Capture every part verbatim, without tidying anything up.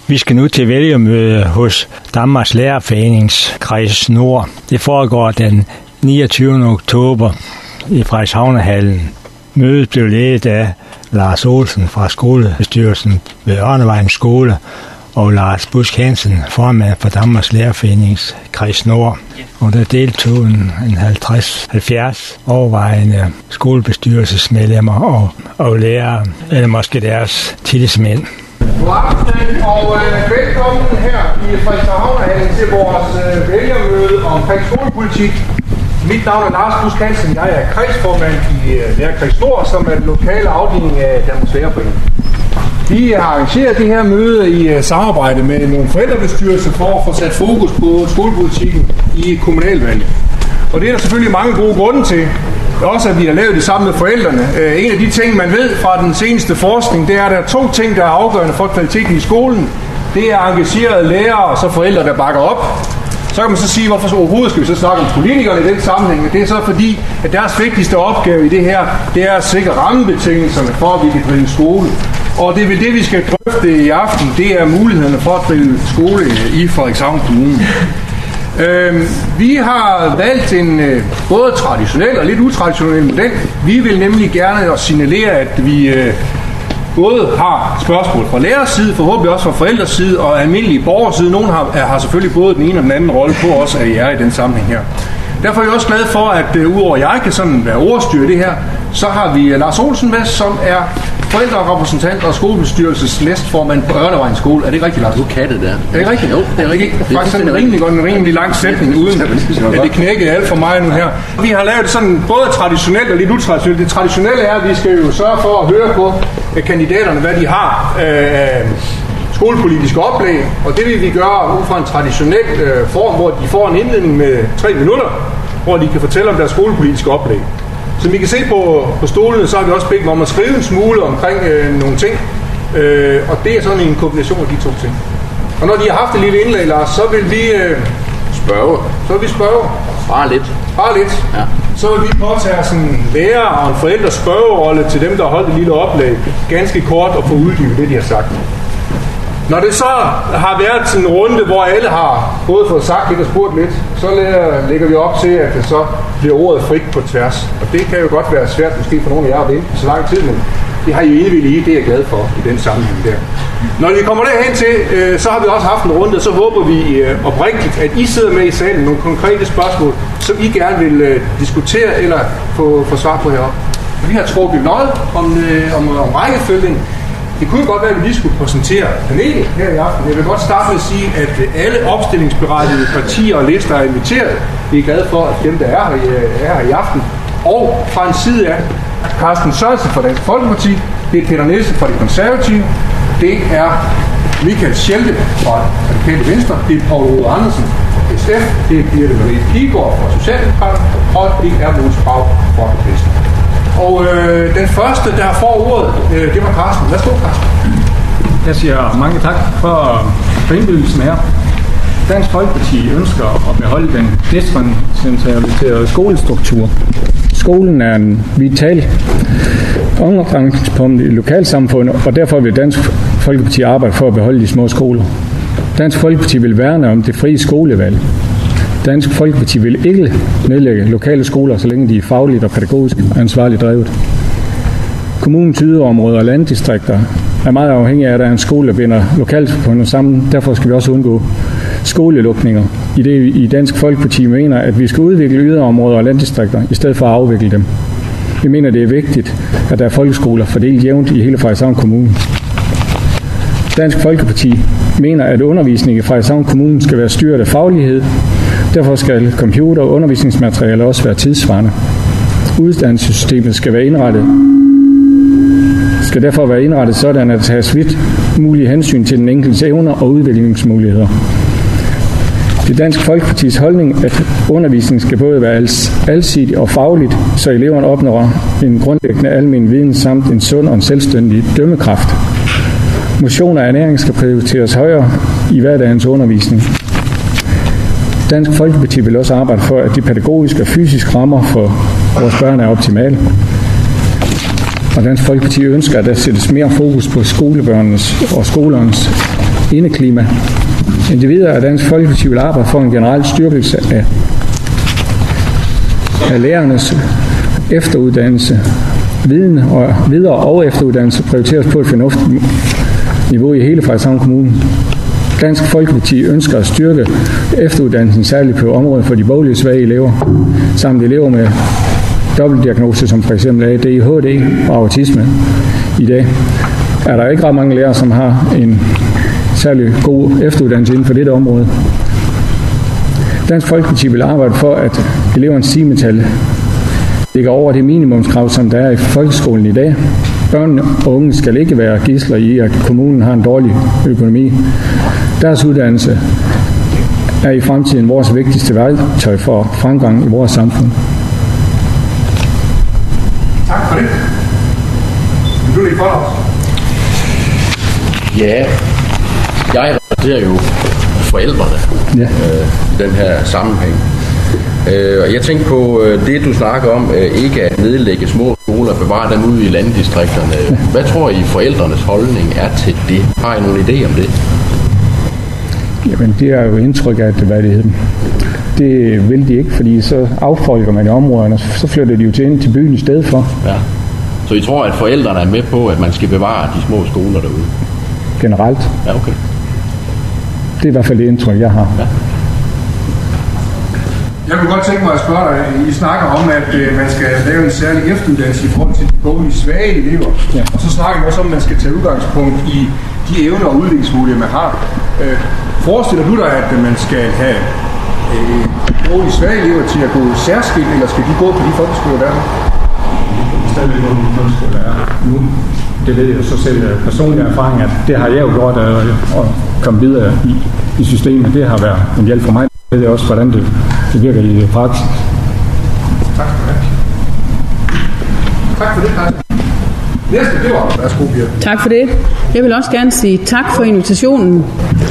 Vi skal nu til vælgermøde hos Danmarks Lærerforenings Kreds Nord. Det foregår den niogtyvende oktober i Frederikshavnehallen. Mødet blev ledet af Lars Olsen fra skolebestyrelsen ved Ørnevejens Skole og Lars Busk Hansen, formand for Danmarks Lærerforenings Kreds Nord. Og der deltog en, en halvtreds til halvfjerds overvejende skolebestyrelsesmedlemmer og, og lærere, eller måske deres tillidsmænd. God aften og øh, velkommen her i Frederikshavnehallen til vores øh, vælgermøde omkring skolepolitik. Mit navn er Lars Busk Hansen. Jeg er kredsformand i øh, Lærerkreds Nord, som er den lokale afdeling af Danmarks Lærerforening. Vi har arrangeret det her møde i uh, samarbejde med nogle forældrebestyrelser for at få sat fokus på skolepolitikken i kommunalvalget. Og det er der selvfølgelig mange gode grunde til. Også at vi har lavet det sammen med forældrene. Uh, en af de ting, man ved fra den seneste forskning, det er, at der er to ting, der er afgørende for kvaliteten i skolen. Det er engagerede lærere og så forældre, der bakker op. Så kan man så sige, hvorfor overhovedet skal vi så snakke om politikerne i den sammenhæng. Det er så fordi, at deres vigtigste opgave i det her, det er at sikre rammebetingelserne for, at vi kan drive skole. Og det er vel det, vi skal drøfte i aften. Det er mulighederne for at drive skole i Frederikshavn Kommune. Øhm, vi har valgt en øh, både traditionel og lidt utraditionel model. Vi vil nemlig gerne signalere, at vi øh, både har spørgsmål fra lærers side, forhåbentlig også fra forældres side og almindelige borgers side. Nogle har, har selvfølgelig både den ene og den anden rolle på os, at I er i den sammenhæng her. Derfor er jeg også glad for, at uh, udover at jeg kan sådan være ordstyre det her, så har vi uh, Lars Olsen med, som er forældrerepræsentant og skolebestyrelses næstformand på Ørnevejens Skole. Er det ikke rigtigt, Lars? Du kan det der. Er det rigtigt? Jo, det er rigtigt. Det er faktisk en rimelig godt, en rimelig lang sætning, uden at det knækkede alt for mig nu her. Vi har lavet det sådan både traditionelt og lidt utraditionelt. Det traditionelle er, at vi skal jo sørge for at høre på uh, kandidaterne, hvad de har uh, skolepolitiske oplæg, og det vil vi gøre ud fra en traditionel øh, form, hvor de får en indledning med tre minutter, hvor de kan fortælle om deres skolepolitiske oplæg. Som I kan se på, på stolene, så har vi også bedt dem om at skrive en smule omkring øh, nogle ting, øh, og det er sådan en kombination af de to ting. Og når de har haft et lille indlæg, Lars, så vil vi øh, spørge. Så vil vi spørge. Bare lidt. Bare lidt. Ja. Så vil vi påtage sådan en lærer og en forældre spørgerolle til dem, der har holdt et lille oplæg, ganske kort og få uddybet det, de har sagt. Når det så har været sådan en runde, hvor alle har både fået sagt lidt og spurgt lidt, så lægger vi op til, at det så bliver ordet frit på tværs. Og det kan jo godt være svært måske for nogle af jer at vente så lang tid, men det har I jo indvilligt i, det er jeg glad for i den sammenhæng der. Når vi kommer derhen til, så har vi også haft en runde, og så håber vi oprigtigt, at I sidder med i salen nogle konkrete spørgsmål, som I gerne vil diskutere eller få, få svar på heroppe. Vi har trukket noget om, om, om rækkefølgen. Det kunne jo godt være, at vi lige skulle præsentere panelet her i aften. Jeg vil godt starte med at sige, at alle opstillingsberettigede partier og lister er inviteret. Vi er glade for, at dem, der er her, er her i aften. Og fra en side af Carsten Sørensen fra Dansk Folkeparti, det er Peter Nielsen fra De Konservative, det er Michael Schelte fra Radikale Venstre, det er Poul Rode Andersen fra S F, det er Birte Marie Pigaard fra Socialdemokraterne, og det er Mogens Krag fra Venstre. Og øh, den første, der får ordet, øh, det var Carsten. Værsgo, Carsten. Jeg siger mange tak for, for indbydelsen her. Dansk Folkeparti ønsker at beholde den decentraliserede skolestruktur. Skolen er en vital omdrejningspunkt i lokalsamfundet, og derfor vil Dansk Folkeparti arbejde for at beholde de små skoler. Dansk Folkeparti vil værne om det frie skolevalg. Dansk Folkeparti vil ikke nedlægge lokale skoler, så længe de er fagligt og pædagogisk ansvarligt drevet. Kommunens yderområder og landdistrikter er meget afhængige af, at der er en skole, der binder lokalsamfundet sammen. Derfor skal vi også undgå skolelukninger. I det i Dansk Folkeparti mener, at vi skal udvikle yderområder og landdistrikter, i stedet for at afvikle dem. Vi mener, det er vigtigt, at der er folkeskoler fordelt jævnt i hele Frederikshavn Kommune. Dansk Folkeparti mener, at undervisning i Frederikshavn Kommune skal være styret af faglighed. Derfor skal computer- og undervisningsmaterialer også være tidssvarende. Uddannelsessystemet skal være indrettet skal derfor være indrettet sådan, at der tages vidt mulige hensyn til den enkeltes evner og udviklingsmuligheder. Det er Dansk Folkepartis holdning, at undervisningen skal både være alsidig og fagligt, så eleverne opnår en grundlæggende almen viden samt en sund og en selvstændig dømmekraft. Motion og ernæring skal prioriteres højere i hverdagens undervisning. Dansk Folkeparti vil også arbejde for, at de pædagogiske og fysiske rammer for vores børn er optimale. Og Dansk Folkeparti ønsker, at der sættes mere fokus på skolebørnenes og skolernes indeklima. Individer af Dansk Folkeparti vil arbejde for en generel styrkelse af, af lærernes efteruddannelse. Viden og videre- og efteruddannelse prioriteres på et fornuftigt niveau i hele Frederikshavn Kommune. Dansk Folkeparti ønsker at styrke efteruddannelsen særligt på området for de boglige svage elever, samt elever med dobbeltdiagnose som f.eks. A D H D og autisme. I dag er der ikke ret mange lærere, som har en særlig god efteruddannelse inden for dette område. Dansk Folkeparti vil arbejde for, at elevernes timetal ligger over det minimumskrav, som der er i folkeskolen i dag. Børn og unge skal ikke være gidsler i, at kommunen har en dårlig økonomi. Deres uddannelse er i fremtiden vores vigtigste værktøj for fremgang i vores samfund. Tak for det. Vil du lige for os? Ja, jeg repræsenterer jo forældrene Ja. øh, i den her sammenhæng. Øh, og jeg tænker på øh, det, du snakker om, øh, ikke at nedlægge små skoler, bevare dem ude i landdistrikterne. Ja. Hvad tror I forældrenes holdning er til det? Har I nogen idé om det? Jamen, det er jo indtryk af, at hvad det hedder. Det vil de ikke, fordi så affolker man i områderne, og så flytter de jo til ind til byen i stedet for. Ja. Så I tror, at forældrene er med på, at man skal bevare de små skoler derude? Generelt. Ja, okay. Det er i hvert fald det indtryk, jeg har. Ja. Jeg kunne godt tænke mig at spørge dig. I snakker om, at øh, man skal lave en særlig efteruddannelse i forhold til de boglige svage elever. Ja. Og så snakker man også om, at man skal tage udgangspunkt i de evner og udviklingsmuligheder, man har. Øh, forestiller du dig, at man skal have øh, boglige svage elever til at gå særskilt, eller skal de gå på de folkeskoler, der er? Stadigvæk på de folkeskoler, der er nu. Det ved jeg så selv personlig erfaring, at det har jeg jo gjort at, at komme videre i, i systemet. Det har været en hjælp for mig. Det ved jeg også, hvordan det, det virker i praksis. Tak for det. Tak for det, Carsten. Næste, det var værsgo, Pia. Tak for det. Jeg vil også gerne sige tak for invitationen.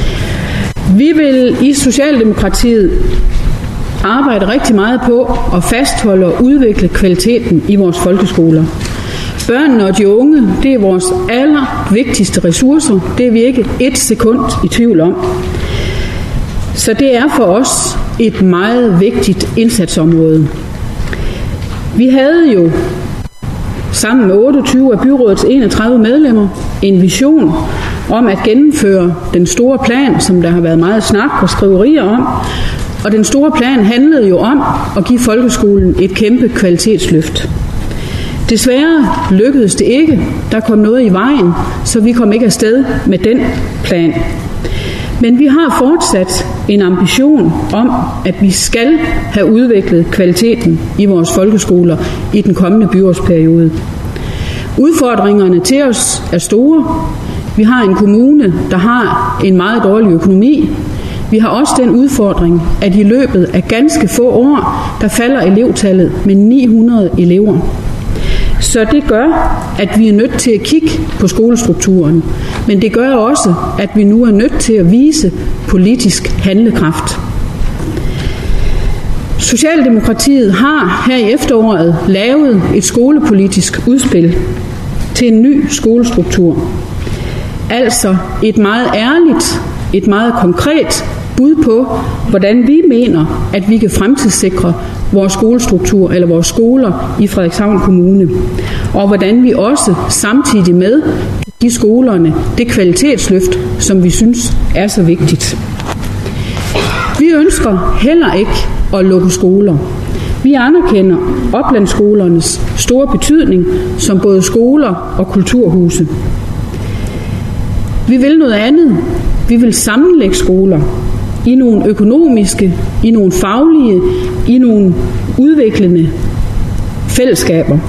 Vi vil i Socialdemokratiet arbejde rigtig meget på at fastholde og udvikle kvaliteten i vores folkeskoler. Børnene og de unge, det er vores allervigtigste ressourcer. Det er vi ikke et sekund i tvivl om. Så det er for os et meget vigtigt indsatsområde. Vi havde jo sammen med otteogtyve af byrådets enogtredive medlemmer en vision om at gennemføre den store plan, som der har været meget snak og skriverier om. Og den store plan handlede jo om at give folkeskolen et kæmpe kvalitetsløft. Desværre lykkedes det ikke. Der kom noget i vejen, så vi kom ikke afsted med den plan. Men vi har fortsat en ambition om, at vi skal have udviklet kvaliteten i vores folkeskoler i den kommende byrådsperiode. Udfordringerne til os er store. Vi har en kommune, der har en meget dårlig økonomi. Vi har også den udfordring, at i løbet af ganske få år, der falder elevtallet med ni hundrede elever. Så det gør, at vi er nødt til at kigge på skolestrukturen. Men det gør også, at vi nu er nødt til at vise politisk handlekraft. Socialdemokratiet har her i efteråret lavet et skolepolitisk udspil til en ny skolestruktur. Altså et meget ærligt, et meget konkret bud på, hvordan vi mener, at vi kan fremtidssikre vores skolestruktur eller vores skoler i Frederikshavn Kommune. Og hvordan vi også samtidig med de skolerne det kvalitetsløft, som vi synes er så vigtigt. Vi ønsker heller ikke at lukke skoler. Vi anerkender oplandsskolernes store betydning som både skoler og kulturhuse. Vi vil noget andet. Vi vil sammenlægge skoler i nogle økonomiske, i nogle faglige, i nogle udviklende fællesskaber.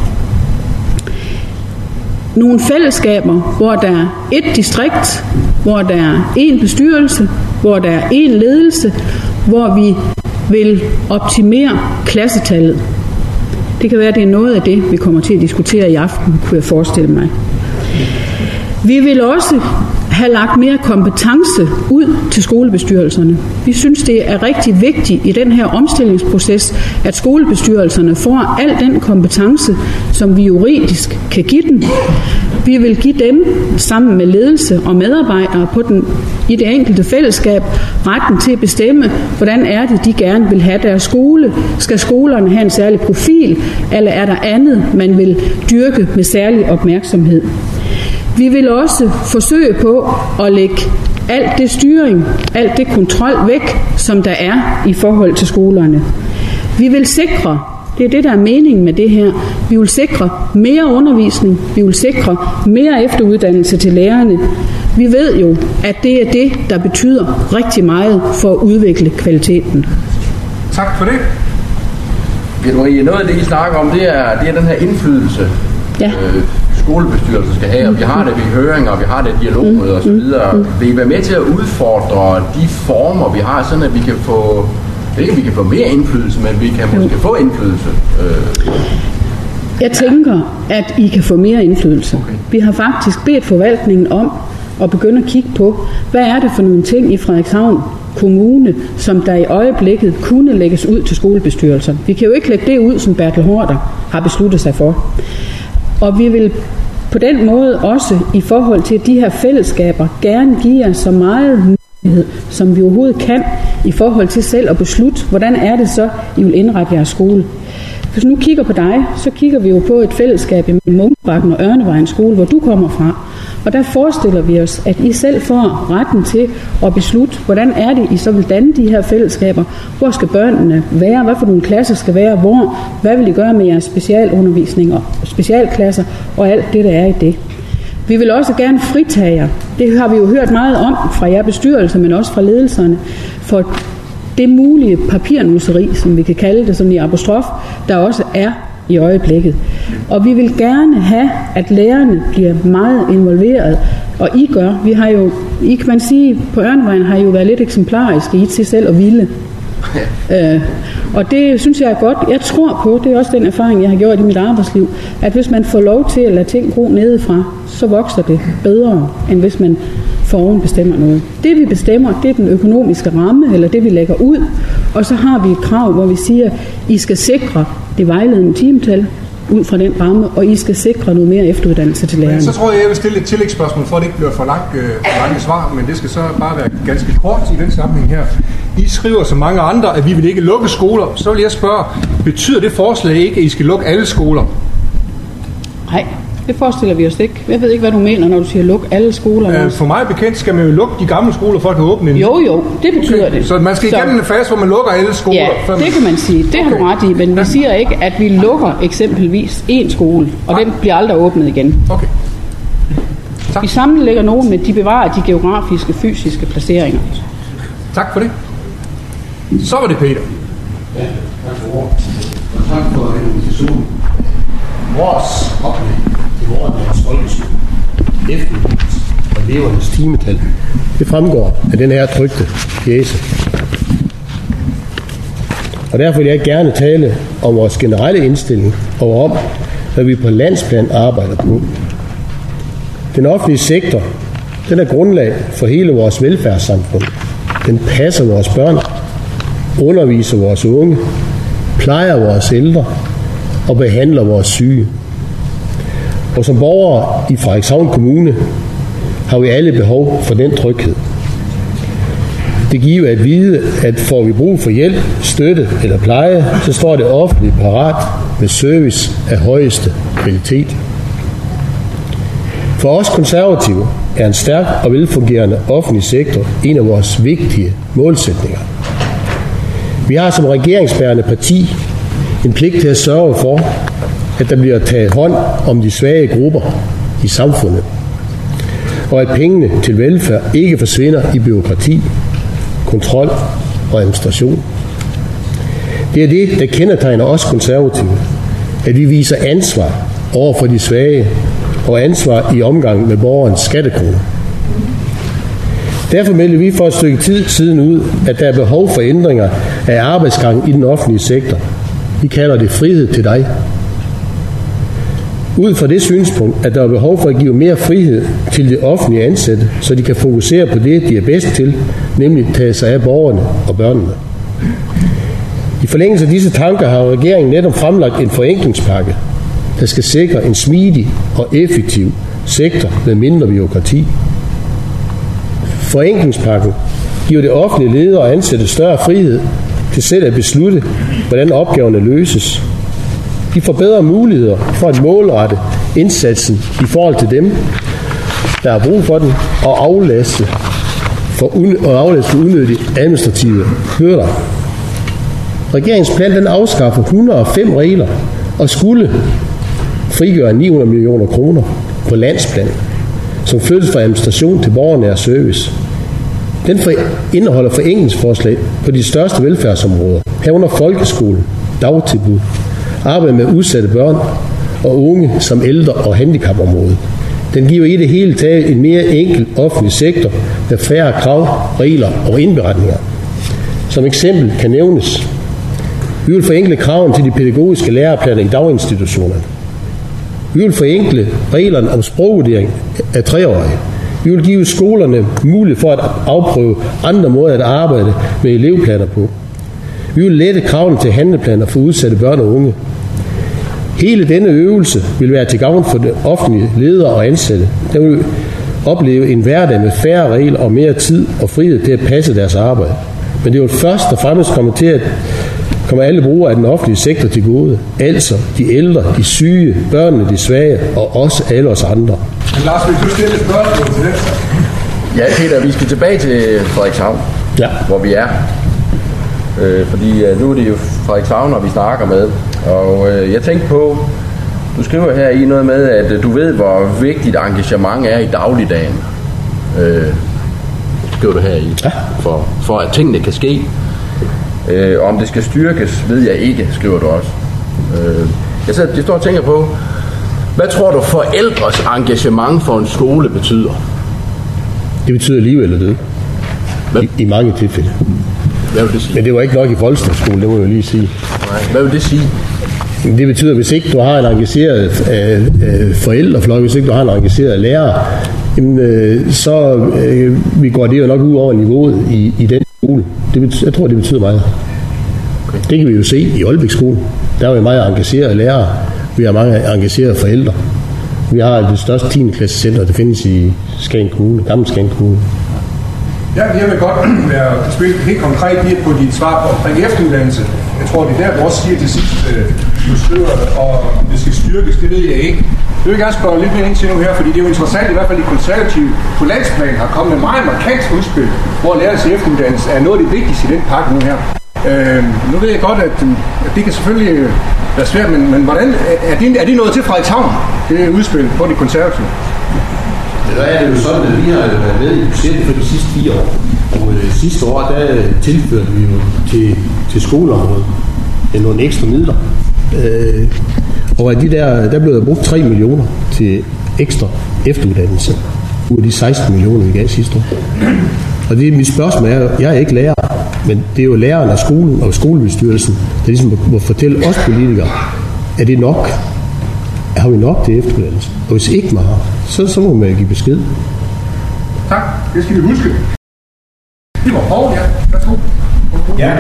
Nogle fællesskaber, hvor der er et distrikt, hvor der er en bestyrelse, hvor der er en ledelse, hvor vi vil optimere klassetallet. Det kan være, at det er noget af det, vi kommer til at diskutere i aften, kunne jeg forestille mig. Vi vil også have lagt mere kompetence ud til skolebestyrelserne. Vi synes, det er rigtig vigtigt i den her omstillingsproces, at skolebestyrelserne får al den kompetence, som vi juridisk kan give dem, Vi vil give dem sammen med ledelse og medarbejdere på den, i det enkelte fællesskab retten til at bestemme, hvordan er det, de gerne vil have deres skole. Skal skolerne have en særlig profil, eller er der andet, man vil dyrke med særlig opmærksomhed? Vi vil også forsøge på at lægge alt det styring, alt det kontrol væk, som der er i forhold til skolerne. Vi vil sikre, det er det, der er meningen med det her, vi vil sikre mere undervisning, vi vil sikre mere efteruddannelse til lærerne. Vi ved jo, at det er det, der betyder rigtig meget for at udvikle kvaliteten. Tak for det. Birte Marie, noget af det, I snakker om, det er, det er den her indflydelse, ja. øh, skolebestyrelser skal have, og vi har det ved høringer, og vi har det dialogmøder og så videre. Vil I være med til at udfordre de former, vi har, sådan at vi kan få, ikke vi kan få mere indflydelse, men vi kan måske få indflydelse? Øh. Jeg tænker, at I kan få mere indflydelse. Okay. Vi har faktisk bedt forvaltningen om at begynde at kigge på, hvad er det for nogle ting i Frederikshavn Kommune, som der i øjeblikket kunne lægges ud til skolebestyrelser. Vi kan jo ikke lægge det ud, som Bertel Haarder har besluttet sig for. Og vi vil på den måde også i forhold til de her fællesskaber gerne give jer så meget mulighed, som vi overhovedet kan, i forhold til selv at beslutte, hvordan er det så, I vil indrette jeres skole. Hvis nu kigger på dig, så kigger vi jo på et fællesskab i Munkebakken og Ørnevejens skole, hvor du kommer fra. Og der forestiller vi os, at I selv får retten til at beslutte, hvordan er det, I så vil danne de her fællesskaber. Hvor skal børnene være? Hvad for nogle klasser skal være? Hvor? Hvad vil I gøre med jeres specialundervisning og specialklasser og alt det, der er i det? Vi vil også gerne fritage jer. Det har vi jo hørt meget om fra jer bestyrelser, men også fra ledelserne, for det mulige papirnusseri, som vi kan kalde det, som i apostrof, der også er i øjeblikket. Og vi vil gerne have, at lærerne bliver meget involveret, og I gør. Vi har jo, I kan man sige, på Ørnevejen har I jo været lidt eksemplariske i til selv at ville. øh, og det synes jeg er godt. Jeg tror på, det er også den erfaring, jeg har gjort i mit arbejdsliv, at hvis man får lov til at lade ting gro nedefra, så vokser det bedre, end hvis man foroven bestemmer noget. Det vi bestemmer, det er den økonomiske ramme, eller det vi lægger ud, og så har vi et krav, hvor vi siger, I skal sikre det vejledende timetal ud fra den ramme, og I skal sikre noget mere efteruddannelse til lærerne. Så tror jeg, jeg vil stille et tillægsspørgsmål, for at det ikke bliver for langt, øh, for langt svar, men det skal så bare være ganske kort i den sammenhæng her. I skriver som mange andre, at vi vil ikke lukke skoler. Så vil jeg spørge, betyder det forslag ikke, at I skal lukke alle skoler? Nej. Det forestiller vi os ikke. Jeg ved ikke, hvad du mener, når du siger luk alle skoler. Øh, for mig bekendt skal man jo lukke de gamle skoler, for at kan åbne en. Jo, jo, det betyder okay. det. Så man skal igennem en fase, hvor man lukker alle skoler? Ja, man... det kan man sige. Det har okay. du ret i, men vi siger ikke, at vi lukker eksempelvis én skole, og Nej. den bliver aldrig åbnet igen. Okay. Tak. Vi sammenlægger nogen, men de bevarer de geografiske, fysiske placeringer. Tak for det. Så var det Peter. Ja, tak for ordet. Og tak for invitationen. Vores oplæg til vores folkeskole, efteruddannelse og elevernes timetal, det fremgår af den her trykte pjece. Og derfor vil jeg gerne tale om vores generelle indstilling og om, hvad vi på landsplan arbejder på. Den offentlige sektor, den er grundlag for hele vores velfærdssamfund. Den passer vores børn, underviser vores unge, plejer vores ældre og behandler vores syge. Og som borgere i Frederikshavn Kommune har vi alle behov for den tryghed. Det giver at vide, at får vi brug for hjælp, støtte eller pleje, så står det offentligt parat med service af højeste kvalitet. For os konservative er en stærk og velfungerende offentlig sektor en af vores vigtige målsætninger. Vi har som regeringsbærende parti en pligt til at sørge for, at der bliver taget hånd om de svage grupper i samfundet, og at pengene til velfærd ikke forsvinder i bureaukrati, kontrol og administration. Det er det, der kendetegner os konservative, at vi viser ansvar over for de svage og ansvar i omgang med borgerens skattekroner. Derfor meldte vi for et stykke tid siden ud, at der er behov for ændringer af arbejdsgangen i den offentlige sektor. Vi kalder det frihed til dig. Ud fra det synspunkt, at der er behov for at give mere frihed til de offentlige ansatte, så de kan fokusere på det, de er bedst til, nemlig at tage sig af borgerne og børnene. I forlængelse af disse tanker har regeringen netop fremlagt en forenklingspakke, der skal sikre en smidig og effektiv sektor med mindre bureaukrati. Forenklingspakken giver det offentlige ledere og ansatte større frihed til selv at beslutte, hvordan opgaverne løses. De får bedre muligheder for at målrette indsatsen i forhold til dem, der har brug for den, og aflaste for, un- og aflaste for unødige administrative byrder. Regeringens plan den afskaffer et hundrede og fem regler og skulle frigøre ni hundrede millioner kroner på landsplan, som flyttes fra administration til borgernær service. Den for, indeholder forenklingsforslag på de største velfærdsområder, herunder folkeskolen, dagtilbud, arbejde med udsatte børn og unge som ældre- og handicapområdet. Den giver i det hele taget en mere enkel offentlig sektor med færre krav, regler og indberetninger. Som eksempel kan nævnes: vi vil forenkle kraven til de pædagogiske læreplaner i daginstitutionerne. Vi vil forenkle reglerne om sprogvurdering af treårige. Vi vil give skolerne mulighed for at afprøve andre måder at arbejde med elevplaner på. Vi vil lette kravene til handleplaner for udsatte børn og unge. Hele denne øvelse vil være til gavn for de offentlige ledere og ansatte, der vil opleve en hverdag med færre regler og mere tid og frihed til at passe deres arbejde. Men det vil først og fremmest komme til at komme alle brugere af den offentlige sektor til gode. Altså de ældre, de syge, børnene, de svage og også alle os andre. Lars, vil du stille et spørgsmål til det? Ja, Peter, vi skal tilbage til Frederikshavn, ja. hvor vi er. Øh, fordi øh, nu er det jo Frederikshavn, vi snakker med. Og øh, jeg tænkte på, du skriver her i noget med, at øh, du ved, hvor vigtigt engagement er i dagligdagen. Øh, skriver du her i, ja. for, for at tingene kan ske. Øh, om det skal styrkes, ved jeg ikke, skriver du også. Øh, jeg, så, jeg står og tænker på, hvad tror du forældres engagement for en skole betyder? Det betyder liv eller død. I, I mange tilfælde. Hvad vil det sige? Men det var ikke nok i folkeskolen, det må jeg lige sige. Nej. Hvad vil det sige? Det betyder, hvis ikke du har en engageret øh, øh, forældreflok, hvis ikke du har en engageret lærer, jamen, øh, så øh, vi går det jo nok ud over niveauet i, i den skole. Det betyder, jeg tror, det betyder meget. Okay. Det kan vi jo se i Aalbæk skole. Der er jo meget engagerede lærere. Vi har mange engagerede forældre. Vi har det største tiende klassecenter, der findes i Skagen Kommune, Gammel Skagen Kommune. Ja, jeg vil godt være spille helt konkret lige på dit svar på omkring efteruddannelse. Jeg tror, det er der, du også siger til sidst, du skriver, og det skal styrkes, det ved jeg ikke. Det vil jeg gerne spørge lidt mere ind til nu her, fordi det er jo interessant, i hvert fald de konservative på landsplan har kommet med meget markant udspil, hvor lærelse i efteruddannelse er noget af det vigtigste i den pakke nu her. Øh, nu ved jeg godt, at, at det kan selvfølgelig være svært, men, men hvordan, er, det, er det noget til Frederikshavn, det udspil på de konservative? Der er det jo sådan, at vi har været med i budgettet for de sidste fire år. Og øh, sidste år, der tilførte vi jo til, til skoleområdet nogle ekstra midler. Øh, og af de der, der blev der brugt tre millioner til ekstra efteruddannelse. Ud af de seksten millioner, vi gav sidste år. Og det er mit spørgsmål er, jeg er ikke lærer, men det er jo læreren af skolen og skolebestyrelsen, der ligesom må fortælle os politikere, er det nok? Har vi nok til efteruddannelse? Og hvis ikke man har, så, så må man give besked. Tak, det skal vi huske. Det var Poul, ja. Værsgo. Ja.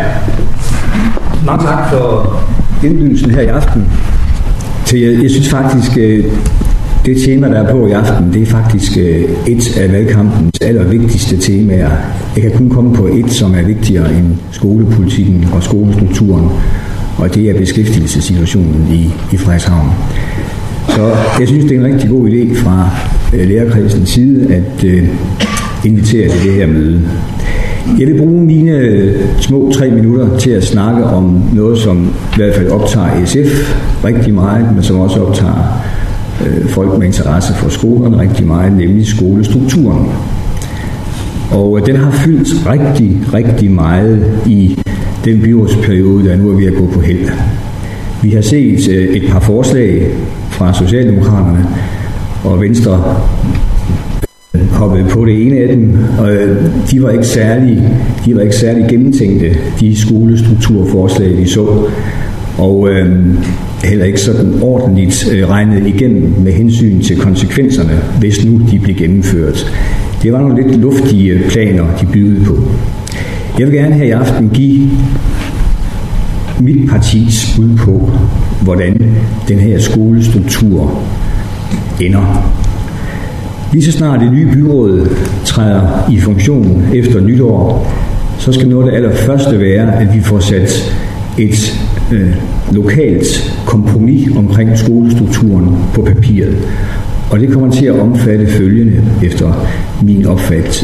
Mange tak for indbydelsen her i aften. Så jeg, jeg synes faktisk, det tema, der er på i aften, det er faktisk et af valgkampens allervigtigste temaer. Jeg kan kun komme på et, som er vigtigere end skolepolitikken og skolestrukturen, og det er beskæftigelsessituationen i, i Frederikshavn. Så jeg synes, det er en rigtig god idé fra øh, lærerkredsens side at øh, invitere til det her møde. Jeg vil bruge mine øh, små tre minutter til at snakke om noget, som i hvert fald optager S F rigtig meget, men som også optager øh, folk med interesse for skolerne rigtig meget, nemlig skolestrukturen. Og øh, den har fyldt rigtig, rigtig meget i den byrådsperiode, der nu er ved at gå på held. Vi har set øh, et par forslag fra Socialdemokraterne, og Venstre hoppede på det ene af dem, og de var ikke særlig, de var ikke særlig gennemtænkte, de skolestrukturforslag, vi så, og øh, heller ikke sådan ordentligt øh, regnet igennem med hensyn til konsekvenserne, hvis nu de blev gennemført. Det var nogle lidt luftige planer, de byggede på. Jeg vil gerne her i aften give mit partis bud på, hvordan den her skolestruktur ender. Lige så snart det nye byråd træder i funktion efter nytår, så skal noget af det allerførste være, at vi får sat et øh, lokalt kompromis omkring skolestrukturen på papiret. Og det kommer til at omfatte følgende efter min opfattelse.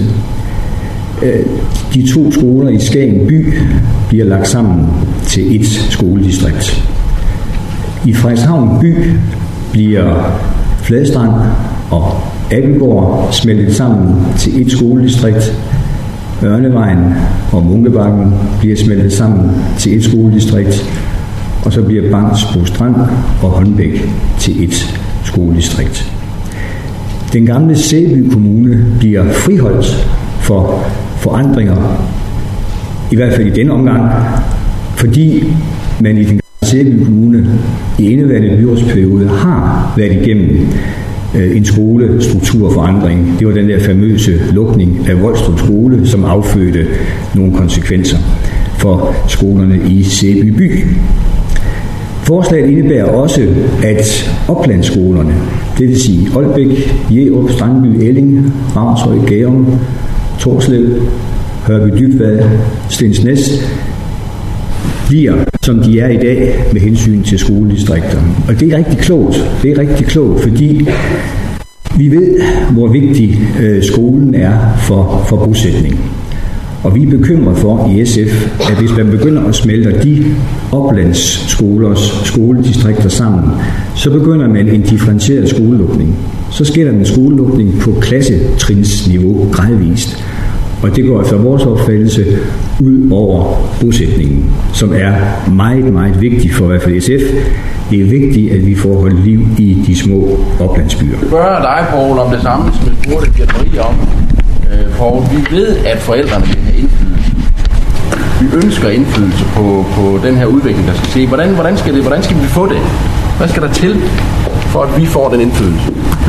De to skoler i Skagen by bliver lagt sammen til et skoledistrikt. I Frederikshavn by bliver Fladstrand og Abelgård smeltet sammen til et skoledistrikt. Ørnevejen og Munkebakken bliver smeltet sammen til et skoledistrikt. Og så bliver Bangsbo Strand og Håndbæk til et skoledistrikt. Den gamle Sæby Kommune bliver friholdt for forandringer, i hvert fald i denne omgang, fordi man i den gamle Sæby Kommune i indeværende byrådsperiode har været igennem øh, en skolestrukturforandring. Det var den der famøse lukning af Voldstrup skole, som affødte nogle konsekvenser for skolerne i Sæby by. Forslaget indebærer også, at oplandsskolerne, det vil sige Aalbæk, Jerup, Strandby, Elling, Ravnshøj, Gærum, Torslev, Hørby Dybvad, Stensnæs, bliver, som de er i dag, med hensyn til skoledistrikter. Og det er rigtig klogt. Det er rigtig klogt, fordi vi ved, hvor vigtig øh, skolen er for, for bosætning. Og vi er bekymret for i S F, at hvis man begynder at smelte de oplandsskolers skoledistrikter sammen, så begynder man en differentieret skolelukning. Så sker der en skolelukning på klassetrinsniveau gradvist. Og det går efter vores opfattelse ud over bosætningen, som er meget, meget vigtig for i hvert fald S F. Det er vigtigt, at vi får holdt liv i de små oplandsbyer. Jeg spørger dig, Poul, om det samme, som jeg spurgte Bjørn Marie om. Øh, Poul, vi ved, at forældrene vil have indflydelse. Vi ønsker indflydelse på, på den her udvikling, der skal se. Hvordan, hvordan, skal det, hvordan skal vi få det? Hvad skal der til, for at vi får den indflydelse?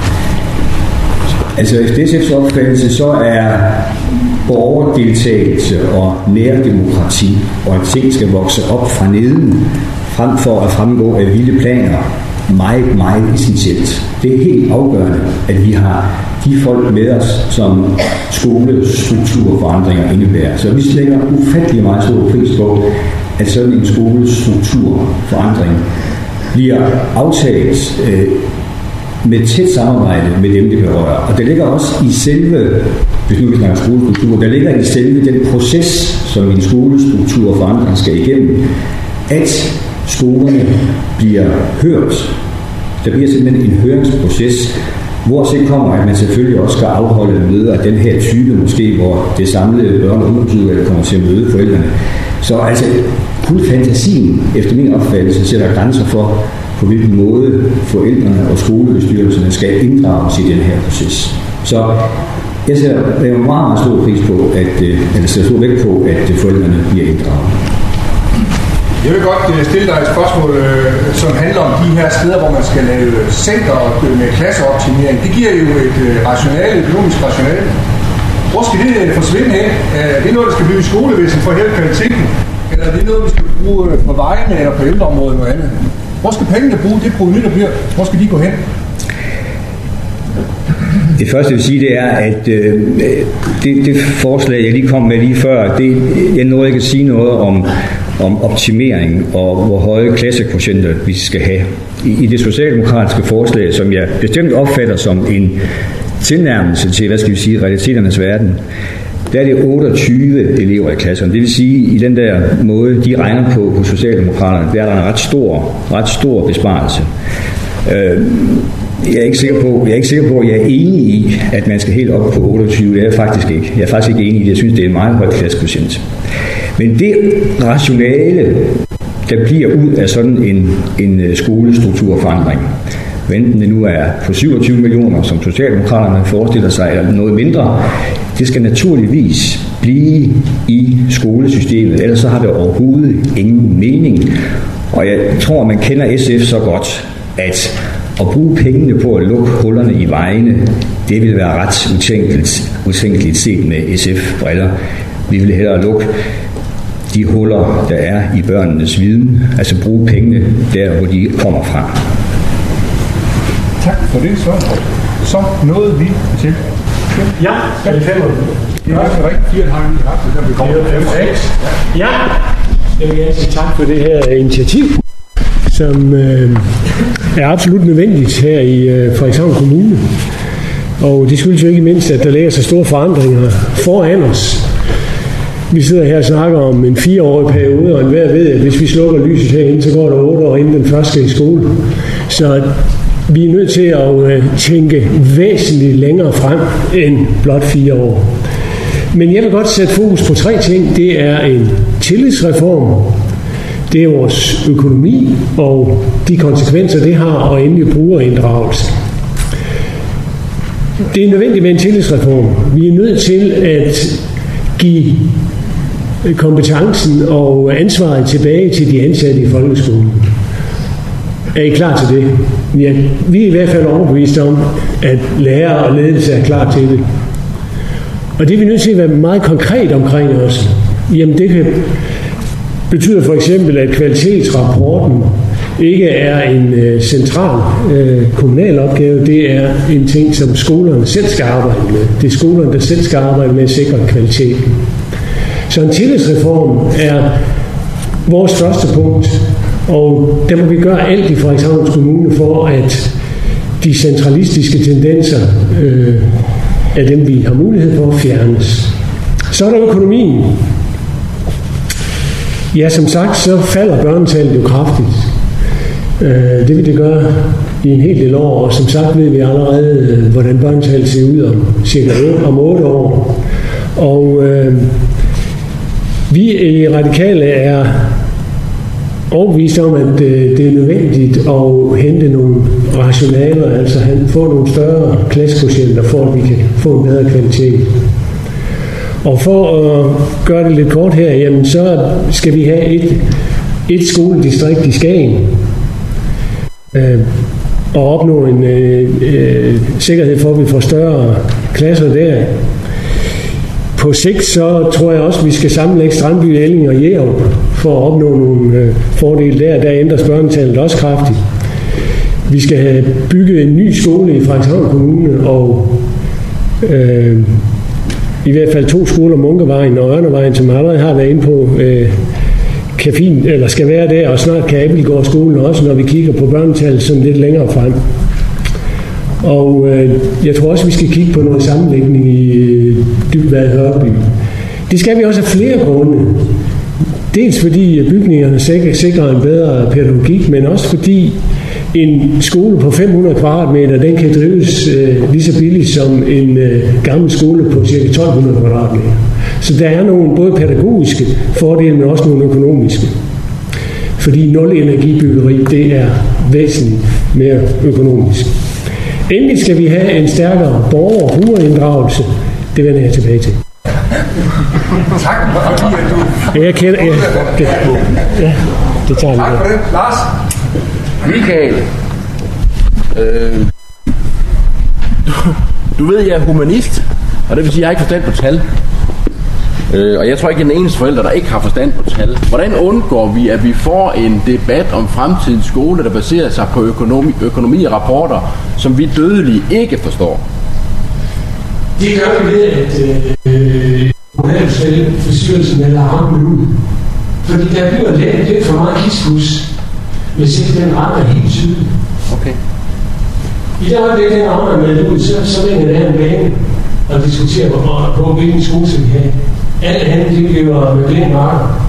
Altså, efter S F's opfattelse, så er borgerdeltagelse og nærdemokrati, og at ting skal vokse op fra neden, frem for at fremgå af vilde planer, meget, meget essentielt. Det er helt afgørende, at vi har de folk med os, som skolestrukturforandringer indebærer. Så vi lægger ufattelig meget stor pris på, at sådan en skolestrukturforandring bliver aftalt øh, med tæt samarbejde med dem, det berører. Og det ligger også i selve, hvis nu vi snakker skolestruktur, der ligger i selve den proces, som en skolestrukturforandring skal igennem, at skolerne bliver hørt. Der bliver simpelthen en høringsproces, hvor så kommer, at man selvfølgelig også skal afholde møder af den her type, måske hvor det samlede børne- og ungdomsudvalg kommer til at møde forældrene. Så altså, kun fantasien, efter min opfattelse, sætter grænser for, på hvilken måde forældrene og skolebestyrelserne skal inddrages i den her proces. Så jeg sætter meget, meget stor pris på, at, eller sætter stor vægt på, at forældrene bliver inddraget. Jeg vil godt stille dig et spørgsmål, som handler om de her steder, hvor man skal lave center med klasseoptimering. Det giver jo et rationale, økonomisk rationale. Hvor skal det forsvinde hen? Er det noget, der skal blive i skolevæsen for at hæve kvaliteten? Eller er det noget, vi skal bruge på vejene eller på ældreområdet eller noget andet? Hvor skal pengene bruge det provenu, der bliver? Hvor skal de gå hen? Det første, jeg vil sige, det er, at øh, det, det forslag, jeg lige kom med lige før, det, jeg nåede ikke at sige noget om, om optimering og hvor høje klassekvotienter vi skal have. I, I det socialdemokratiske forslag, som jeg bestemt opfatter som en tilnærmelse til, hvad skal vi sige, realiteternes verden, der er det otteogtyve elever i klasserne. Det vil sige, i den der måde, de regner på hos Socialdemokraterne, der er der en ret stor, ret stor besparelse. Øh, Jeg er ikke sikker på, jeg er ikke sikker på, at jeg er enig i, at man skal helt op på otteogtyve. Det er jeg faktisk ikke. Jeg er faktisk ikke enig i det. Jeg synes, det er en meget høj klassekvotient. Men det rationale, der bliver ud af sådan en, en skolestrukturforandring, enten det nu er på syvogtyve millioner, som Socialdemokraterne forestiller sig, eller noget mindre, det skal naturligvis blive i skolesystemet, ellers så har det overhovedet ingen mening. Og jeg tror, man kender S F så godt, at at bruge pengene på at lukke hullerne i vejene, det vil være ret utænkeligt, utænkeligt set med S F-briller. Vi vil hellere lukke de huller, der er i børnenes viden, altså bruge pengene der, hvor de kommer fra. Tak for det, så. så nåede vi til. Ja, ja. Det er fem. Det er også rigtig fire, har vi haft, så vi kommer til fem og seks. Ja, jeg vil gerne sige tak for det her initiativ, som øh, er absolut nødvendigt her i øh, Frederikshavn Kommune. Og det skyldes jo ikke mindst, at der ligger så store forandringer foran os. Vi sidder her og snakker om en fireårig periode, og enhver ved, at hvis vi slukker lyset herinde, så går der otte år, inden den første skal i skole. Så vi er nødt til at tænke væsentligt længere frem end blot fire år. Men jeg vil godt sætte fokus på tre ting. Det er en tillidsreform, det er vores økonomi og de konsekvenser, det har, og endelig brugerinddragelse. Det er nødvendigt med en tillidsreform. Vi er nødt til at give kompetencen og ansvaret tilbage til de ansatte i folkeskolen. Er I klar til det? Ja, vi er i hvert fald overbevist om, at lærere og ledelse er klar til det. Og det er vi nødt til at være meget konkret omkring os. Jamen det kan betyder for eksempel, at kvalitetsrapporten ikke er en øh, central øh, kommunal opgave. Det er en ting, som skolerne selv skal arbejde med. Det er skolerne, der selv skal arbejde med at sikre kvaliteten. Så en tillidsreform er vores første punkt, og der må vi gøre alt i Frederikshavns Kommune for, at de centralistiske tendenser øh, af dem, vi har mulighed for, at fjernes. Så er der økonomien. Ja, som sagt, så falder børnetallet jo kraftigt. Øh, det vil det gøre i en hel del år, og som sagt ved vi allerede, hvordan børnetallet ser ud om cirka om otte år. Og øh, vi i Radikale er overbevist om, at øh, det er nødvendigt at hente nogle rationaler, altså få nogle større klassekvotienter, for at vi kan få en bedre kvalitet. Og for at gøre det lidt kort her, jamen, så skal vi have et, et skoledistrikt i Skagen øh, og opnå en øh, øh, sikkerhed for, at vi får større klasser der. På sigt så tror jeg også, at vi skal sammenlægge Strandby, Elling og Jerup for at opnå nogle øh, fordele der. Der ændres børnetallet også kraftigt. Vi skal have bygget en ny skole i Frederikshavn Kommune, og øh, i hvert fald to skoler, Munkevejen og Ørnevejen, som allerede har været inde på, øh, kan fint, eller skal være der, og snart kan Abildgård skolen også, når vi kigger på børnetallet sådan lidt længere frem. Og øh, jeg tror også, vi skal kigge på noget sammenlægning i øh, Dybvad Hørby. Det skal vi også af flere grunde. Dels fordi bygningerne sikrer en bedre pædagogik, men også fordi en skole på fem hundrede kvadratmeter, den kan drives øh, lige så billigt som en øh, gammel skole på cirka tolv hundrede kvadratmeter. Så der er nogle både pædagogiske fordele, men også nogle økonomiske. Fordi nul-energibyggeri, det er væsentligt mere økonomisk. Endelig skal vi have en stærkere borger- og brugerinddragelse. Det vender jeg tilbage til. Tak fordi du... Jeg kender... Ja, det, ja, det tager tak for det. Lars? Michael, øh, du, du ved, jeg er humanist, og det vil sige, at jeg har ikke forstand på tal. Øh, og jeg tror ikke, jeg er den eneste forælder, der ikke har forstand på tal. Hvordan undgår vi, at vi får en debat om fremtidens skole, der baserer sig på økonomi, økonomi og rapporter, som vi dødelige ikke forstår? Det gør vi ved, at øh, kommunalbestyrelsen eller rammen ud. Fordi der bliver lidt, lidt for meget kiskus, hvis ikke den ramme er helt tydelig. Okay. I det øjeblik, den ramme er meldt ud, så, så vender det her en bane og diskuterer på, på hvilken skole skal vi have. Alle handler, de bliver med blind marker.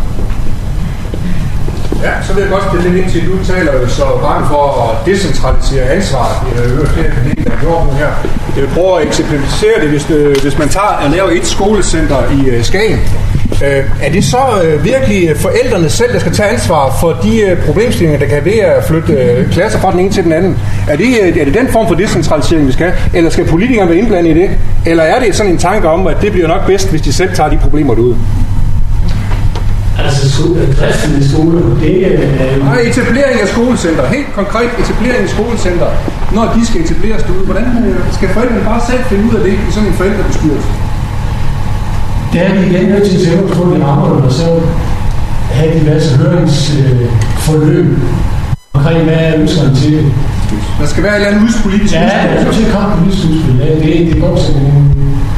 Ja, så vil jeg godt stille lidt ind til, du taler jo så varmt for at decentralisere ansvaret. Det er jo flere af det, der er gjort nu her. Jeg vil prøve at eksemplificere det, hvis, øh, hvis man tager og laver et skolecenter i øh, Skagen. Øh, er det så øh, virkelig forældrene selv, der skal tage ansvar for de øh, problemstillinger, der kan være at flytte øh, klasser fra den ene til den anden? Er det, øh, er det den form for decentralisering, vi skal? Eller skal politikerne være indblandet i det? Eller er det sådan en tanke om, at det bliver nok bedst, hvis de selv tager de problemer derude? Altså driften i skoler, det er... Øh... Nej, etablering af skolecenter. Helt konkret etablering af skolecenter. Når de skal etableres derude, hvordan skal forældrene bare selv finde ud af det i sådan en forældrebestyrelse? Det er vi igen nødt til at tage på i rammerne, og så have diverse høringsforløb øh, omkring, hvad er ønskerne til det. Der skal være et eller andet udpolitisk udspil. Ja, der skal komme et politisk udspil. Det, det går sådan en...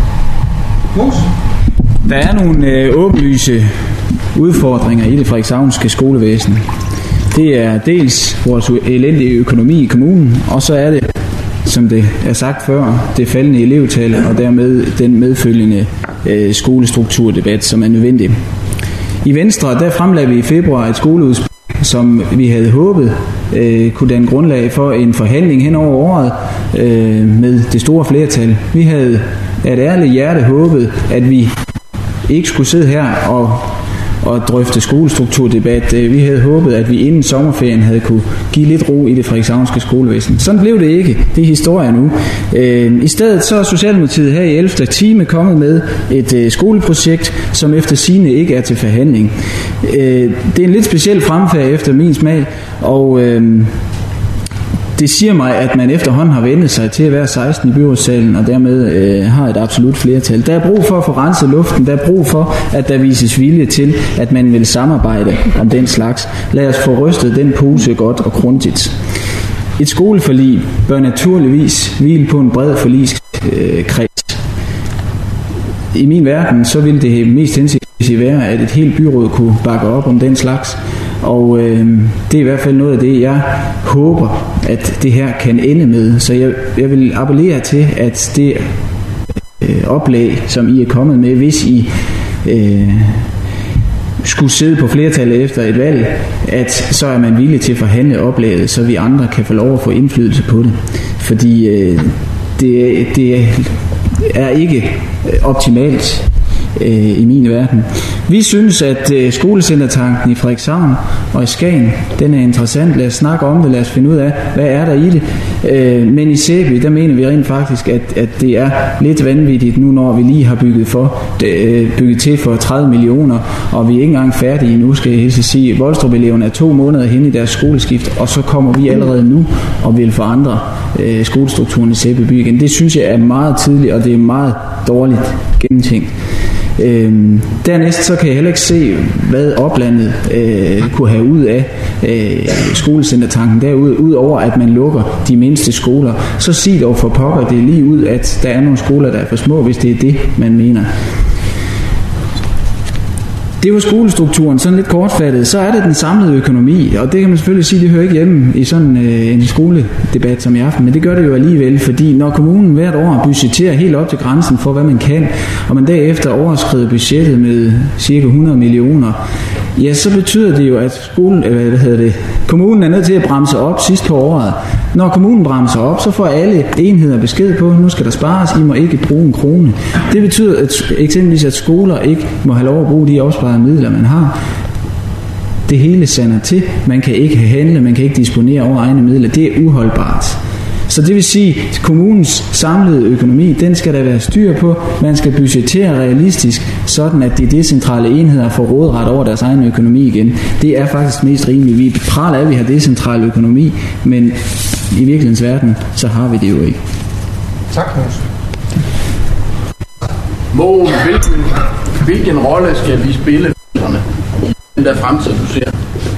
Der er nogle øh, åbenlyse udfordringer i det frederikshavnske skolevæsen. Det er dels vores elendige økonomi i kommunen, og så er det, som det er sagt før, det faldende elevtal og dermed den medfølgende øh, skolestrukturdebat, som er nødvendig. I Venstre, der fremlagde vi i februar et skoleudspil, som vi havde håbet øh, kunne danne grundlag for en forhandling hen over året øh, med det store flertal. Vi havde af et ærligt hjerte håbet, at vi ikke skulle sidde her og, og drøfte skolestrukturdebat. Vi havde håbet, at vi inden sommerferien havde kunne give lidt ro i det frederikshavnske skolevæsen. Sådan blev det ikke. Det er historie nu. Øh, I stedet så er Socialdemokratiet her i ellevte time kommet med et øh, skoleprojekt, som efter sigende ikke er til forhandling. Øh, det er en lidt speciel fremfærd efter min smag, og øh, det siger mig, at man efterhånden har vendt sig til at være seksten i byrådssalen, og dermed øh, har et absolut flertal. Der er brug for at få renset luften. Der er brug for, at der vises vilje til, at man vil samarbejde om den slags. Lad os få rystet den pose godt og grundigt. Et skoleforlig bør naturligvis hvile på en bred forligskreds. I min verden, så vil det mest hensigtsmæssigt være, at et helt byråd kunne bakke op om den slags. Og øh, det er i hvert fald noget af det, jeg håber, at det her kan ende med. Så jeg, jeg vil appellere til, at det øh, oplæg, som I er kommet med, hvis I øh, skulle sidde på flertallet efter et valg, at så er man villig til at forhandle oplægget, så vi andre kan få lov at få indflydelse på det. Fordi øh, det, det er ikke optimalt i min verden. Vi synes, at øh, skolecentertanken i Frederikshavn og i Skagen, den er interessant. Lad os snakke om det, lad os finde ud af, hvad er der i det. Øh, men i Sæby, der mener vi rent faktisk, at, at det er lidt vanvittigt nu, når vi lige har bygget, for, øh, bygget til for tredive millioner, og vi er ikke engang færdige nu, skal jeg helst sige. Voldstrup-eleverne er to måneder hen i deres skoleskift, og så kommer vi allerede nu og vil forandre øh, skolestrukturen i Sæby by igen. Det synes jeg er meget tidligt, og det er meget dårligt gennemtænkt. Øhm, dernæst så kan jeg heller ikke se, hvad oplandet øh, kunne have ud af øh, skolecentertanken derude, ud over at man lukker de mindste skoler. Så sig dog for pokker det lige ud, at der er nogle skoler, der er for små, hvis det er det, man mener. Det var skolestrukturen, sådan lidt kortfattet. Så er det den samlede økonomi, og det kan man selvfølgelig sige, det hører ikke hjemme i sådan øh, en skoledebat som i aften, men det gør det jo alligevel, fordi når kommunen hvert år budgetterer helt op til grænsen for, hvad man kan, og man derefter overskrider budgettet med cirka hundrede millioner, ja, så betyder det jo, at skolen, øh, hvad hedder det, kommunen er nødt til at bremse op sidst på året. Når kommunen bremser op, så får alle enheder besked på, nu skal der spares, I må ikke bruge en krone. Det betyder at, eksempelvis, at skoler ikke må have lov at bruge de opsparede midler, man har. Det hele sander til. Man kan ikke handle, man kan ikke disponere over egne midler. Det er uholdbart. Så det vil sige, at kommunens samlede økonomi, den skal der være styr på. Man skal budgettere realistisk, sådan at de decentrale enheder får råderet over deres egen økonomi igen. Det er faktisk mest rimeligt. Vi praler af, at vi har decentral økonomi, men i virkelighedens verden, så har vi det jo ikke. Tak, Hans. Mogen, hvilken, hvilken rolle skal vi spille i den der fremtid, du ser?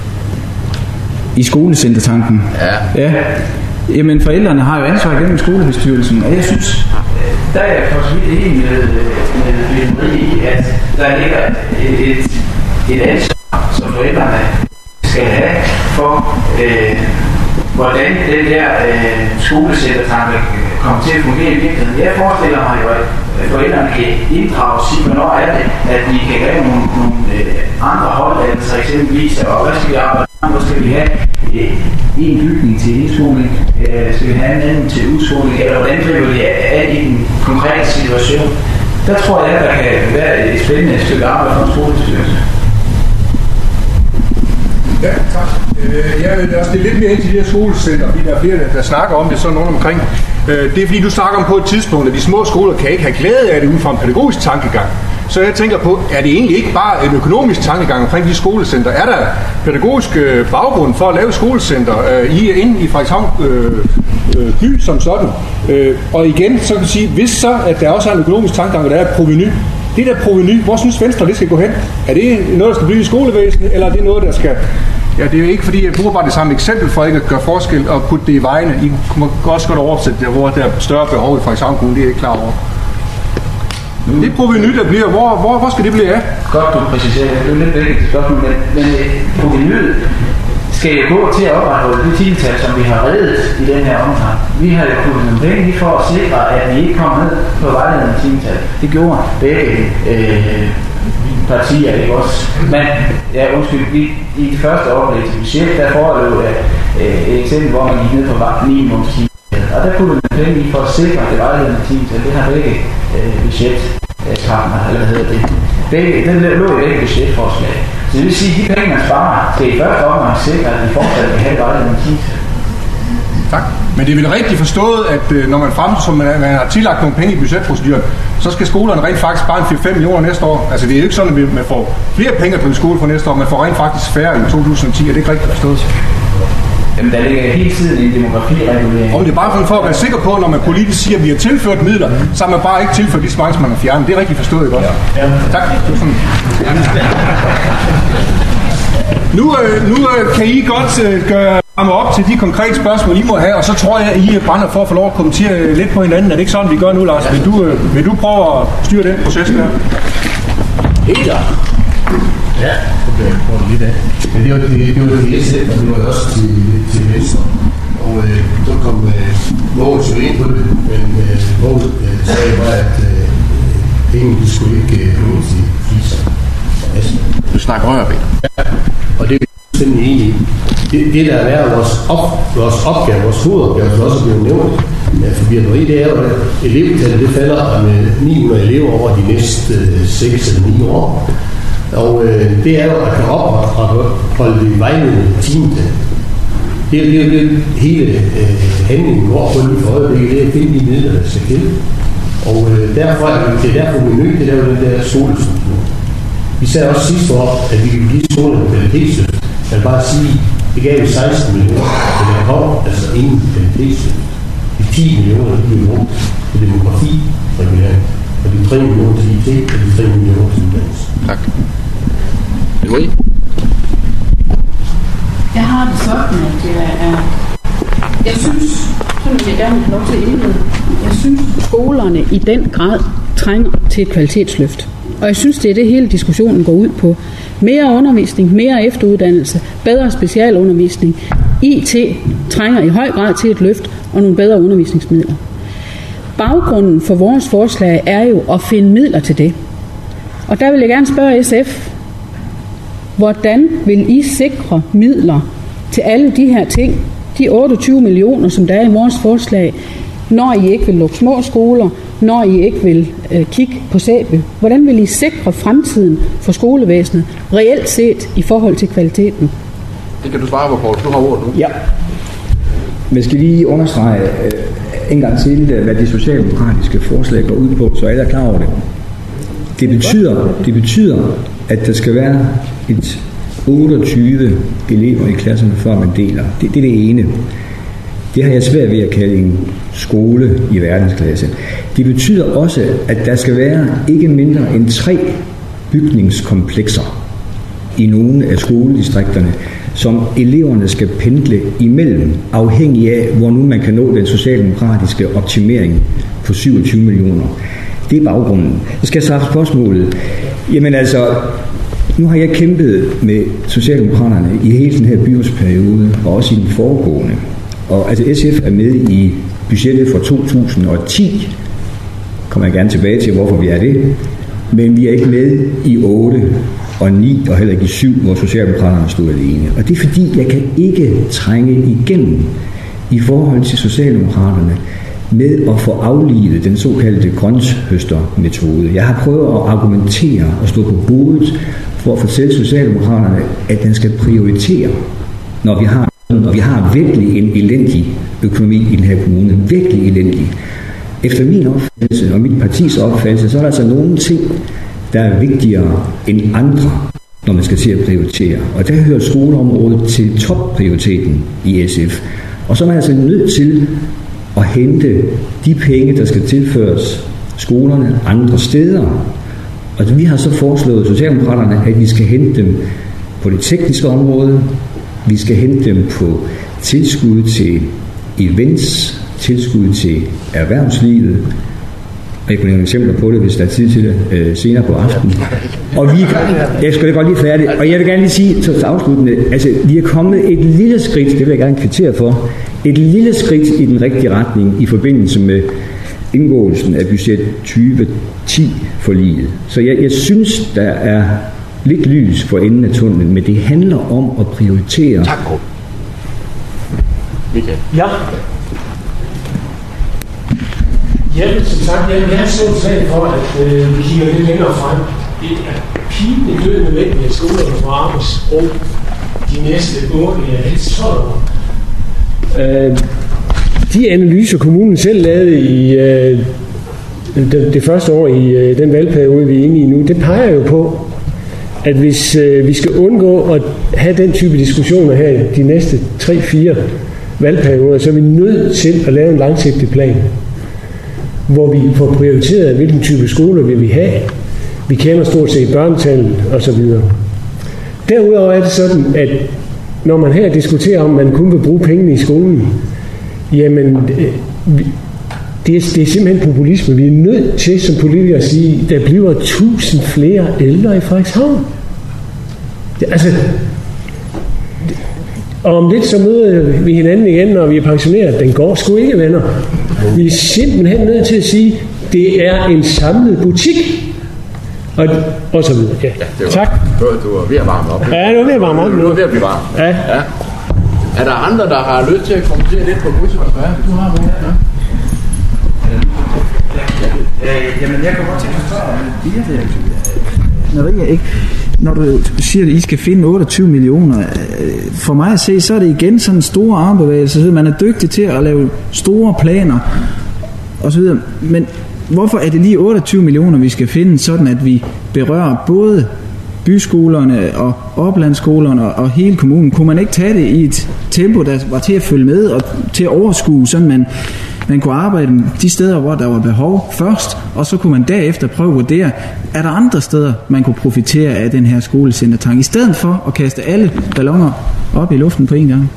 I skolecentertanken? Ja. Ja. Jamen, forældrene har jo ansvar gennem skolebestyrelsen, og jeg synes, der er jeg for så vidt enig med, med, med i, at der ligger et, et, et ansvar, som forældrene skal have for, øh, hvordan den der øh, skolecentertanke kommer til at fungere i virkeligheden. Jeg forestiller mig jo, at forældrene kan inddrage og sige, hvornår er det, at vi kan lave nogle, nogle øh, andre holddanelser eksempelvis, og hvad skal vi arbejde med, hvor skal vi have øh, en bygning til indskoling, øh, skal vi have en anden til udskoling, eller hvordan driver vi af i den konkrete situation. Der tror jeg, at der kan være et spændende stykke arbejde for en skolebestyrelse. Ja, tak. Øh, jeg vil også det lidt mere ind til de her skolecenter, fordi der er flere, der snakker om det sådan nogen omkring. Øh, det er fordi, du snakker om på et tidspunkt, at de små skoler kan ikke have glæde af det ud fra en pædagogisk tankegang. Så jeg tænker på, er det egentlig ikke bare en økonomisk tankegang omkring de skolecenter? Er der pædagogisk øh, baggrund for at lave skolecenter øh, i, inde i Frederikshavn øh, øh, by som sådan? Øh, og igen, så kan vi sige, hvis så, at der også er en økonomisk tankegang, og der er et proveny. Det der proveny, hvor synes Venstre, det skal gå hen? Er det noget, der skal blive i skolevæsenet, eller er det noget, der skal Ja, det er ikke fordi, jeg bruger bare det samme eksempel for ikke at gøre forskel og putte det i vejene. I må også godt oversætte det, hvor der er større behov i Frederikshavn Kommune, det er jeg ikke klar over. Mm. Det proveny, der bliver, hvor, hvor, hvor skal det blive af? Godt, du præciserer. Det er lidt vigtigt spørgsmål, men, men provenyet skal jo gå til at opretholde de timetal, som vi har reddet i den her omgang. Vi har jo kunnet nogle penge for at sikre, at vi ikke kommer ned på vejledende timetal. Det gjorde begge øh, partier, ikke også? Men, ja, undskyld, vi, i det første oplæg til budget, der foreløb øh, et eksempel, hvor man gik ned på minimumstimetal. Og der kunne man penge i for at sikre det vejledende timetal. Det har begge øh, budgetpartner, eller hvad hedder det. Begge, den lå i begge budgetforslag. Så det vil sige, at de penge, man sparer, skal i første omgang sikre, at vi fortsat kan have vejledende timetal. Tak. Men det er vel rigtig forstået, at øh, når man frem, som man, man har tillagt nogle penge i budgetproceduren, så skal skolerne rent faktisk spare en fire til fem millioner næste år. Altså det er jo ikke sådan, at man får flere penge på en skole for næste år, man får rent faktisk færre i to tusind og ti, er det ikke rigtigt forstået? Jamen, der ligger hele tiden en demografiregulering. Og det er bare for at være sikker på, når man politisk siger, at vi har tilført midler, så har man bare ikke tilført de så mange, som man har fjernet. Det er rigtig forstået, ikke også? Ja. Tak. Nu, øh, nu øh, kan I godt øh, gøre mig op til de konkrete spørgsmål, I må have, og så tror jeg, at I brænder for at få lov at kommentere lidt på hinanden. Er det ikke sådan, vi gør nu, Lars? Vil du, øh, vil du prøve at styre den proces der? Ikke. Ja, det bliver jeg prøvet lidt af. Men det var det, det, var det S F, og det var også til, til Venstre. Og øh, så kom øh, Mogens jo ind på det, men øh, Mogens øh, sagde bare, at øh, penge de skulle ikke øh, gå til fliser og asfalt. Du snakker højere, Peter. Ja, og det er vi fuldstændig enige i. Det, det der er været vores, op, vores opgave, vores hovedopgave, som også er blevet nævnt, ja, for vi har noget i, det er jo, at elevtallet det falder med ni hundrede elever over de næste øh, seks eller ni år. Og øh, det er jo at kan opretholde det vejledende timetal. Det er jo det, hele øh, handlingen går på lige for øjeblikket, det er at finde de midler, der skal til. Og øh, derfor er det, det er derfor, vi er nødt til at lave den der skolestruktur. Vi sagde også sidste år, at vi ville give skolen kvalitetsløft. Jeg vil bare sige, det gav jo seksten millioner, og det kom altså ingen kvalitetsløft. De ti millioner, de blev brugt til demografi, regulering, og de tre millioner til I T, og de tre millioner til uddannelse. Tak. Louis? Jeg har det sådan, at jeg er... Jeg synes, sådan vil jeg gerne have lov til at indlede, jeg synes, at skolerne i den grad trænger til et kvalitetsløft. Og jeg synes, det er det hele diskussionen går ud på. Mere undervisning, mere efteruddannelse, bedre specialundervisning. I T trænger i høj grad til et løft og nogle bedre undervisningsmidler. Baggrunden for vores forslag er jo at finde midler til det. Og der vil jeg gerne spørge S F, hvordan vil I sikre midler til alle de her ting, de otteogtyve millioner, som der er i vores forslag, når I ikke vil lukke små skoler, når I ikke vil øh, kigge på Sæby? Hvordan vil I sikre fremtiden for skolevæsenet reelt set i forhold til kvaliteten? Det kan du svare på, Poul. Du har ordet nu. Ja. Men skal lige understrege øh, en gang til, hvad det socialdemokratiske forslag går ud på, så alle er klar over det. Det betyder, det betyder, at der skal være et otteogtyve elever i klasserne, før man deler. Det, det er det ene. Det har jeg svært ved at kalde en skole i verdensklasse. Det betyder også, at der skal være ikke mindre end tre bygningskomplekser i nogle af skoledistrikterne, som eleverne skal pendle imellem, afhængig af, hvor nu man kan nå den socialdemokratiske optimering på syvogtyve millioner. Det er baggrunden. Så skal jeg svare spørgsmålet. Jamen altså, nu har jeg kæmpet med Socialdemokraterne i hele den her byrådsperiode, og også i den foregående. Og altså S F er med i budgettet for to tusind og ti. Kommer jeg gerne tilbage til, hvorfor vi er det. Men vi er ikke med i otte og ni, og heller ikke i syv, hvor Socialdemokraterne stod alene. Og det er fordi, jeg kan ikke trænge igennem i forhold til Socialdemokraterne med at få aflivet den såkaldte grønthøstermetode. Jeg har prøvet at argumentere og stå på hovedet for at fortælle Socialdemokraterne, at den skal prioritere, når vi har, når vi har virkelig en elendig økonomi i den her kommune. Virkelig elendig. Efter min opfattelse og mit partis opfattelse, så er der altså nogle ting, der er vigtigere end andre, når man skal til at prioritere. Og der hører skoleområdet til topprioriteten i S F. Og så er man altså nødt til at hente de penge, der skal tilføres skolerne andre steder. Og vi har så foreslået Socialdemokraterne, at vi skal hente dem på det tekniske område, Vi skal hente dem på tilskud til events, tilskud til erhvervslivet. Jeg kunne nævne eksempler på det, hvis der er tid til det øh, senere på aftenen. Og vi, jeg skal da godt lige færdig, og jeg vil gerne lige sige så afsluttende, altså vi er kommet et lille skridt, det vil jeg gerne kvittere for, et lille skridt i den rigtige retning i forbindelse med indgåelsen af budget tyve ti-forliget. Så jeg, jeg synes, der er lidt lys for enden af tunnelen, men det handler om at prioritere. Tak, Kåre. Michael. Ja. Ja, som sagt, jeg er så glad for, at øh, vi kigger lidt længere frem. Det er pinligt død nødvendigt, at skolerne får arbejdsro de næste otte eller helst tolv år. Øh, de analyser, kommunen selv lavede i øh, det, det første år i øh, den valgperiode, vi er inde i nu, det peger jo på, at hvis øh, vi skal undgå at have den type diskussioner her de næste tre fire valgperioder, så er vi nødt til at lave en langsigtet plan, hvor vi får prioriteret, hvilken type skoler vil vi have. Vi kender stort set børnetallet osv. Derudover er det sådan, at når man her diskuterer, om man kun vil bruge pengene i skolen, jamen det er, det er simpelthen populisme. Vi er nødt til som politikere at sige, at der bliver tusind flere ældre i Frederikshavn. Det, altså, det, og om lidt så møder vi hinanden igen, når vi er pensioneret. Den går sgu ikke, venner. Vi er simpelthen nødt til at sige, at det er en samlet butik. Og, og så videre. Ja. Ja, det var, tak. Du, du er ved at varme op. Ja, du er ved at varme op. Du er ved at blive varm. Ja. Ja. Er der andre, der har lyst til at kommentere lidt på krydset? Ja, du har med. Ja. Jamen, jeg kan godt tænke mig at spørge om det. Ikke? Når du siger, at I skal finde otteogtyve millioner, for mig at se, så er det igen sådan en stor armbevægelse. Man er dygtig til at lave store planer og så videre. Men hvorfor er det lige otteogtyve millioner, vi skal finde, sådan at vi berører både byskolerne og oplandsskolerne og hele kommunen? Kunne man ikke tage det i et tempo, der var til at følge med og til at overskue, sådan man, man kunne arbejde de steder, hvor der var behov først, og så kunne man derefter prøve at vurdere, er der andre steder, man kunne profitere af den her skolecentertank, i stedet for at kaste alle balloner op i luften på en gang?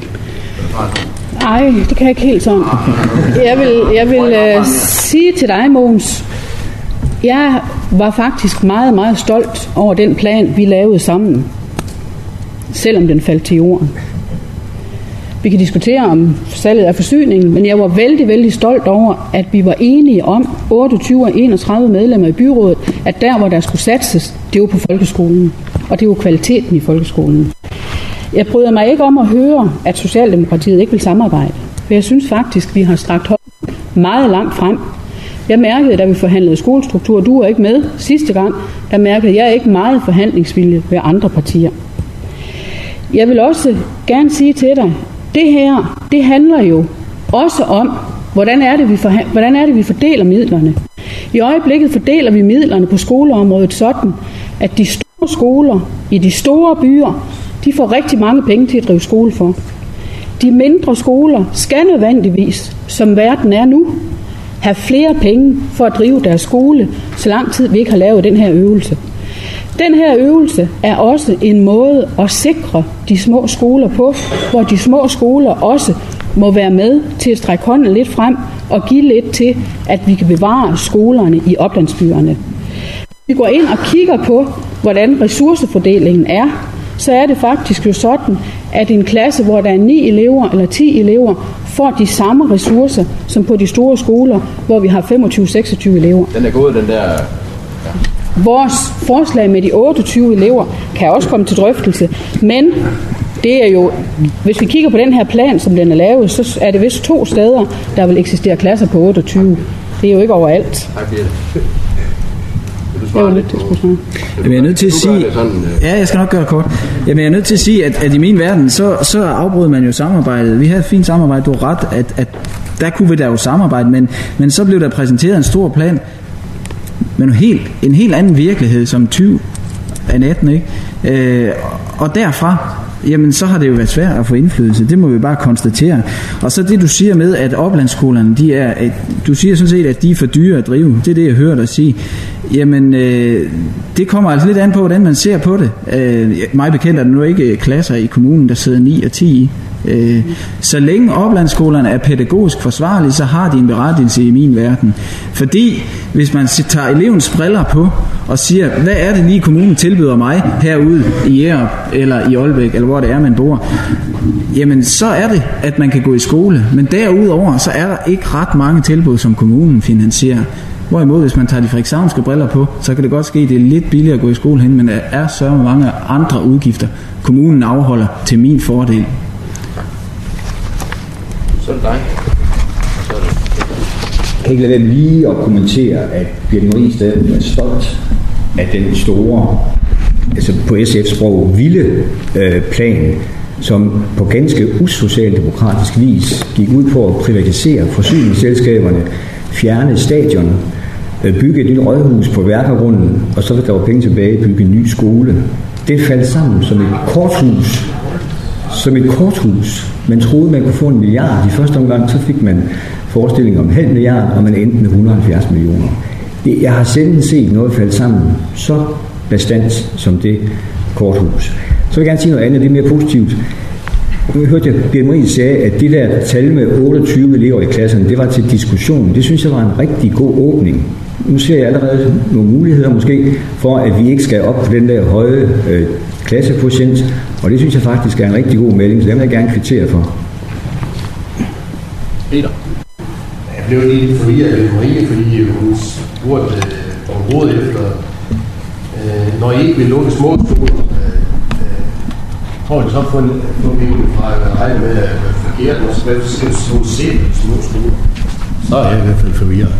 Nej, det kan jeg ikke helt sådan. Jeg vil, jeg vil uh, sige til dig, Mogens, jeg var faktisk meget, meget stolt over den plan, vi lavede sammen, selvom den faldt til jorden. Vi kan diskutere om salget af forsyningen, men jeg var vældig, vældig stolt over, at vi var enige om, otteogtyve og enogtredive medlemmer i byrådet, at der, hvor der skulle satses, det var på folkeskolen, og det var kvaliteten i folkeskolen. Jeg bryder mig ikke om at høre, at Socialdemokratiet ikke vil samarbejde, for jeg synes faktisk, vi har strakt hånden meget langt frem. Jeg mærkede, da vi forhandlede skolestruktur, du var ikke med sidste gang, der mærkede jeg ikke meget forhandlingsvilje ved andre partier. Jeg vil også gerne sige til dig, det her, det handler jo også om, hvordan er det, vi, forha- hvordan er det, vi fordeler midlerne. I øjeblikket fordeler vi midlerne på skoleområdet sådan, at de store skoler i de store byer, de får rigtig mange penge til at drive skole for. De mindre skoler skal nødvendigvis, som verden er nu, have flere penge for at drive deres skole, så lang tid vi ikke har lavet den her øvelse. Den her øvelse er også en måde at sikre de små skoler på, hvor de små skoler også må være med til at strække hånden lidt frem og give lidt til, at vi kan bevare skolerne i oplandsbyerne. Vi går ind og kigger på, hvordan ressourcefordelingen er, så er det faktisk jo sådan, at en klasse, hvor der er ni elever eller ti elever, får de samme ressourcer som på de store skoler, hvor vi har femogtyve til seksogtyve elever. Den er god, den der... Ja. Vores forslag med de otteogtyve elever kan også komme til drøftelse, men det er jo, hvis vi kigger på den her plan, som den er lavet, så er det vist to steder, der vil eksistere klasser på otteogtyve. Det er jo ikke overalt. Jeg er, Jamen, jeg er nødt til at sige, ja, jeg skal nok gøre det kort. Jamen, jeg er nødt til at sige, at, at i min verden, så, så afbrød man jo samarbejdet. Vi havde et fint samarbejde, du har ret, at, at der kunne vi da jo samarbejde, men, men så blev der præsenteret en stor plan, men helt, en helt anden virkelighed som tyve af natten, ikke? Øh, og derfra, jamen så har det jo været svært at få indflydelse. Det må vi bare konstatere. Og så det du siger med, at oplandsskolerne, de er, at, du siger sådan set, at de er for dyre at drive. Det er det, jeg hører dig sige. Jamen, øh, det kommer altså lidt an på, hvordan man ser på det. Øh, mig bekendt er der nu ikke klasser i kommunen, der sidder ni og ti i. Øh, så længe oplandsskolerne er pædagogisk forsvarlige, så har de en berettigelse i min verden. Fordi hvis man tager elevens briller på og siger, hvad er det lige kommunen tilbyder mig herude i Jerup eller i Aalbæk, eller hvor det er man bor, jamen så er det, at man kan gå i skole. Men derudover, så er der ikke ret mange tilbud, som kommunen finansierer. Hvorimod, hvis man tager de frederikshavnske briller på, så kan det godt ske, at det er lidt billigere at gå i skole hen, men der er så mange andre udgifter, kommunen afholder til min fordel. Så er det dig. Så er det. Jeg kan ikke lade være lige at kommentere, at Birthe Marie stadig er stolt af den store, altså på S F's sprog, vilde øh, plan, som på ganske usocialdemokratisk vis gik ud på at privatisere forsyningsselskaberne, fjerne stadion, bygge et nyt rådhus på værkergrunden, og så hvis der var penge tilbage, bygge en ny skole. Det faldt sammen som et korthus. Som et korthus. Man troede, man kunne få en milliard. I første omgang, så fik man forestilling om en halv milliard, og man endte med et hundrede og halvfjerds millioner. Det, jeg har sjældent set noget falde sammen så bestandt som det korthus. Så vil jeg gerne sige noget andet, det er mere positivt. Nu hørte jeg, Birthe Marie sagde, at det der tal med otteogtyve elever i klasserne, det var til diskussion. Det synes jeg var en rigtig god åbning. Nu ser jeg allerede nogle muligheder måske for, at vi ikke skal op på den der høje øh, klassekvotient, og det synes jeg faktisk er en rigtig god melding, så det vil jeg gerne kvittere for. Peter? Jeg blev lidt forvirret af Marie, fordi hun spurgte om råd efter, øh, når I ikke vil lukke små skoler, tror du så få en penge fra at regne med at være forkert, og så skal du se små skoler. Så er jeg i hvert fald forvirret.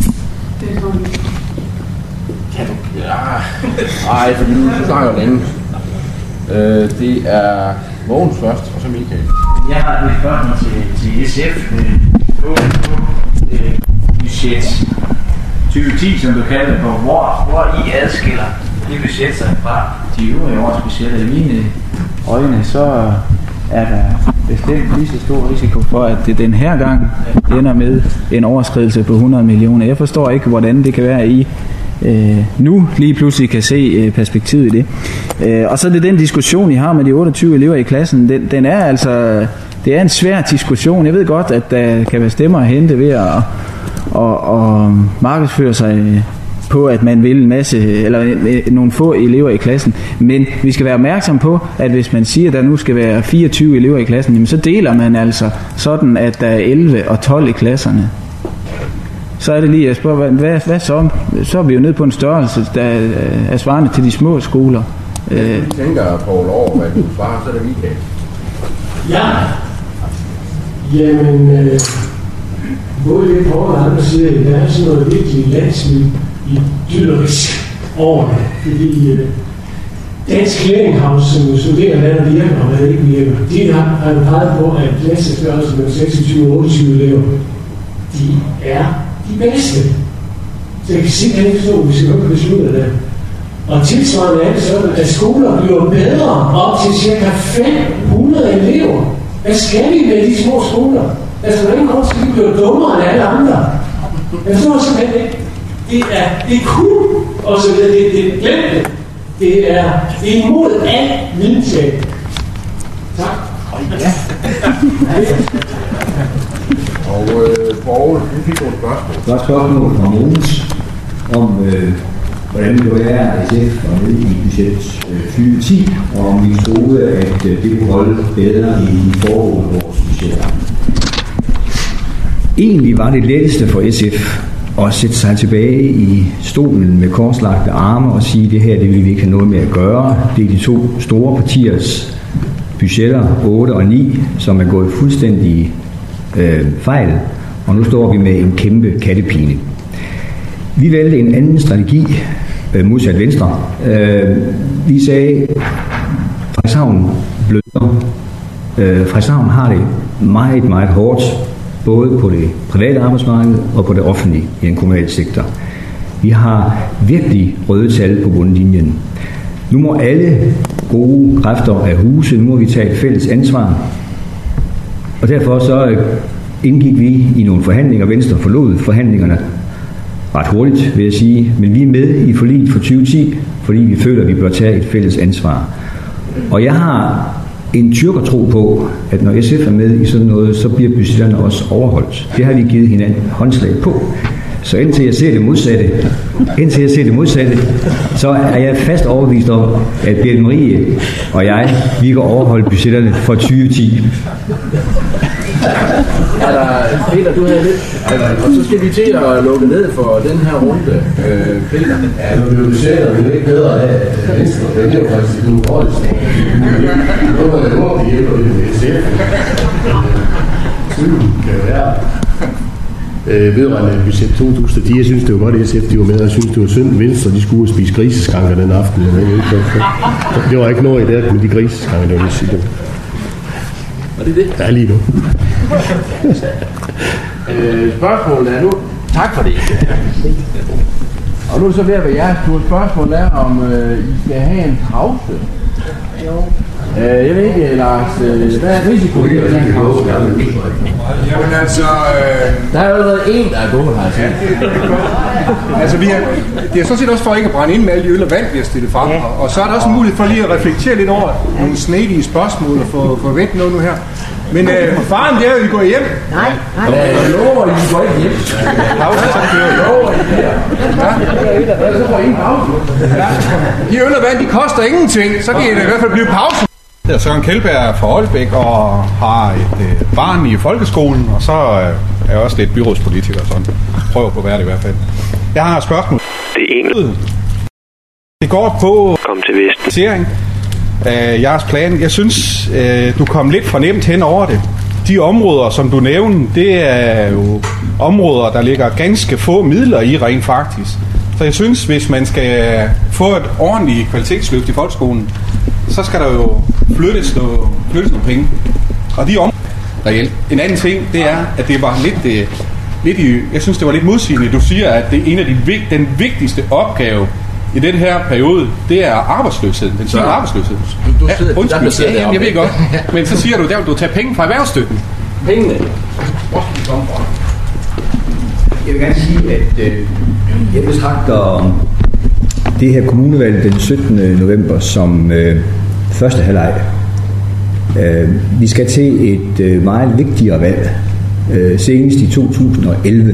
Kan du? Ja. Ej, for nu snakker den anden. Øh, det er Mogens først, og så Michael. Jeg har et spørgsmål til, til S F øh, på, på øh, budget tyve ti, som du kalder det, på, hvor, hvor I adskiller det budget sig fra de øvrige års budgetter. I mine øjne, så er der bestemt lige så stor risiko for, at det den her gang ender med en overskridelse på hundrede millioner. Jeg forstår ikke, hvordan det kan være, at I øh, nu lige pludselig kan se øh, perspektivet i det. Øh, og så er det den diskussion, I har med de otteogtyve elever i klassen. Den, den er altså, det er en svær diskussion. Jeg ved godt, at der kan være stemmer at hente ved at og, og markedsføre sig på, at man vil en masse, eller nogle få elever i klassen. Men vi skal være opmærksom på, at hvis man siger, at der nu skal være fireogtyve elever i klassen, jamen så deler man altså sådan, at der er elleve og tolv i klasserne. Så er det lige, jeg spørger, hvad, hvad, hvad så? Så er vi jo nede på en størrelse, der er svarende til de små skoler. Jeg tænker, Poul, over, hvad du svarer, så er det Michael. Ja. Jamen, øh, både det på og andre siger, at der er sådan noget virkelig landsliv i dyrisk over det, fordi øh, Dansk Clearinghouse, som studerer, hvad der virker og hvad der ikke virker, de har, har jo peget på, at klassestørrelsen med seksogtyve otteogtyve elever, de er de bedste. Så jeg kan simpelthen ikke forstå, at vi skal godt beslutte det. Og tilsvarende er det sådan, at skoler bliver bedre op til cirka fem hundrede elever. Hvad skal vi med de små skoler? Altså, der er ingen grund til, at de bliver dummere end alle andre. Jeg forstår simpelthen ikke. Det er, det er cool, og så videre. Det, det er glemt. Det er, det er imod al videnskab. Tak. Ja. Og øh, Poul, du fik nogle spørgsmål. Der er spørgsmål fra Mogens om, øh, hvordan det er, at S F var med i budget øh, tyve ti, og om vi troede, at øh, det kunne holde bedre i de foregående års budgetter. Egentlig var det letteste for S F at sætte sig tilbage i stolen med korslagte arme og sige, at det her det vil vi ikke have noget med at gøre. Det er de to store partiers budgetter, otte og ni, som er gået fuldstændig øh, fejl, og nu står vi med en kæmpe kattepine. Vi valgte en anden strategi, øh, modsat Venstre. Øh, vi sagde, Frederikshavn bløder. Øh, Frederikshavn har det meget, meget hårdt, både på det private arbejdsmarked og på det offentlige i den kommunale sektor. Vi har virkelig røde tal på bundlinjen. Nu må alle gode kræfter af huse, nu må vi tage et fælles ansvar. Og derfor så indgik vi i nogle forhandlinger. Venstre forlod forhandlingerne ret hurtigt, vil jeg sige. Men vi er med i forliget for tyve ti, fordi vi føler, at vi bør tage et fælles ansvar. Og jeg har en tyrkertro på, at når S F er med i sådan noget, så bliver budgetterne også overholdt. Det har vi givet hinanden håndslag på. Så indtil jeg ser det modsatte, indtil jeg ser det modsatte, så er jeg fast overbevist om, at Birte Marie og jeg, vi kan overholde budgetterne for tyve ti. Er der, Peter, du havde lidt, og så skal vi til at lukke ned for den her runde. Øh, Peter? Ja, nu bliver budgetter, vi er ikke bedre af Venstre. Det er jo faktisk nogle rollest. Nu er det noget, vi hjælper med S F. Tvivl kan jo være. Øh, vedrørende budget to tusind og ti, jeg synes det var godt, at S F de var med, og jeg synes det var synd, Venstre de skulle spise griseskanker den aften. Det var ikke noget i det med de griseskanker, det var lige sige. Og det er det? Ja, lige nu. øh, spørgsmålet er nu, tak for det. Og nu er det så ved at være jeres tur. Spørgsmålet er, om øh, I skal have en pause. Jo. Øh, jeg ved ikke, Lars, øh, hvad er risiko i at have en pause? Jamen altså... Øh... Der er jo allerede en, der er god her. Ja, altså, vi har, det er sådan set også for ikke at brænde ind med alle de øl og vand, vi har stillet frem. Ja. Og, og så er der også en mulighed for lige at reflektere lidt over nogle snedige spørgsmål og få, få vendt noget nu her. Men øh, faren, det er jo, at I går hjem. Nej, nej. Jeg lover, at I går ikke hjem. Pause, så kører jeg. Lover, at I her. Ja, så får I ingen pause. Ja. De øl og vand, de koster ingenting. Så kan I i hvert fald blive pause. Jeg er Søren Kjeldberg fra Aalbæk og har et øh, barn i folkeskolen, og så øh, er jeg også lidt byrådspolitiker, sådan. Prøver på at være det i hvert fald. Jeg har et spørgsmål. Det er egentlig. Det går på kom til finansiering af jeres plan. Jeg synes, øh, du kom lidt for nemt hen over det. De områder, som du nævnte, det er jo områder, der ligger ganske få midler i rent faktisk. Så jeg synes, hvis man skal få et ordentligt kvalitetsløft i folkeskolen, så skal der jo flyttes nogle, flyttes nogle penge. Og de om reelt. En anden ting, det er, at det var lidt, det, lidt i, jeg synes, det var lidt modsigende. Du siger, at det er en af de, den vigtigste opgave i den her periode, det er arbejdsløshed. Den siger arbejdsløshed. Du, du sidder, ja, undskyld, ja, jamen, jeg ved godt. Men så siger du, der vil du tage penge fra erhvervsstøtten. Pengene? Hvor skal de komme fra? Jeg vil gerne sige, at øh, jeg betragter det her kommunevalg den syttende november som øh, første halvleg. Øh, vi skal til et øh, meget vigtigere valg, øh, senest i to tusind og elleve.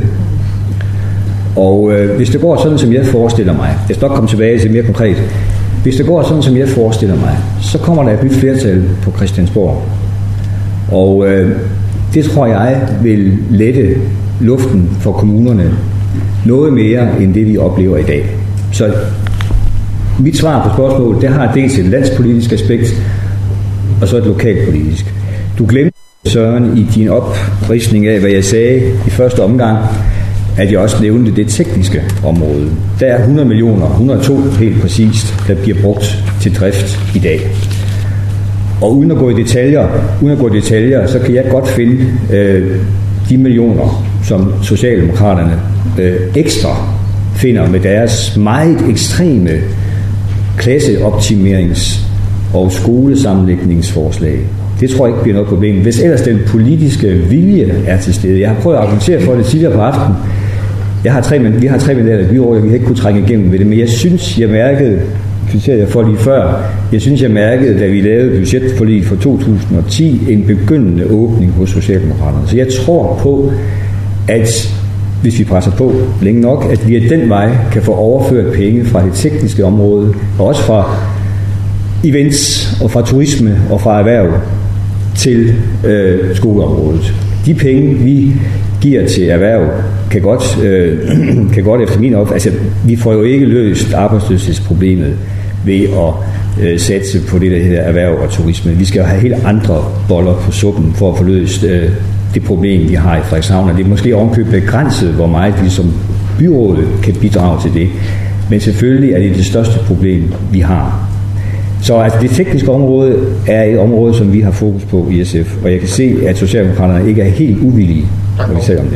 Og øh, hvis det går sådan, som jeg forestiller mig, jeg skal nok komme tilbage til mere konkret, hvis det går sådan, som jeg forestiller mig, så kommer der et nyt flertal på Christiansborg. Og øh, det tror jeg vil lette luften for kommunerne noget mere end det, vi oplever i dag. Så mit svar på spørgsmålet, det har dels et landspolitisk aspekt, og så et lokalpolitisk. Du glemte, Søren, i din opridsning af, hvad jeg sagde i første omgang, at jeg også nævnte det tekniske område. Der er hundrede millioner, et hundrede og to helt præcist, der bliver brugt til drift i dag. Og uden at gå i detaljer, uden at gå i detaljer, så kan jeg godt finde øh, de millioner, som Socialdemokraterne øh, ekstra finder med deres meget ekstreme klasseoptimerings- og skolesammenlægningsforslag. Det tror jeg ikke bliver noget problem. Hvis ellers den politiske vilje er til stede. Jeg har prøvet at argumentere for det tidligere på aftenen. Jeg har tre, vi har tre mandater i byrådet, vi har ikke kunne trænge igennem med det, men jeg synes, jeg mærkede, kvitterede jeg for lige før, jeg synes, jeg mærkede, da vi lavede budgetforliget for to tusind og ti, en begyndende åbning hos Socialdemokraterne. Så jeg tror på, at hvis vi presser på længe nok, at vi af den vej kan få overført penge fra det tekniske område, og også fra events og fra turisme og fra erhverv til øh, skoleområdet. De penge, vi giver til erhverv, kan godt, øh, kan godt efter min opfattelse, altså vi får jo ikke løst arbejdsløshedsproblemet ved at øh, satse på det, der hedder erhverv og turisme. Vi skal jo have helt andre boller på suppen for at få løst øh, det problem, vi har i Frederikshavn, og det er måske ovenkøbet begrænset, hvor meget vi som byrådet kan bidrage til det. Men selvfølgelig er det det største problem, vi har. Så altså, det tekniske område er et område, som vi har fokus på i S F, og jeg kan se, at Socialdemokraterne ikke er helt uvillige, når vi taler om det.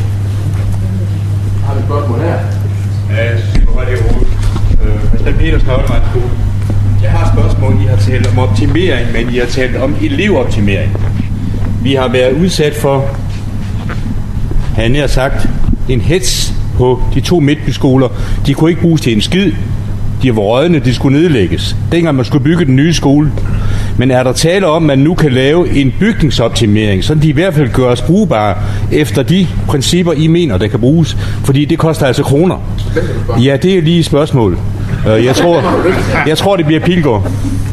Har vi et spørgsmål her? Ja, hvor var det roligt. Christian Petersen har også skole. Jeg har et spørgsmål. I har talt om optimering, men I har talt om elevoptimering. Vi har været udsat for, han har sagt, en hets på de to midtbyskoler. De kunne ikke bruges til en skid. De var rådne, de skulle nedlægges. Dengang man skulle bygge den nye skole. Men er der tale om, at man nu kan lave en bygningsoptimering, så de i hvert fald gøres brugbare efter de principper, I mener, der kan bruges? Fordi det koster altså kroner. Ja, det er lige et spørgsmål. Jeg tror, jeg tror det bliver Pilgaard.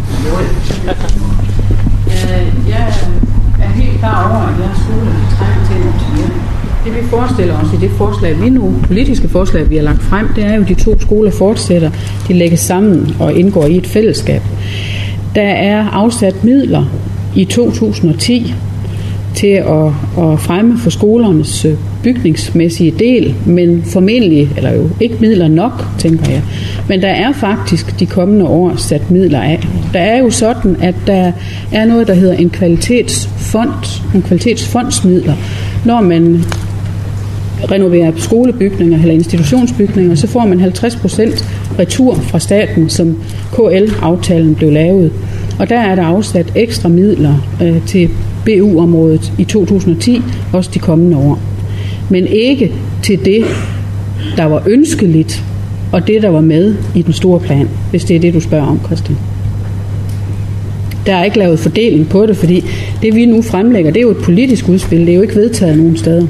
Jeg er helt klar over, at jeg skulle trække til en optimering. Det vi forestiller os i det forslag, vi nu, politiske forslag, vi har lagt frem, det er jo, at de to skoler fortsætter, de lægges sammen og indgår i et fællesskab. Der er afsat midler i to tusind og ti til at, at fremme for skolernes bygningsmæssige del, men formentlig, eller jo ikke midler nok, tænker jeg. Men der er faktisk de kommende år sat midler af. Der er jo sådan, at der er noget, der hedder en kvalitetsfond, en kvalitetsfondsmidler. Når man renoverer skolebygninger eller institutionsbygninger, så får man halvtreds procent retur fra staten, som K L-aftalen blev lavet. Og der er der afsat ekstra midler øh, til B U-området i to tusind og ti, også de kommende år. Men ikke til det, der var ønskeligt, og det, der var med i den store plan, hvis det er det, du spørger om, Christian. Der er ikke lavet fordeling på det, fordi det, vi nu fremlægger, det er jo et politisk udspil, det er jo ikke vedtaget nogen steder.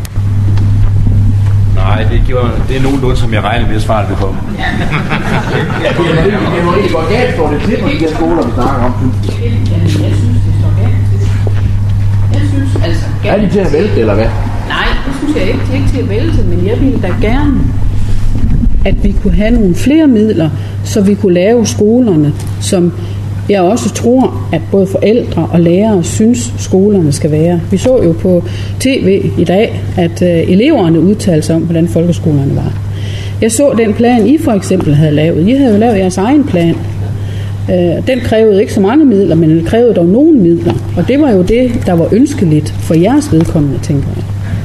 Nej, det, gjorde, det er nogenlunde, som jeg regner med, at svaret vil komme. Ja, det er det må ikke gå galt for det til på de her skoler, vi snakker om. Jeg synes, det står galt til. Jeg synes, altså... Er de til at vælte, eller hvad? Nej, det synes jeg ikke. Det er ikke til at vælte, men jeg ville da gerne, at vi kunne have nogle flere midler, så vi kunne lave skolerne, som jeg også tror, at både forældre og lærere synes, skolerne skal være. Vi så jo på tv i dag, at uh, eleverne udtalte sig om, hvordan folkeskolerne var. Jeg så den plan, I for eksempel havde lavet. I havde jo lavet jeres egen plan. Uh, den krævede ikke så mange midler, men den krævede dog nogle midler. Og det var jo det, der var ønskeligt for jeres vedkommende, tænker jeg.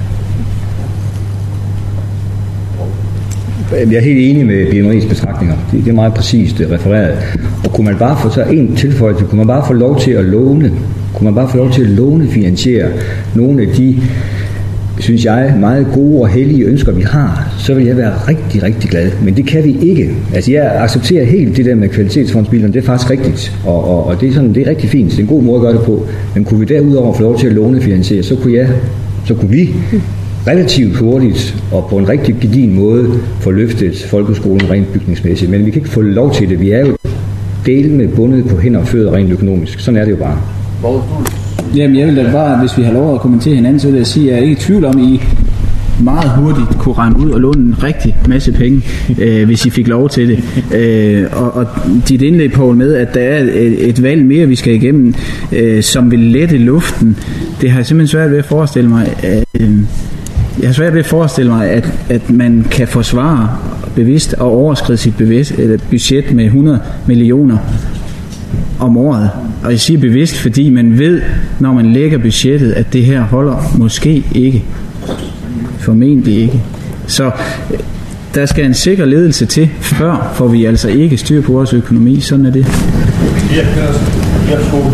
Jeg er helt enig med Birte Maries betragtninger. Det er meget præcist refereret. Og kunne man bare få så en tilføjelse, kunne man bare få lov til at låne, kunne man bare få lov til at låne finansiere nogle af de, synes jeg, meget gode og hellige ønsker, vi har, så vil jeg være rigtig, rigtig glad. Men det kan vi ikke. Altså, jeg accepterer helt det der med kvalitetsfondsmidlerne, det er faktisk rigtigt. Og, og, og det, er sådan, det er rigtig fint. Det er en god måde at gøre det på. Men kunne vi derudover få lov til at låne finansiere, så kunne jeg, så kunne vi relativt hurtigt og på en rigtig gedin måde få løftet folkeskolen rent bygningsmæssigt. Men vi kan ikke få lov til det. Vi er jo delt med bundet på hænder og fødder rent økonomisk. Sådan er det jo bare. Jamen jeg vil da bare, hvis vi har lov at kommentere hinanden, så vil jeg sige, at jeg er ikke i tvivl om, at I meget hurtigt kunne regne ud og låne en rigtig masse penge, øh, hvis I fik lov til det. Øh, og, og dit indlæg, Poul, med, at der er et, et valg mere, vi skal igennem, øh, som vil lette luften, det har jeg simpelthen svært ved at forestille mig. Øh, jeg har svært ved at forestille mig, at, at man kan forsvare bevidst og overskride sit bevidst, eller budget med hundrede millioner om året. Og jeg siger bevidst, fordi man ved, når man lægger budgettet, at det her holder måske ikke. Formentlig ikke. Så der skal en sikker ledelse til, før får vi altså ikke styr på vores økonomi. Sådan er det. Ja, ja, skole.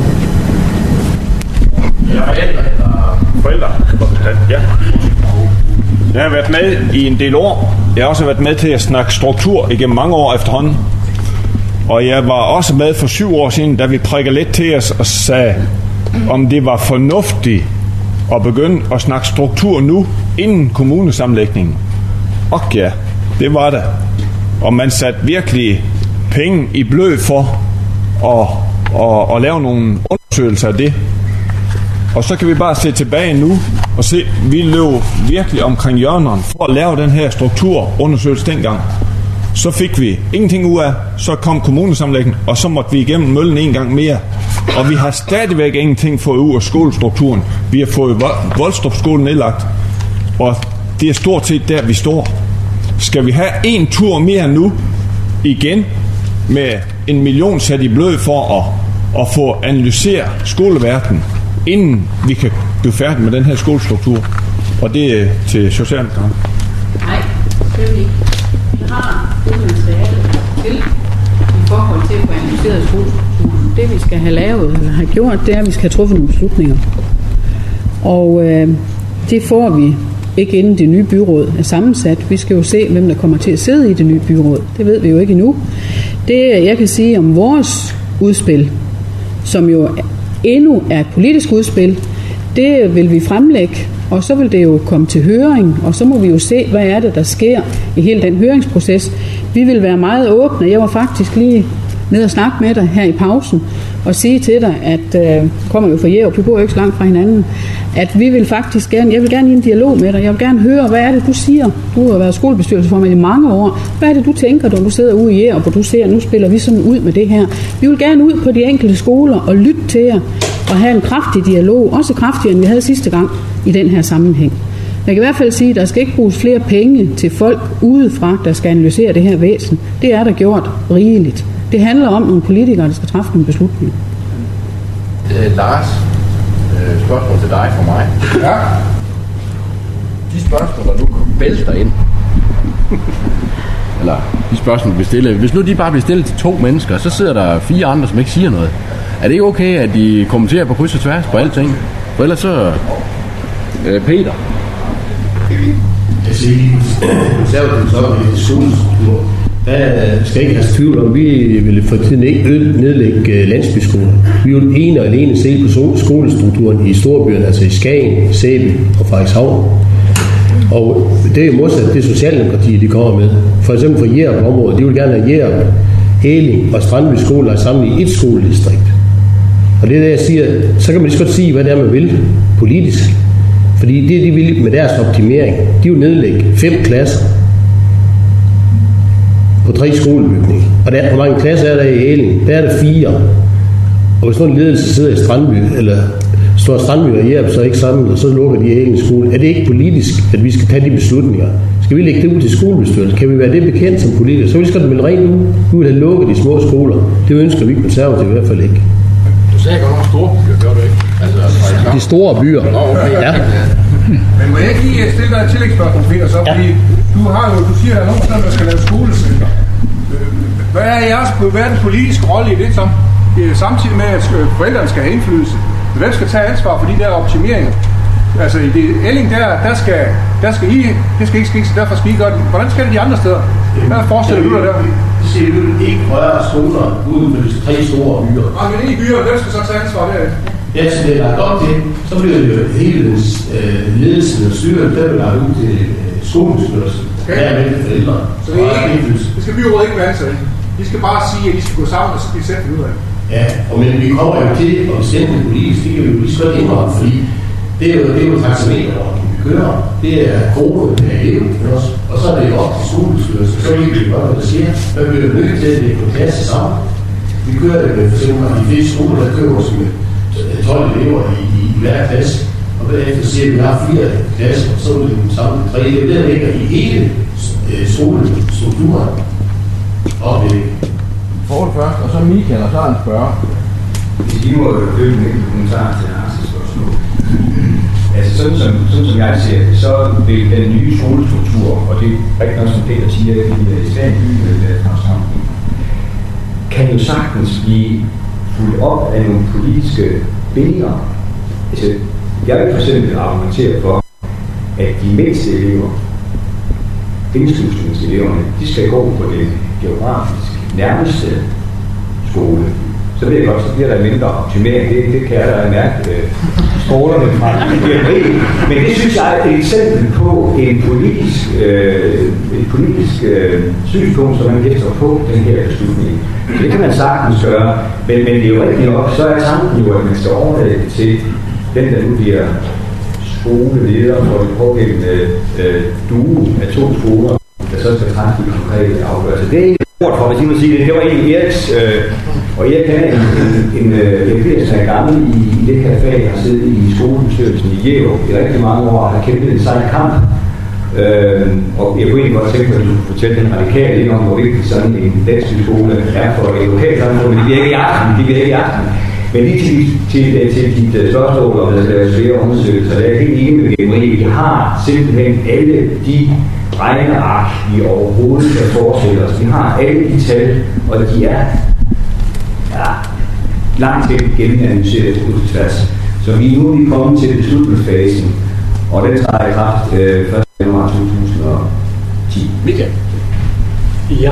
Ja, forældre eller forældre. Ja. Jeg har været med i en del år. Jeg har også været med til at snakke struktur igennem mange år efterhånden. Og jeg var også med for syv år siden, da vi prikkede lidt til os og sagde, om det var fornuftigt at begynde at snakke struktur nu, inden kommunesammenlægningen. Og ja, det var det. Og man satte virkelig penge i blød for at, at, at lave nogle undersøgelser af det. Og så kan vi bare se tilbage nu og se, at vi løb virkelig omkring hjørnerne for at lave den her strukturundersøgelse dengang. Så fik vi ingenting ud af, så kom kommunesammenlægningen, og så måtte vi igennem møllen en gang mere. Og vi har stadigvæk ingenting fået ud af skolestrukturen. Vi har fået Voldstrup-skolen nedlagt, og det er stort set der, vi står. Skal vi have en tur mere nu, igen, med en million sat i blød for at, at få analyseret skoleverdenen, inden vi kan blive færdige med den her skolestruktur? Og det er til Socialdemokraterne. Nej, det vil vi ikke. Vi har det materiale til i forhold til at få analyseret skolestrukturen. Det vi skal have lavet eller have gjort, det er, at vi skal have truffet nogle beslutninger. Og øh, det får vi ikke inden det nye byråd er sammensat. Vi skal jo se, hvem der kommer til at sidde i det nye byråd. Det ved vi jo ikke endnu. Det, jeg kan sige om vores udspil, som jo endnu er et politisk udspil, det vil vi fremlægge, og så vil det jo komme til høring, og så må vi jo se, hvad er det, der sker i hele den høringsproces. Vi vil være meget åbne. Jeg var faktisk lige ned og snakke med dig her i pausen, og sige til dig, at øh, kommer jo fra Jærup, vi bor jo ikke så langt fra hinanden, at vi vil faktisk gerne, jeg vil gerne i en dialog med dig, jeg vil gerne høre, hvad er det, du siger? Du har været skolebestyrelsesformand i mange år. Hvad er det, du tænker, når du sidder ude i Jærup, og du ser, nu spiller vi sådan ud med det her. Vi vil gerne ud på de enkelte skoler og lytte til jer, og have en kraftig dialog, også kraftigere, end vi havde sidste gang i den her sammenhæng. Jeg kan i hvert fald sige, at der skal ikke bruges flere penge til folk udefra, der skal analysere det her væsen. Det er der gjort rigeligt. Det handler om nogle politikere, der skal træffe nogle beslutninger. Øh, Lars, øh, spørgsmål til dig fra mig. Ja. De spørgsmål, der nu vælter ind, eller de spørgsmål, vi stiller, hvis nu de bare bliver stillet til to mennesker, så sidder der fire andre, som ikke siger noget. Er det ikke okay, at de kommenterer på kryds og tværs på alting? For ellers så... Øh, Peter. Jeg siger, konservativt så i skolestruktur, der skal ikke have tvivl om, vi vil for tiden ikke nedlægge landsbyskoler. Vi vil ene og alene se på skolestrukturen i storbyerne, altså i Skagen, Sæby og Frederikshavn. Og det er jo modsat det Socialdemokratiet, de kommer med. For eksempel for Jærup-området, de vil gerne have Jærup, Æling og Strandby skoler sammen i et skoledistrikt. Og det er det, jeg siger, så kan man lige så godt sige, hvad det er, man vil politisk. Fordi det, de vil med deres optimering, de vil nedlægge fem klasser på tre skolebygninger. Og der, hvor mange klasser er der i Æling? Der er der fire. Og hvis nogen ledelse sidder i Strandby, eller står Strandby og Jærup så ikke sammen, og så lukker de Æling skole, er det ikke politisk, at vi skal tage de beslutninger? Skal vi lægge det ud til skolebestyrelsen? Kan vi være det bekendt som politikere? Så vil vi skal melde rent ud. Vi vil have lukket de små skoler. Det ønsker vi konservative i hvert fald ikke. Du sagde godt nok store byer, gør du ikke? Altså, de store byer. Nå, okay. Ja. Men må jeg ikke lige stille dig et tillægsspørgsmål, Peter, så? Fordi du har jo, du siger, at der er nogen, der skal lave skolecenter. Hvad er jeres, hvad er den politiske rolle i det, som samtidig med, at forældrene skal have indflydelse? Hvem skal tage ansvar for de der optimeringer? Altså i det Elling der, der skal, der skal I, det skal ikke ske, så derfor skal I gøre det. Hvordan skal det de andre steder? Hvad forestiller du dig der? Det siger vi ikke røre skoler uden for de tre store byer. Og men i byer, hvem skal så tage ansvar der? Ja, så det er lagt op til, så bliver det jo hele øh, ledelsen og styret, der bliver lagt ud til øh, skolebestyrelsen. Okay. Der er med forældre. Så det, er ikke, det skal byrådet ikke være sig. De skal bare sige, at de skal gå sammen, og så skal de sætte det ud af. Ja, og men vi kommer jo til at bestemme det politisk, det kan vi jo lige så godt indrømme, fordi det er jo, det er jo taxameter, vi kører. Det er kroner, det er elev, og så er det op til skolebestyrelsen, så vil vi gøre, hvad der siger. Men vi er jo nødt til at det på klasse sammen. Vi kører det med for eksempel, at de fleste skoler, der kører os med tolv elever i, i, i hver klasse, og bagefter siger vi, at vi har fire klasser, og så er det den samme tre elever. Det ligger i hele øh, skolestrukturen. Og det Forhold først, og så Michael, og så en spørger. Hvis I må følge en enkelt kommentar til Lars' spørgsmål. Altså sådan som, sådan som jeg ser det, så vil den nye skolestruktur, og det er rigtig nok som Peter siger, i Svanby eller Strandby, kan jo sagtens blive fuldt op af nogle politiske bindinger. Altså, jeg vil for eksempel argumentere for, at de mindste elever, indslusningseleverne, de skal gå på det geografisk nærmeste skole. Så ved jeg godt, så bliver der mindre optimering. Det, det kan jeg da mærke øh, skolerne fra. Men det synes jeg er et eksempel på en politisk, øh, et politisk øh, synspunkt, som man gæster på den her beslutning. Det kan man sagtens gøre, men, men det er jo rigtig nok, så er tanken jo, at man skal overlade det til den, der nu bliver skoleleder for det pågældende øh, duo af to skoler, der så skal træffe de konkrete afgørelser. Det er ikke ord for, hvis I må sige det. Det var egentlig Eriks, øh, og Erik er en, en, en, en firs år gammel i, i det her fag, har siddet i skolebestyrelsen i Jærup i rigtig mange år, og har kæmpet en sejr kamp. Øh, og jeg kunne egentlig godt tænke mig, at du kunne fortælle den radikale ind om, hvor vigtigt sådan en dansk skole er for et lokalsamfund, men det bliver ikke i aften, det bliver ikke i aften. Men lige til, til, til dit spørgsmål, om der skal være flere undersøgelser, der er helt enig med det, Marie. Vi har simpelthen alle de regneark, vi overhovedet kan forestille os. Vi har alle de tal, og de er ja, langt gennemanalyseret på tværs. Så vi er nu lige kommet til beslutningsfasen, Og den træder i kraft øh, første januar to tusind og ti. Michael? Ja.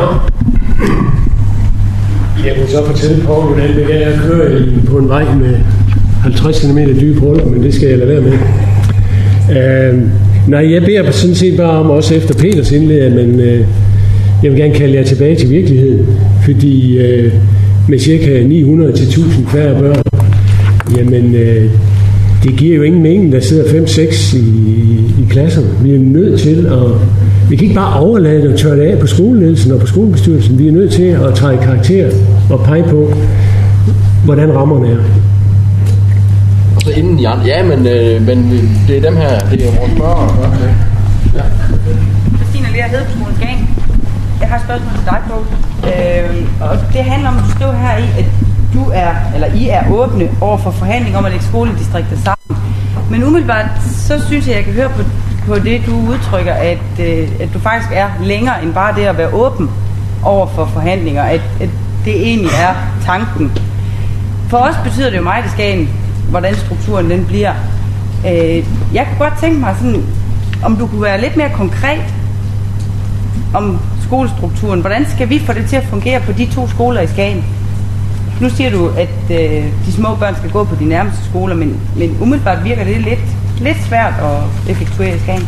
Jeg kan så fortælle på, hvordan det er at køre på en vej med halvtreds kilometer dybe huller, men det skal jeg lade være med. Uh, nej, jeg beder sådan set bare om, også efter Peters indlæg, men uh, jeg vil gerne kalde jer tilbage til virkeligheden, fordi uh, med cirka ni hundrede til tusind færre børn, jamen uh, det giver jo ingen mening, der sidder fem seks i, i klasserne. Vi er nødt til at, vi kan ikke bare overlade det og tørre det af på skoleledelsen og på skolebestyrelsen. Vi er nødt til at træde karakter og pege på, hvordan rammerne er. Og så inden de andre, ja, men, øh, men det er dem her, det er vores spørger. Ja. Christina Lea Hedeskolen Skagen. Jeg har et spørgsmål til dig, Poul. Øh, og det handler om, at du skriver her i, at du er, eller I er åbne over for forhandling om at lægge skoledistrikter sammen. Men umiddelbart, så synes jeg, jeg kan høre på, på det, du udtrykker, at, øh, at du faktisk er længere end bare det at være åben over for forhandlinger. At, at det egentlig er tanken. For os betyder det jo meget i Skagen, hvordan strukturen den bliver. Øh, jeg kunne godt tænke mig sådan, om du kunne være lidt mere konkret om skolestrukturen. Hvordan skal vi få det til at fungere på de to skoler i Skagen? Nu siger du, at øh, de små børn skal gå på de nærmeste skoler, men, men umiddelbart virker det lidt, lidt svært at effektuere i Skagen.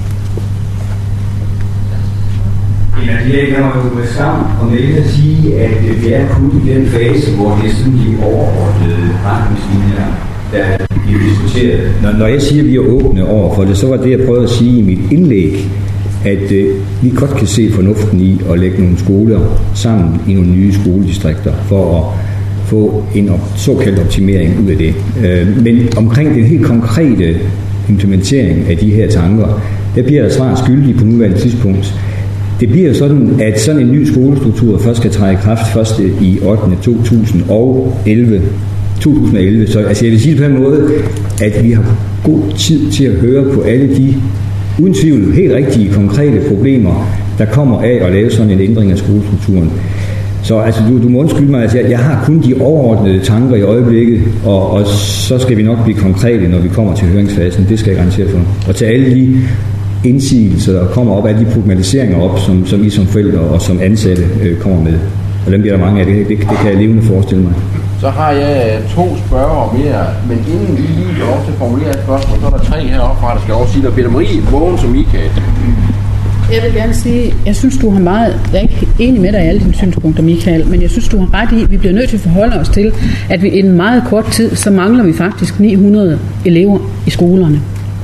Jamen, det er jo med skam og med at sige, at vi er kun i den fase, hvor det er sådan de overordnede retningslinjer, der bliver diskuteret. Når, når jeg siger, at vi er åbne over for det, så var det, jeg prøvede at sige i mit indlæg, at øh, vi godt kan se fornuften i at lægge nogle skoler sammen i nogle nye skoledistrikter for at få en såkaldt optimering ud af det. Øh, men omkring den helt konkrete implementering af de her tanker, der bliver der svar skyldig på nuværende tidspunkt. Det bliver jo sådan, at sådan en ny skolestruktur først skal træde i kraft først i ottende to tusind og elleve. to tusind og elleve. Så altså, jeg vil sige det på en måde, at vi har god tid til at høre på alle de uden tvivl helt rigtige, konkrete problemer, der kommer af at lave sådan en ændring af skolestrukturen. Så altså, du, du må undskylde mig, altså, jeg, jeg har kun de overordnede tanker i øjeblikket, og, og så skal vi nok blive konkrete, når vi kommer til høringsfasen. Det skal jeg garantere for. Og til alle de indsigelser, der kommer op, alle de problematiseringer op, som, som I som forældre og som ansatte øh, kommer med. Og dem bliver der mange af. Det, det, det kan jeg levende forestille mig. Så har jeg to spørger mere, men inden vi lige går op til at formulere et spørgsmål, så er der tre heroppe fra, der skal også sige, der Peter Marie, Mogens og Michael. Jeg vil gerne sige, jeg synes, du har meget, jeg er ikke enig med dig i alle dine synspunkter, Michael, men jeg synes, du har ret i, at vi bliver nødt til at forholde os til, at vi i en meget kort tid, så mangler vi faktisk ni hundrede elever i skolerne.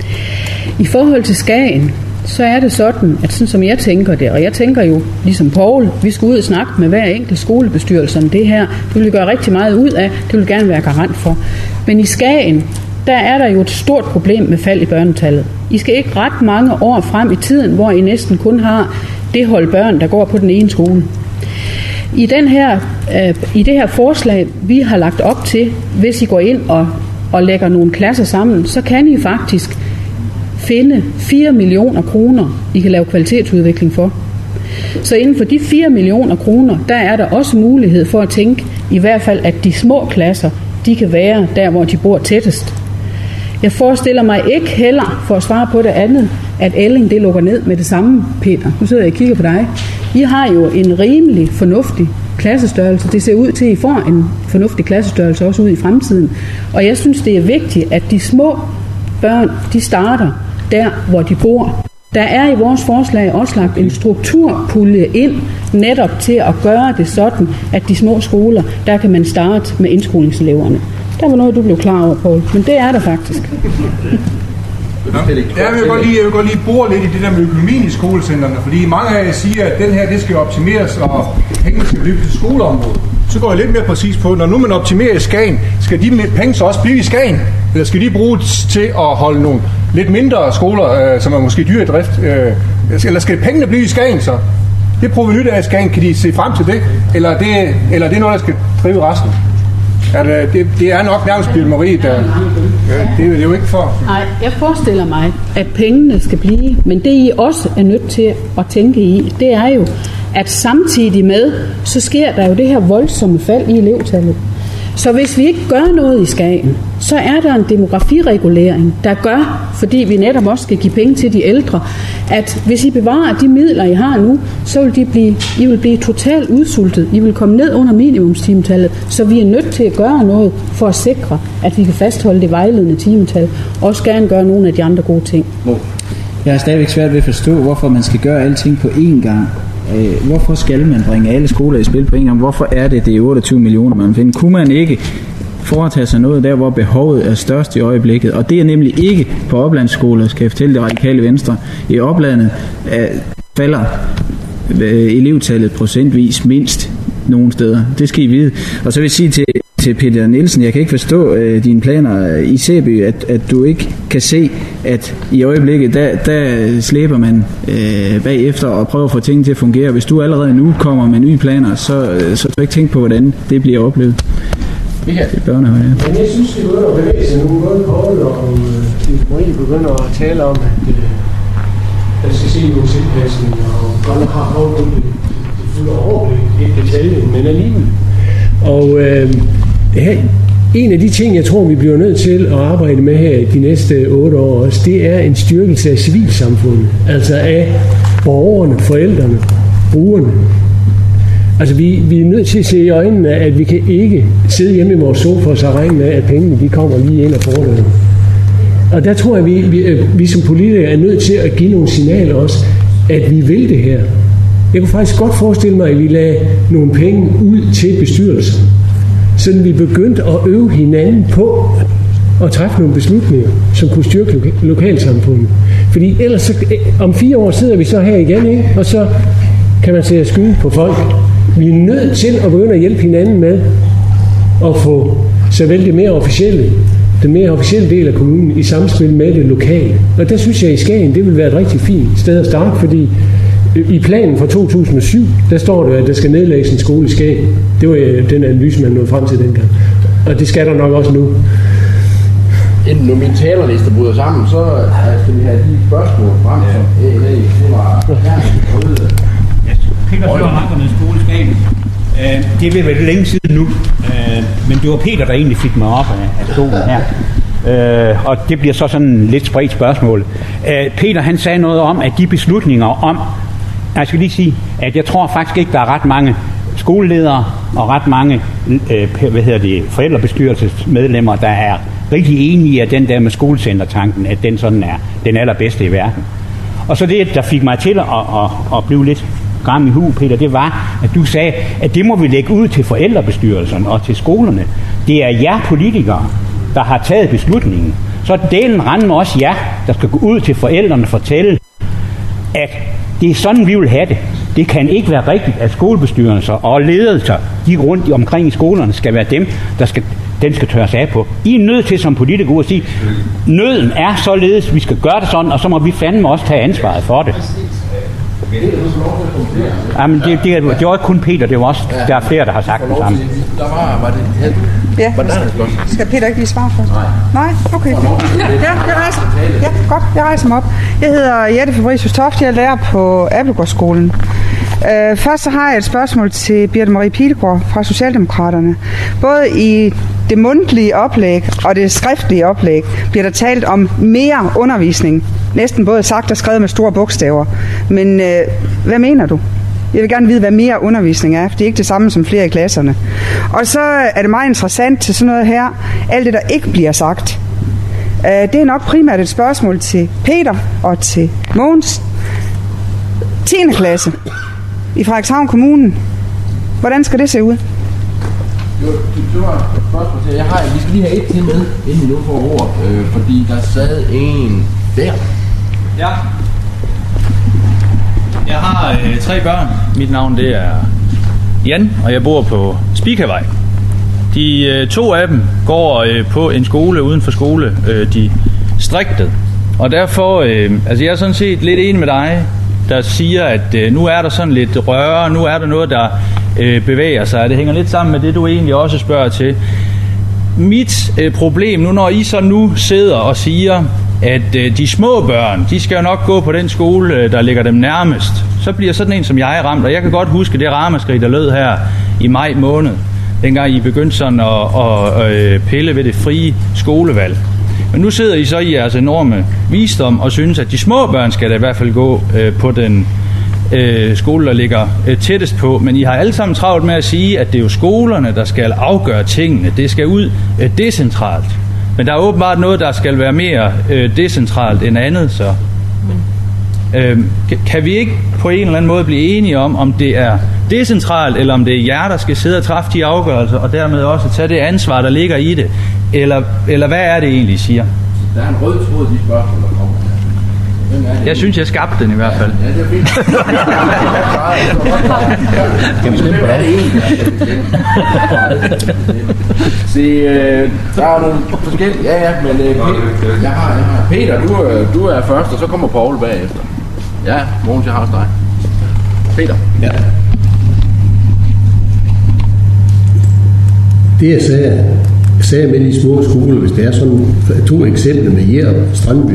I forhold til Skagen, så er det sådan, at sådan som jeg tænker det, og jeg tænker jo, ligesom Poul, vi skal ud og snakke med hver enkelt skolebestyrelse om det her. Det vil vi gøre rigtig meget ud af, det vil vi gerne være garant for. Men i Skagen, der er der jo et stort problem med fald i børnetallet. I skal ikke ret mange år frem i tiden, hvor I næsten kun har det hold børn, der går på den ene skole. I, den her, øh, i det her forslag, vi har lagt op til, hvis I går ind og, og lægger nogle klasser sammen, så kan I faktisk finde fire millioner kroner, I kan lave kvalitetsudvikling for. Så inden for de fire millioner kroner, der er der også mulighed for at tænke, i hvert fald, at de små klasser, de kan være der, hvor de bor tættest. Jeg forestiller mig ikke heller, for at svare på det andet, at Elling det lukker ned med det samme, Peter. Nu sidder jeg og kigger på dig. I har jo en rimelig fornuftig klassestørrelse. Det ser ud til, at I får en fornuftig klassestørrelse også ud i fremtiden. Og jeg synes, det er vigtigt, at de små børn, de starter der, hvor de bor. Der er i vores forslag også lagt en strukturpulje ind, netop til at gøre det sådan, at de små skoler, der kan man starte med indskolingseleverne. Der var noget, du blev klar over, Poul, men det er der faktisk. Ja, jeg vil godt lige, jeg vil godt lige bore lidt i det der med økonomien i skolecentrene, fordi mange af jer siger, at den her, det skal optimeres, og pengene skal blive til skoleområdet. Så går jeg lidt mere præcis på, når nu man optimerer i Skagen, skal de penge så også blive i Skagen? Eller skal de bruges til at holde nogle lidt mindre skoler, øh, som er måske dyre i drift? Øh, eller skal pengene blive i Skagen så? Det provenu der i Skagen, kan de se frem til det? Eller det, eller det er noget, der skal drive resten? Det, det, det er nok nærmest Peter Marie, der, det er jo ikke for. Nej, jeg forestiller mig, at pengene skal blive, men det I også er nødt til at tænke i, det er jo, at samtidig med, så sker der jo det her voldsomme fald i elevtallet. Så hvis vi ikke gør noget i Skagen, så er der en demografiregulering, der gør, fordi vi netop også skal give penge til de ældre, at hvis I bevarer de midler, I har nu, så vil de blive, I vil blive totalt udsultet. I vil komme ned under minimumstimetallet, så vi er nødt til at gøre noget for at sikre, at vi kan fastholde det vejledende timetal. Også gerne gøre nogle af de andre gode ting. Jeg er stadigvæk svært ved at forstå, hvorfor man skal gøre alting på én gang. Hvorfor skal man bringe alle skoler i spil på en gang? Hvorfor er det, det er otteogtyve millioner, man finder? Kunne man ikke foretage sig noget der, hvor behovet er størst i øjeblikket? Og det er nemlig ikke på oplandsskoler, skal jeg fortælle det Radikale Venstre. I oplandet er, falder elevtallet procentvis mindst nogle steder. Det skal I vide. Og så vil jeg sige til, til Peter Nielsen, jeg kan ikke forstå øh, dine planer i Sæby, at, at du ikke kan se, at i øjeblikket, der, der slæber man øh, bagefter og prøver at få tingene til at fungere. Hvis du allerede nu kommer med nye planer, så, øh, så du ikke tænke på, hvordan det bliver oplevet. Ja. Det er børnehave, ja. Men jeg synes, vi begynder at bevæge sig nu. Både Poul og øh, Marie begynder at tale om, at øh, der skal se nogle tilpasninger, og godt har havnet det, det fulde overblik, ikke detaljen, men alligevel. Og øh, her, en af de ting, jeg tror, vi bliver nødt til at arbejde med her de næste otte år også, det er en styrkelse af civilsamfundet. Altså af borgerne, forældrene, brugerne. Altså vi, vi er nødt til at se i øjnene, at vi kan ikke sidde hjemme i vores sofa og så regne med, at pengene de kommer lige ind og fordører. Og der tror jeg, vi, vi, vi som politikere er nødt til at give nogle signaler også, at vi vil det her. Jeg kunne faktisk godt forestille mig, at vi lagde nogle penge ud til bestyrelsen, så vi begyndte at øve hinanden på at træffe nogle beslutninger, som kunne styrke loka- lokalsamfundet. Fordi ellers så, om fire år sidder vi så her igen, ikke? Og så kan man se at skyde på folk. Vi er nødt til at begynde at hjælpe hinanden med at få såvel det mere officielle, den mere officielle del af kommunen i samspil med det lokale. Og der synes jeg, at i Skagen, det vil være et rigtig fint sted at starte, fordi i planen fra to tusind og syv, der står det, at der skal nedlægges en skole i Skagen. Det var den analyse, man nåede frem til dengang. Og det skal der nok også nu. Inden nu min talerliste bryder sammen, så skal vi have de spørgsmål frem, som ja. Æ, det var herligt. Peter Flør Rankernes skole i Skagen. Uh, det vil være længe siden nu, uh, men det var Peter, der egentlig fik mig op af, af stolen her. Uh, og det bliver så sådan lidt spredt spørgsmål. Uh, Peter han sagde noget om, at de beslutninger om, jeg skal lige sige, at jeg tror faktisk ikke, der er ret mange skoleledere og ret mange uh, hvad hedder det, forældrebestyrelsesmedlemmer, der er rigtig enige i, at den der med skolecentertanken, at den sådan er den allerbedste i verden. Og så det, der fik mig til at, at, at blive lidt gram i hu, Peter, det var, at du sagde, at det må vi lægge ud til forældrebestyrelserne og til skolerne. Det er jer politikere, der har taget beslutningen. Så delen render også jer, der skal gå ud til forældrene og fortælle, at det er sådan, vi vil have det. Det kan ikke være rigtigt, at skolebestyrelser og ledelser, de rundt omkring i skolerne, skal være dem, der skal, den skal tørres af på. I er nødt til som politikere at sige, nøden er således, vi skal gøre det sådan, og så må vi fandme også tage ansvaret for det. Jamen, det, det, det var ikke kun Peter, det var også, ja. Der er flere, der har sagt det samme. Der var, var det helt... Ja, skal Peter ikke lige svare først? Nej. Nej? Okay. Ja, jeg rejser. Ja, godt, jeg rejser mig op. Jeg hedder Jette Fabricius Toft, jeg er lærer på Abelgårdsskolen. Uh, først så har jeg et spørgsmål til Birthe Marie Pilegaard fra Socialdemokraterne. Både i det mundtlige oplæg og det skriftlige oplæg bliver der talt om mere undervisning. Næsten både sagt og skrevet med store bogstaver. Men uh, hvad mener du? Jeg vil gerne vide, hvad mere undervisning er, for det er ikke det samme som flere i klasserne. Og så er det meget interessant til sådan noget her, alt det, der ikke bliver sagt. Uh, det er nok primært et spørgsmål til Peter og til Mogens. tiende klasse i Frederikshavn Kommune. Hvordan skal det se ud? Jo, det var et spørgsmål til. Jeg har, vi skal lige have et til med, inden vi nu får ord, øh, fordi der sad en der. Ja. Jeg har øh, tre børn. Mit navn det er Jan, og jeg bor på Spikavej. De øh, to af dem går øh, på en skole uden for skole, øh, de striktet. Og derfor, øh, altså jeg er sådan set lidt enig med dig, der siger, at øh, nu er der sådan lidt røre, nu er der noget, der øh, bevæger sig. Det hænger lidt sammen med det, du egentlig også spørger til. Mit øh, problem nu, når I så nu sidder og siger, at øh, de små børn, de skal jo nok gå på den skole, øh, der ligger dem nærmest, så bliver sådan en som jeg ramt, og jeg kan godt huske det ramaskrig, der lød her i maj måned. dengang I begyndte sådan at, at, at pille ved det frie skolevalg. Men nu sidder I så i jeres enorme visdom og synes, at de små børn skal da i hvert fald gå øh, på den øh, skole, der ligger øh, tættest på. Men I har alle sammen travlt med at sige, at det er jo skolerne, der skal afgøre tingene. Det skal ud øh, decentralt. Men der er åbenbart noget, der skal være mere øh, decentralt end andet, så øh, kan vi ikke på en eller anden måde blive enige om, om det er decentralt, eller om det er jer, der skal sidde og træffe de afgørelser, og dermed også tage det ansvar, der ligger i det? Eller, eller hvad er det egentlig, I siger? Der er en rød tråd i de spørgsmål, der kommer. Jeg synes, jeg skabte den i hvert fald. Ja, det er fint. Kan vi stemme på det? Se, øh, der er nogle forskellige... Ja, ja, men øh, Peter, jeg har, jeg har. Peter, du, du er først, og så kommer Paul bagefter. Ja, Mogens, jeg har også dig. Peter. Ja. Det jeg sagde, jeg sagde med de små skoler, hvis det er sådan to eksempler med Jerup, Strandby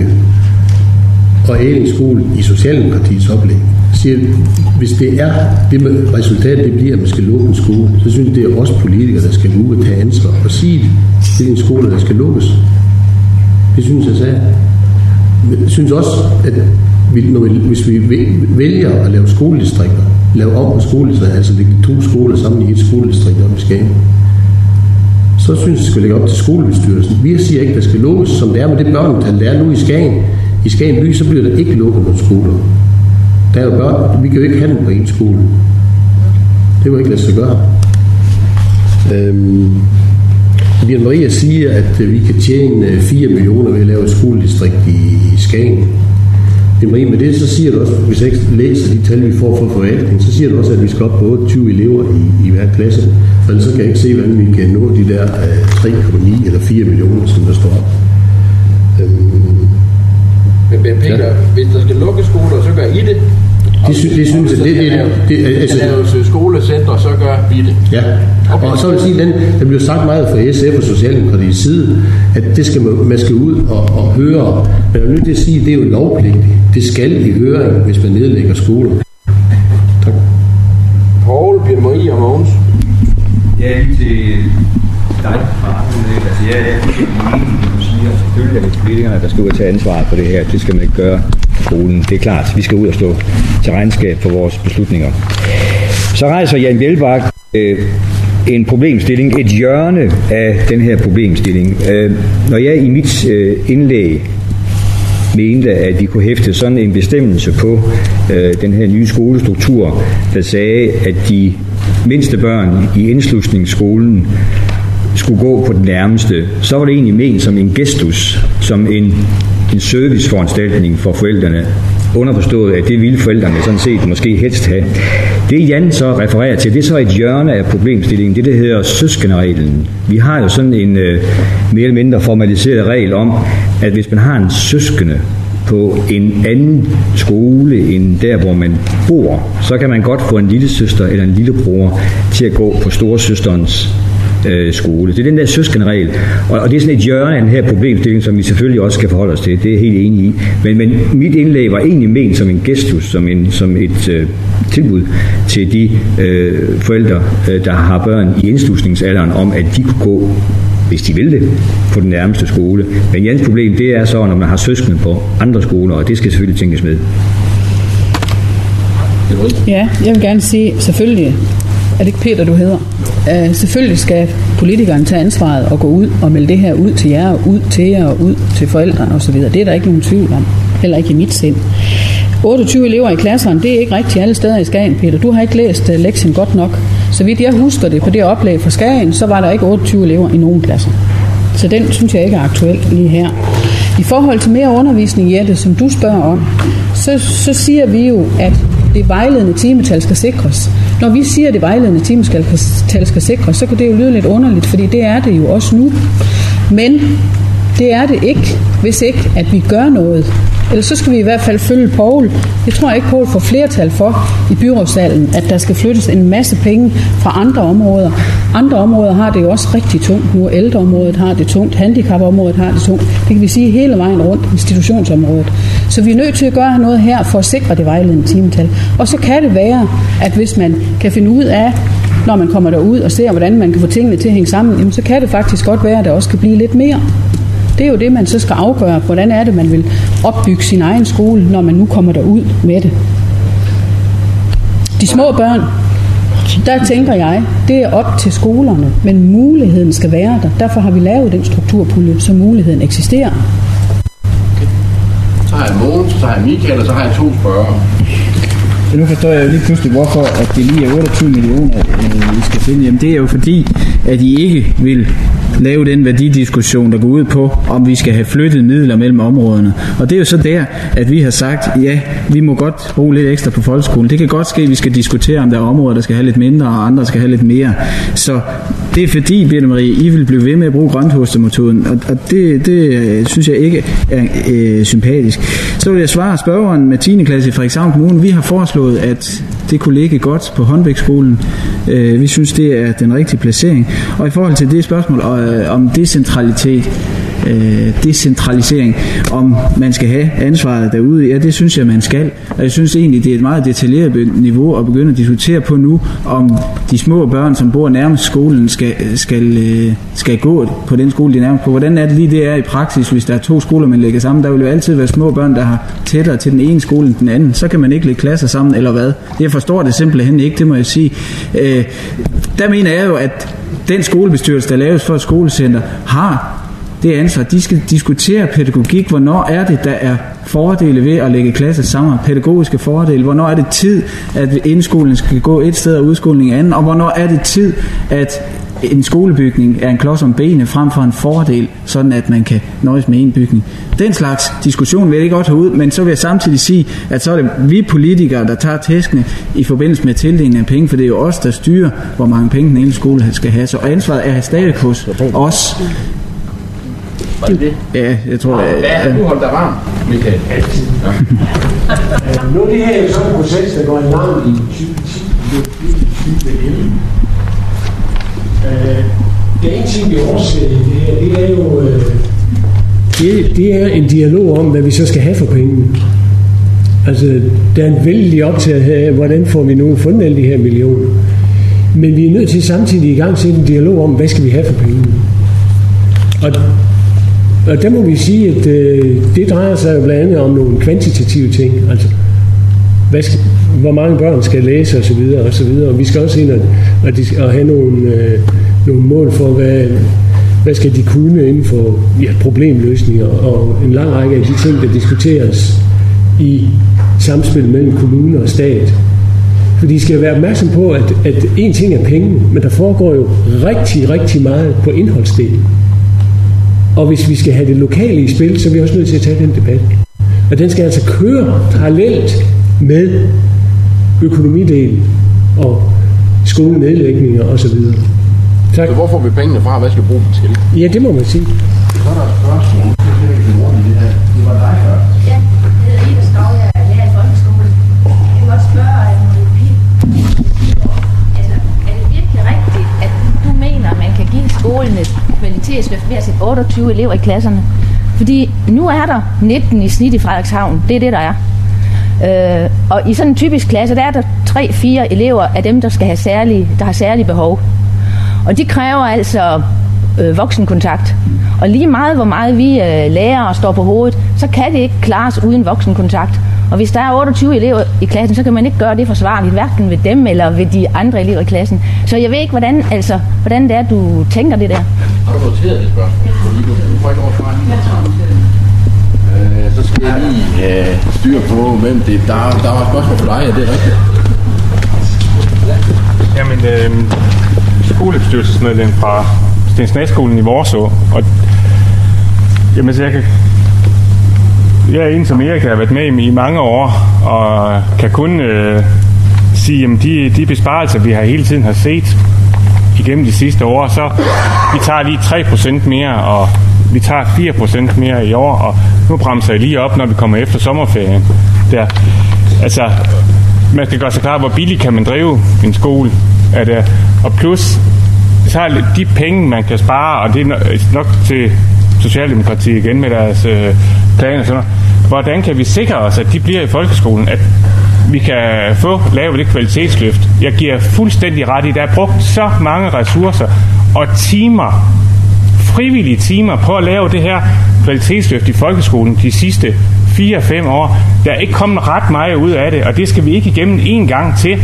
og Æling skole i Socialdemokratiets oplæg, siger, hvis det er det med resultatet, det bliver, at man skal lukke en skole, så synes jeg, det er os politikere, der skal nu tage ansvar og sige, at det er en skole, der skal lukkes. Det synes jeg sagde. Jeg synes også, at vi, når vi, hvis vi vælger at lave skoledistrikter, lave om på skoledistrikter, altså lægge to skoler sammen i et skoledistrikt om i Skagen, så synes jeg, det skal lægge op til skolebestyrelsen. Vi siger ikke, at der skal lukkes, som det er med det børnetal, der er nu i Skagen. I Skagen by, så bliver der ikke lukket nogle skoler. Der er jo børn, vi kan jo ikke have dem på en skole. Det var ikke lade sig gøre. Øhm, Bjørn Maria siger, at vi kan tjene fire millioner ved at lave et skoledistrikt i, i Skagen. Marie, med det, så siger du også, hvis jeg ikke læser de tal, vi får fra forvaltningen, så siger du også, at vi skal op på otteogtyve elever i, i hver klasse. For ellers så kan jeg ikke se, hvordan vi kan nå de der øh, tre komma ni eller fire millioner, som der står. Øhm, Men Ben Peter, ja. Hvis der skal lukke skoler, så gør I det. Det, sy- det synes jeg, det, det, det, det altså, laves skolecenter, så gør vi det. Ja, okay. Og så vil jeg sige, den, der bliver sagt meget fra S F og Socialdemokratiets side, at det skal man, man skal ud og, og høre. Men jeg er nødt til at sige, at det er jo lovpligtigt. Det skal i høring, hvis man nedlægger skoler. Tak. Paul, Bjørn Marie og Mogens. Ja, lige til dig fra altså, jeg er helt enig, du siger, selvfølgelig er det politikerne, der skal ud og tage ansvaret for det her. Det skal man ikke gøre på skolen. Det er klart, vi skal ud og stå til regnskab for vores beslutninger. Så rejser Jan Bjelbak øh, en problemstilling, et hjørne af den her problemstilling. Øh, når jeg i mit øh, indlæg mente, at vi kunne hæfte sådan en bestemmelse på øh, den her nye skolestruktur, der sagde, at de mindste børn i indslusningsskolen skulle gå på den nærmeste, så var det egentlig ment som en gestus, som en, en serviceforanstaltning for forældrene. Underforstået, at det ville forældrene sådan set måske helst have. Det Jan så refererer til, det er så et hjørne af problemstillingen, det der hedder søskendereglen. Vi har jo sådan en øh, mere eller mindre formaliseret regel om, at hvis man har en søskende på en anden skole end der, hvor man bor, så kan man godt få en lille søster eller en lillebror til at gå på storesøsterens øh, skole. Det er den der søskenderegel, og, og det er sådan et hjørne af den her problemstilling, som vi selvfølgelig også skal forholde os til. Det er jeg helt enig i. Men, men mit indlæg var egentlig ment som en gestus, som, en, som et øh, tilbud til de øh, forældre, øh, der har børn i indslusningsalderen, om at de kunne gå, hvis de vil det, på den nærmeste skole. Men Jans problem, det er så, når man har søskende på andre skoler, og det skal selvfølgelig tænkes med. Ja, jeg vil gerne sige, selvfølgelig, er det ikke Peter, du hedder? Uh, selvfølgelig skal politikerne tage ansvaret og gå ud og melde det her ud til jer, og ud til jer, og ud til forældrene osv. Det er der ikke nogen tvivl om. Heller ikke i mit sind. otteogtyve elever i klasserne, det er ikke rigtigt alle steder i Skagen, Peter. Du har ikke læst uh, lektien godt nok. Så vidt jeg husker det på det oplæg fra Skagen, så var der ikke otteogtyve elever i nogen klasser. Så den synes jeg ikke er aktuel lige her. I forhold til mere undervisning, Jette, som du spørger om, så, så siger vi jo, at det vejledende timetal skal sikres. Når vi siger, at det vejledende timetal skal sikres, så kan det jo lyde lidt underligt, fordi det er det jo også nu. Men det er det ikke, hvis ikke, at vi gør noget. Eller så skal vi i hvert fald følge Poul. Jeg tror ikke, Poul får flertal for i byrådssalen, at der skal flyttes en masse penge fra andre områder. Andre områder har det jo også rigtig tungt nu. Ældreområdet har det tungt, handicapområdet har det tungt. Det kan vi sige hele vejen rundt, institutionsområdet. Så vi er nødt til at gøre noget her for at sikre det vejledende timetal. Og så kan det være, at hvis man kan finde ud af når man kommer derud og ser, hvordan man kan få tingene til at hænge sammen, jamen så kan det faktisk godt være, at der også kan blive lidt mere. Det er jo det, man så skal afgøre, hvordan er det, man vil opbygge sin egen skole, når man nu kommer derud med det. De små børn, der tænker jeg, det er op til skolerne, men muligheden skal være der. Derfor har vi lavet den strukturpulje, så muligheden eksisterer. Okay. Så har jeg Mogens, så har jeg Michael, og så har jeg to spørgere. Så nu forstår jeg jo lige pludselig, hvorfor at det lige er otteogtyve millioner, øh, vi skal finde. Jamen det er jo fordi, at I ikke vil lave den værdidiskussion, der går ud på, om vi skal have flyttet midler mellem områderne. Og det er jo så der, at vi har sagt, ja, vi må godt bruge lidt ekstra på folkeskolen. Det kan godt ske, at vi skal diskutere, om der er områder, der skal have lidt mindre, og andre skal have lidt mere. Så det er fordi, Birte Marie, I vil blive ved med at bruge grønthostemetoden, og, og det, det synes jeg ikke er øh, sympatisk. Så vil jeg svare spørgeren med tiende klasse i Frederikshavn Kommune. Vi har foreslået, at det kunne ligge godt på Håndbækskolen. Øh, vi synes, det er den rigtige placering. Og i forhold til det spørgsmål øh, om decentralitet, øh, decentralisering, om man skal have ansvaret derude, ja, det synes jeg, man skal. Og jeg synes egentlig, det er et meget detaljeret niveau at begynde at diskutere på nu, om de små børn, som bor nærmest skolen, skal, skal, øh, skal gå på den skole, de er nærmest på. Hvordan er det lige, det er i praksis, hvis der er to skoler, man lægger sammen? Der vil jo altid være små børn, der har tættere til den ene skole end den anden. Så kan man ikke lægge klasser sammen, eller hvad? Jeg forstår det simpelthen ikke, det må jeg sige. Øh, der mener jeg jo, at den skolebestyrelse, der laves for et skolecenter, har det ansvar. De skal diskutere pædagogik. Hvornår er det, der er fordele ved at lægge klasser sammen? Pædagogiske fordele. Hvornår er det tid, at indskolingen skal gå et sted og udskolingen andet? Og hvornår er det tid, at en skolebygning er en klods om benene frem for en fordel, sådan at man kan nøjes med en bygning. Den slags diskussion vil jeg ikke godt have ud, men så vil jeg samtidig sige, at så er det vi politikere, der tager tæskene i forbindelse med tildelingen af penge, for det er jo os, der styrer, hvor mange penge den enkelte skole skal have. Så ansvaret er stadig hos os. Var det det? Ja, jeg tror... Hvad er det, du holdt dig varm, Michael? Altid. Ja. Nu er det her jo sådan en proces, der går en lang i tyve ti. Det er en ting, vi overser i det her, det er jo... Øh, det, det er en dialog om, hvad vi så skal have for pengene. Altså, der er en vældig optaget her, hvordan får vi nu fundet alle de her millioner. Men vi er nødt til samtidig i gang til en dialog om, hvad skal vi have for pengene. Og, og der må vi sige, at øh, det drejer sig jo blandt andet om nogle kvantitative ting. Altså, hvad skal, hvor mange børn skal læse osv. Og, så videre. Og vi skal også ind og, og, de, og have nogle, øh, nogle mål for, hvad, hvad skal de kunne inden for ja, problemløsninger og en lang række af de ting, der diskuteres i samspil mellem kommune og stat. For de skal være opmærksom på, at, at en ting er penge, men der foregår jo rigtig, rigtig meget på indholdsdelen. Og hvis vi skal have det lokale i spil, så er vi også nødt til at tage den debat. Og den skal altså køre parallelt med økonomidelen og skolenedlægninger osv. Tak. Så hvor får vi pengene fra? Hvad skal vi bruge dem til? Ja, det må man sige. Så er der et spørgsmål. Det var dig først. Ja, det hedder Ida Skov, jeg er lærer i folkeskolen. Jeg vil godt spørge, altså, er det virkelig rigtigt, at du mener, at man kan give skolen et kvalitetsløft ved at sætte otteogtyve elever i klasserne? Fordi nu er der nitten i snit i Frederikshavn. Det er det, der er. Øh, og i sådan en typisk klasse, der er der tre fire elever af dem, der skal have særlige, der har særlige behov. Og de kræver altså øh, voksenkontakt. Og lige meget, hvor meget vi øh, lærere står på hovedet, så kan det ikke klares uden voksenkontakt. Og hvis der er otteogtyve elever i klassen, så kan man ikke gøre det forsvarligt, hverken ved dem eller ved de andre elever i klassen. Så jeg ved ikke, hvordan, altså, hvordan det er, du tænker det der. Har du noteret det spørgsmål? Du får ikke overfra lige. Så skal jeg lige øh, styre på, hvem det der, der var et spørgsmål for dig, ja, det er rigtigt. Jamen, øh, skolebestyrelsesmedlem fra Stensnæsskolen i Vorså, og jamen, så jeg kan jeg er en, som Erik har været med i mange år, og kan kun øh, sige, at de, de besparelser, vi har hele tiden har set igennem de sidste år, så vi tager lige tre procent mere, og vi tager fire procent mere i år, og nu bremser jeg lige op, når vi kommer efter sommerferien. Der. Altså, man skal gøre sig klar, hvor billigt kan man drive en skole. Er det, og plus, så er de penge, man kan spare, og det er nok til Socialdemokratiet igen med deres øh, planer og sådan noget. Hvordan kan vi sikre os, at de bliver i folkeskolen? At vi kan få lavet det kvalitetsløft. Jeg giver fuldstændig ret i, der er brugt så mange ressourcer og timer, frivillige timer på at lave det her kvalitetsløft i folkeskolen de sidste fire fem år. Der er ikke kommet ret meget ud af det, og det skal vi ikke igennem en gang til.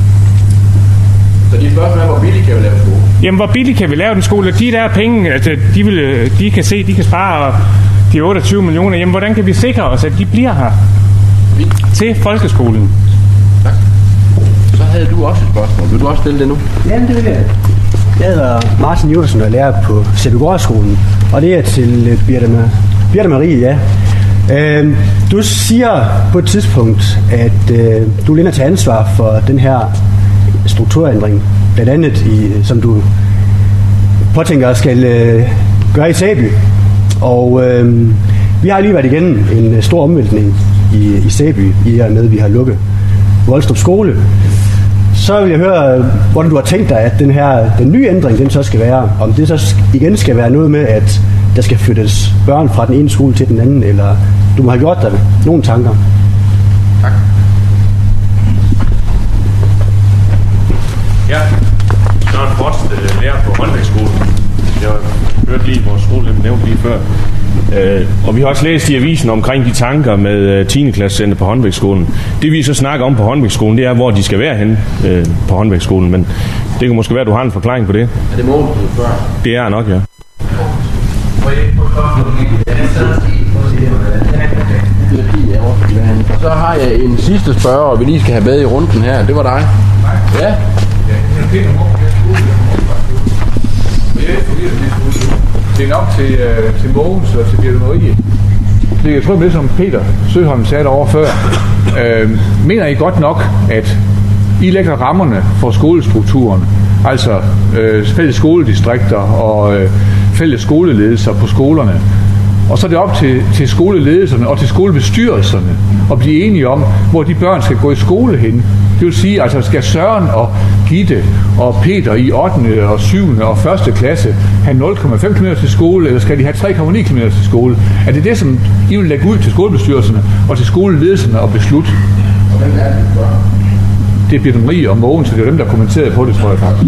Så de spørgsmål er, hvor billigt kan vi lave skole? Jamen, hvor billigt kan vi lave den skole? De der penge, altså, de, vil, de kan se, de kan spare de otteogtyve millioner. Jamen, hvordan kan vi sikre os, at de bliver her til folkeskolen? Tak. Så havde du også et spørgsmål. Vil du også stille det nu? Jamen, det vil jeg. Jeg hedder Martin Iversen og er lærer på Sæbygårdsskolen, og det er til Birte, Birte Marie, ja. Øh, du siger på et tidspunkt, at øh, du er til ansvar for den her strukturændring, blandt andet i, som du påtænker skal øh, gøre i Sæby. Og øh, vi har lige været igennem en stor omvæltning i, i Sæby, i og med, at vi har lukket Voldstrup skole. Så vil jeg høre, hvordan du har tænkt dig, at den her den nye ændring, den så skal være. Om det så igen skal være noget med, at der skal flyttes børn fra den ene skole til den anden, eller du må have gjort dig nogle tanker. Tak. Ja, Søren Frost, øh, lærer på håndværksskolen. Jeg hørte lige vores skole, det nævnte lige før. Øh, og vi har også læst i avisen omkring de tanker med øh, tiende klassecenter på håndværksskolen. Det vi så snakker om på håndværksskolen, det er, hvor de skal være henne øh, på håndværksskolen. Men det kan måske være, at du har en forklaring på det. Er det målet, du spørger? Det er nok, ja. Og så har jeg en sidste spørger, vi lige skal have med i runden her. Det var dig. Ja. Det er nok til, øh, til Mogens og til Birte Marie. Det jeg tror det som Peter Søholm sagde over før. Øh, mener I godt nok, at I lægger rammerne for skolestrukturen, altså øh, fælles skoledistrikter og øh, fælles skoleledelser på skolerne, og så er det op til, til skoleledelserne og til skolebestyrelserne at blive enige om, hvor de børn skal gå i skole hen. Det vil sige, altså skal Søren og Gitte og Peter i ottende og syvende og første klasse have nul komma fem kilometer til skole, eller skal de have tre komma ni kilometer til skole? Er det det, som I vil lægge ud til skolebestyrelserne og til skoleledelserne og beslutte? Det bliver dem Rie og Mogens, så det er dem, der kommenterede på det, tror jeg faktisk.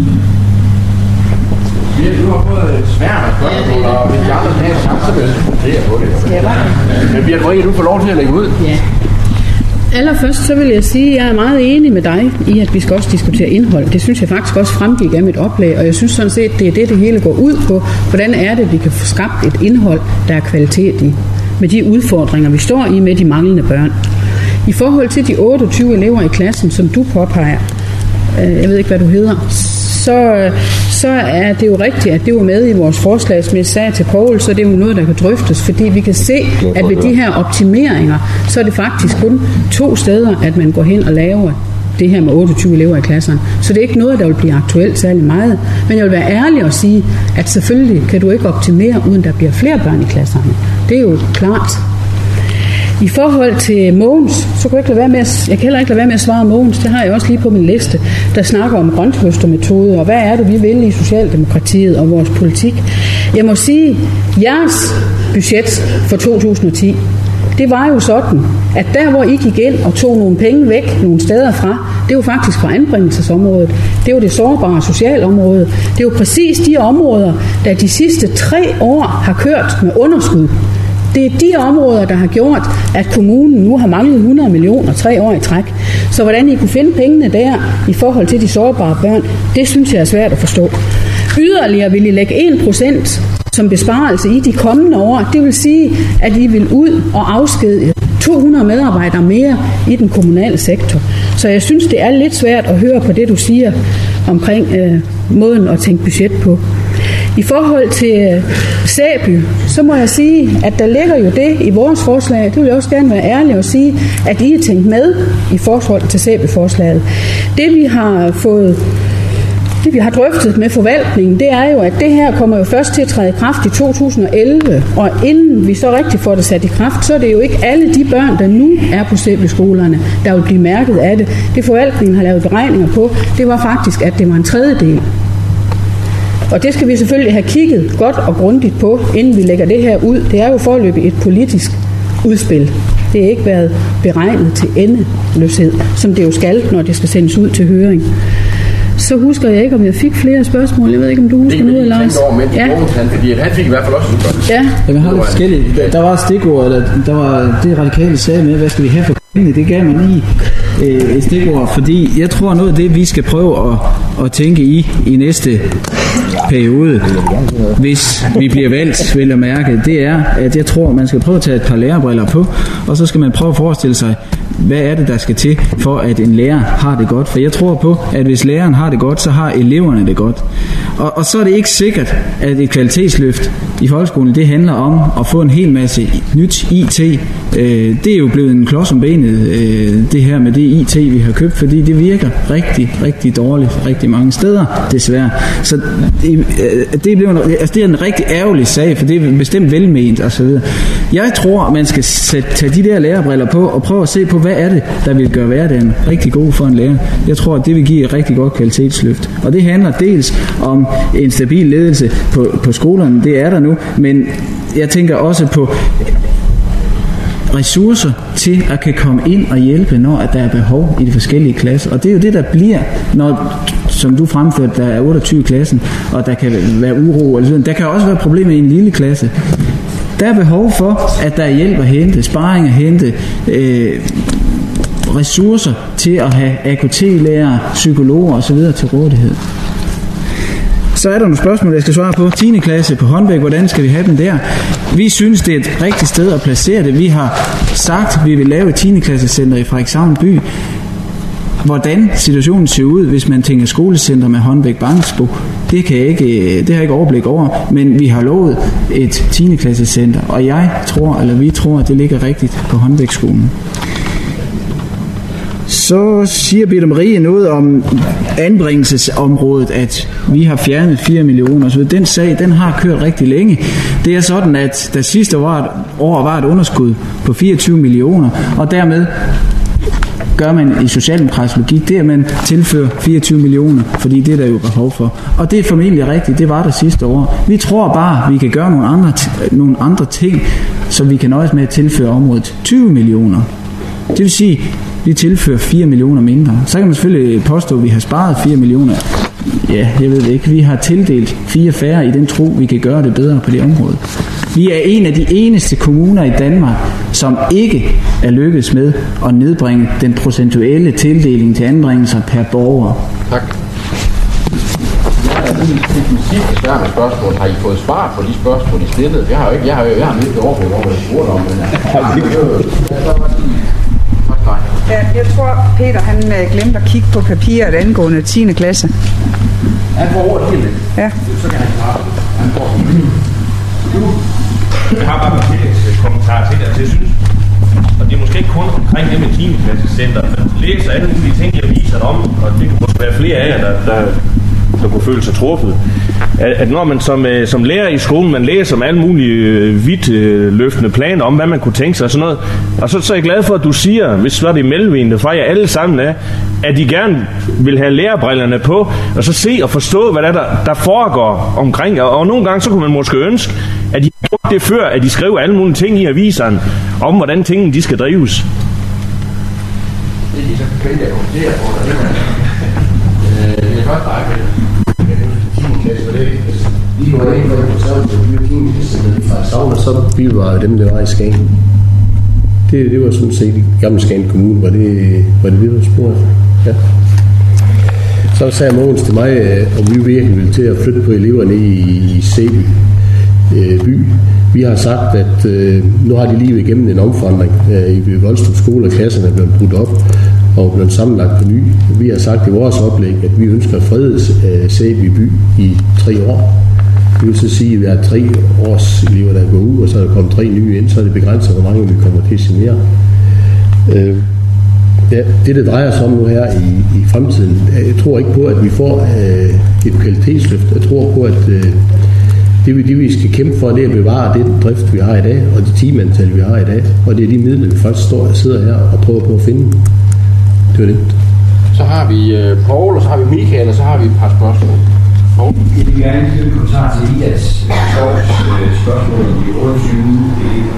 Ja, du har fået et svært spørgsmål, og hvis de andre skal have en chance, vil jeg på det. Men Birte Marie, du får lov til at lægge ud. Ja. Allerførst så vil jeg sige, at jeg er meget enig med dig i, at vi skal også diskutere indhold. Det synes jeg faktisk også fremgik af mit oplæg, og jeg synes sådan set, det er det, det hele går ud på. Hvordan er det, vi kan få skabt et indhold, der er kvalitet i, med de udfordringer, vi står i med de manglende børn. I forhold til de otteogtyve elever i klassen, som du påpeger, jeg ved ikke, hvad du hedder, så, så er det jo rigtigt, at det var med i vores forslag, som jeg sagde til Poul, så det er jo noget, der kan drøftes, fordi vi kan se, at ved de her optimeringer, så er det faktisk kun to steder, at man går hen og laver det her med otteogtyve elever i klasserne. Så det er ikke noget, der vil blive aktuelt særlig meget. Men jeg vil være ærlig og sige, at selvfølgelig kan du ikke optimere, uden der bliver flere børn i klasserne. Det er jo klart. I forhold til Mogens, så kan jeg ikke lade være med at, jeg kan heller ikke lade være med at svare Mogens, det har jeg også lige på min liste, der snakker om grønthøstermetode, og hvad er det, vi vil i Socialdemokratiet og vores politik. Jeg må sige, jeres budget for to tusind og ti, det var jo sådan, at der, hvor I gik ind og tog nogle penge væk nogle steder fra, det var faktisk fra anbringelsesområdet. Det var det sårbare socialområde. Det var præcis de områder, der de sidste tre år har kørt med underskud. Det er de områder, der har gjort, at kommunen nu har manglet hundrede millioner tre år i træk. Så hvordan I kunne finde pengene der i forhold til de sårbare børn, det synes jeg er svært at forstå. Yderligere vil I lægge en procent som besparelse i de kommende år. Det vil sige, at I vil ud og afskedige to hundrede medarbejdere mere i den kommunale sektor. Så jeg synes, det er lidt svært at høre på det, du siger omkring øh, måden at tænke budget på. I forhold til Sæby, så må jeg sige, at der ligger jo det i vores forslag. Det vil jeg også gerne være ærlig og sige, at I er tænkt med i forhold til Sæby-forslaget. Det vi har fået, det vi har drøftet med forvaltningen, det er jo, at det her kommer jo først til at træde i kraft i to tusind og elleve, og inden vi så rigtig får det sat i kraft, så er det jo ikke alle de børn, der nu er på Sæby-skolerne, der vil blive mærket af det. Det forvaltningen har lavet beregninger på, det var faktisk, at det var en tredjedel. Og det skal vi selvfølgelig have kigget godt og grundigt på, inden vi lægger det her ud. Det er jo foreløbig et politisk udspil. Det har ikke været beregnet til endeløshed, som det jo skal, når det skal sendes ud til høring. Så husker jeg ikke, om jeg fik flere spørgsmål. Jeg ved ikke, om du husker noget, Lars. Ja. Fordi han fik i hvert fald også et godt. Ja. Jamen, har lidt forskelligt. Der var et stikord, eller der var det radikale sag med, hvad skal vi have for pengene? Det gav mig lige øh, et stikord, fordi jeg tror noget af det, vi skal prøve at, at tænke i i næste periode, hvis vi bliver valgt, vil jeg mærke, det er, at jeg tror, man skal prøve at tage et par lærerbriller på, og så skal man prøve at forestille sig, hvad er det, der skal til, for at en lærer har det godt? For jeg tror på, at hvis læreren har det godt, så har eleverne det godt. Og, og så er det ikke sikkert, at et kvalitetsløft i folkeskolen, det handler om at få en hel masse nyt I T. Øh, det er jo blevet en klods om benet, øh, det her med det I T, vi har købt, fordi det virker rigtig, rigtig dårligt rigtig mange steder, desværre. Så det, øh, det, er, blevet, altså det er en rigtig ærgerlig sag, for det er bestemt velment osv. Jeg tror, man skal sætte, tage de der lærerbriller på og prøve at se på, hvad er det, der vil gøre hverdagen rigtig god for en lærer. Jeg tror, at det vil give et rigtig godt kvalitetsløft. Og det handler dels om en stabil ledelse på, på skolerne, det er der nu, men jeg tænker også på ressourcer til at kan komme ind og hjælpe, når at der er behov i de forskellige klasser. Og det er jo det, der bliver, når, som du fremførte, der er otteogtyve i klassen, og der kan være uro. Eller sådan. Der kan også være problemer i en lille klasse. Der er behov for, at der er hjælp at hente, sparring at hente, øh, ressourcer til at have A K T-lærere, psykologer osv. til rådighed. Så er der nogle spørgsmål, jeg skal svare på. tiende klasse på Håndbæk, hvordan skal vi have dem der? Vi synes, det er et rigtigt sted at placere det. Vi har sagt, at vi vil lave et tiende klassecenter i Frederikshavn by. Hvordan situationen ser ud, hvis man tænker skolecenter med Håndbæk Bangsbo, det kan jeg ikke, det har jeg ikke overblik over, men vi har lovet et tiende klassecenter, og jeg tror, eller vi tror, at det ligger rigtigt på Håndbækskolen. Så siger Birte Marie noget om anbringelsesområdet, at vi har fjernet fire millioner. Så den sag, den har kørt rigtig længe. Det er sådan, at der sidste år var et underskud på fireogtyve millioner, og dermed gør man i socialdemokratisk logik, det er, at man tilfører fireogtyve millioner, fordi det er der jo behov for. Og det er formentlig rigtigt, det var der sidste år. Vi tror bare, at vi kan gøre nogle andre, nogle andre ting, så vi kan nøjes med at tilføre området tyve millioner. Det vil sige, vi tilfører fire millioner mindre. Så kan man selvfølgelig påstå, at vi har sparet fire millioner. Ja, jeg ved det ikke. Vi har tildelt fire færre i den tro, vi kan gøre det bedre på det område. Vi er en af de eneste kommuner i Danmark, som ikke er lykkedes med at nedbringe den procentuelle tildeling til anbringelser per borger. Tak. Sidste svære spørgsmål. Har I fået svar på de spørgsmål, I stillede? Jeg har jo ikke, jeg har jo, jeg har lidt overblik over, hvad jeg spurgte om, men ja, jeg tror, Peter han øh, glemte at kigge på papiret angående tiende klasse. Han får ordet helt lidt. Ja. Så kan han svare. Han får Jeg har bare en tillægskommentar til det, altså jeg synes, og det er måske ikke kun omkring det med tiende klassecenter, men læser alle de ting, jeg viser om, og det kan måske være flere af jer, der, der, der kunne føle sig truffet, at, at når man som, som lærer i skolen, man læser om alle mulige øh, vidt øh, løftende planer om, hvad man kunne tænke sig og sådan noget, og så, så er jeg glad for, at du siger, hvis så er det i mellemvindene fra jer alle sammen af, at de gerne vil have lærerbrillerne på, og så se og forstå, hvad der, der, der foregår omkring, og, og nogle gange så kunne man måske ønske, at de gjorde det før, at de skrev alle mulige ting i aviserne, om hvordan tingene de skal drives. Det er de så kan jeg kommentere på, det er godt dig, Vi går ind for det konservative bioklinisk fra Savn, og så bibevarede dem, der var i Skagen. Det, det var sådan set i gamle Skagen Kommune, var det var det, det der spurgte. Ja. Så sagde Mogens til mig, om vi virkelig ville til at flytte på eleverne i, i Sæby øh, by. Vi har sagt, at øh, nu har de lige været igennem en omforandring øh, i Voldstrup skole, og klasserne er blevet brudt op og blevet sammenlagt på ny. Vi har sagt i vores oplæg, at vi ønsker at frede øh, Sæby by i tre år. Det vil så sige, at vi har tre års elever, der går ud, og så er der kommet tre nye ind, så er det begrænset, hvor mange vi kommer til at genere. Øh, ja, det, det drejer sig om nu her i, i fremtiden, jeg tror ikke på, at vi får øh, et kvalitetsløft. Jeg tror på, at øh, det, vi, det, vi skal kæmpe for, det er at bevare det drift, vi har i dag, og det timeantal, vi har i dag. Og det er de midler, vi faktisk står og sidder her og prøver på at finde. Det var det. Så har vi øh, Paul, og så har vi Michael, og så har vi et par spørgsmål. Paul? Jeg vil gerne give en kommentar til Idas spørgsmål om de otteogtyve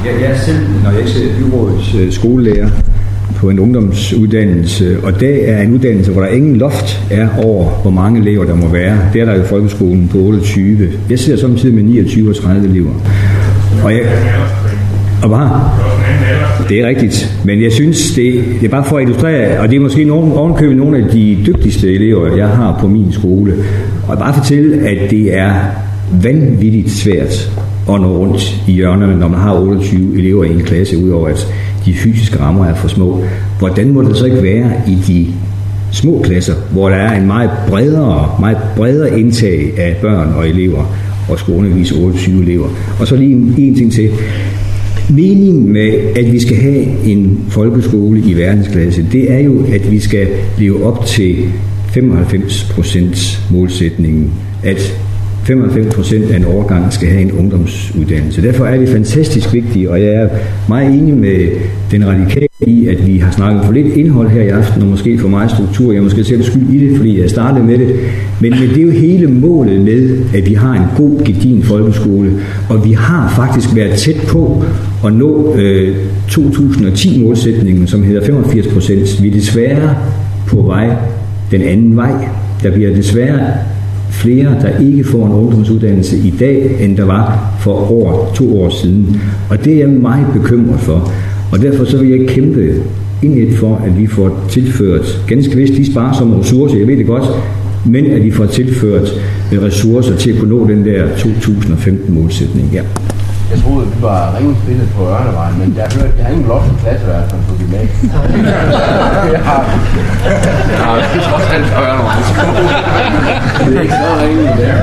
Jeg, jeg er selv, når jeg ser byrådets øh, skolelærer på en ungdomsuddannelse, og det er en uddannelse, hvor der ingen loft er over, hvor mange elever der må være. Det er der i folkeskolen på otteogtyve. Jeg sidder samtidig med niogtyve og tredive elever. Og jeg... Og hvad? Det er rigtigt, men jeg synes, det, det er bare for at illustrere, og det er måske nogen, ovenkøbet nogle af de dygtigste elever, jeg har på min skole, og bare fortælle, at det er vanvittigt svært at nå rundt i hjørnerne, når man har otteogtyve elever i en klasse, udover at de fysiske rammer er for små. Hvordan må det så ikke være i de små klasser, hvor der er en meget bredere, meget bredere indtag af børn og elever, og skal undervise otteogtyve elever? Og så lige en, en ting til. Meningen med, at vi skal have en folkeskole i verdensklasse, det er jo, at vi skal leve op til femoghalvfems procent målsætningen, at femoghalvfems procent af en årgang skal have en ungdomsuddannelse. Derfor er det fantastisk vigtigt, og jeg er meget enig med den radikale i, at vi har snakket for lidt indhold her i aften, og måske for meget struktur. Jeg er måske selv skyld i det, fordi jeg startede med det. Men, men det er jo hele målet med, at vi har en god, gedigen folkeskole, og vi har faktisk været tæt på at nå øh, to tusind og ti-målsætningen, som hedder femogfirs procent. Vi er desværre på vej den anden vej. Der bliver desværre flere, der ikke får en ungdomsuddannelse i dag, end der var for år, to år siden. Og det er jeg meget bekymret for. Og derfor så vil jeg kæmpe indad for, at vi får tilført, ganske vist de sparsomme ressourcer, jeg ved det godt, men at vi får tilført ressourcer til at kunne nå den der to tusind og femten-målsætning. Ja. Jeg troede, vi var ringspillet på Ørnevejen, men jeg har hørt, at jeg har ingen loft i klasseværelsen på gymnasiet. Jeg har... Ja, det er trods alt Ørnevejen. Det er ikke så ringe der.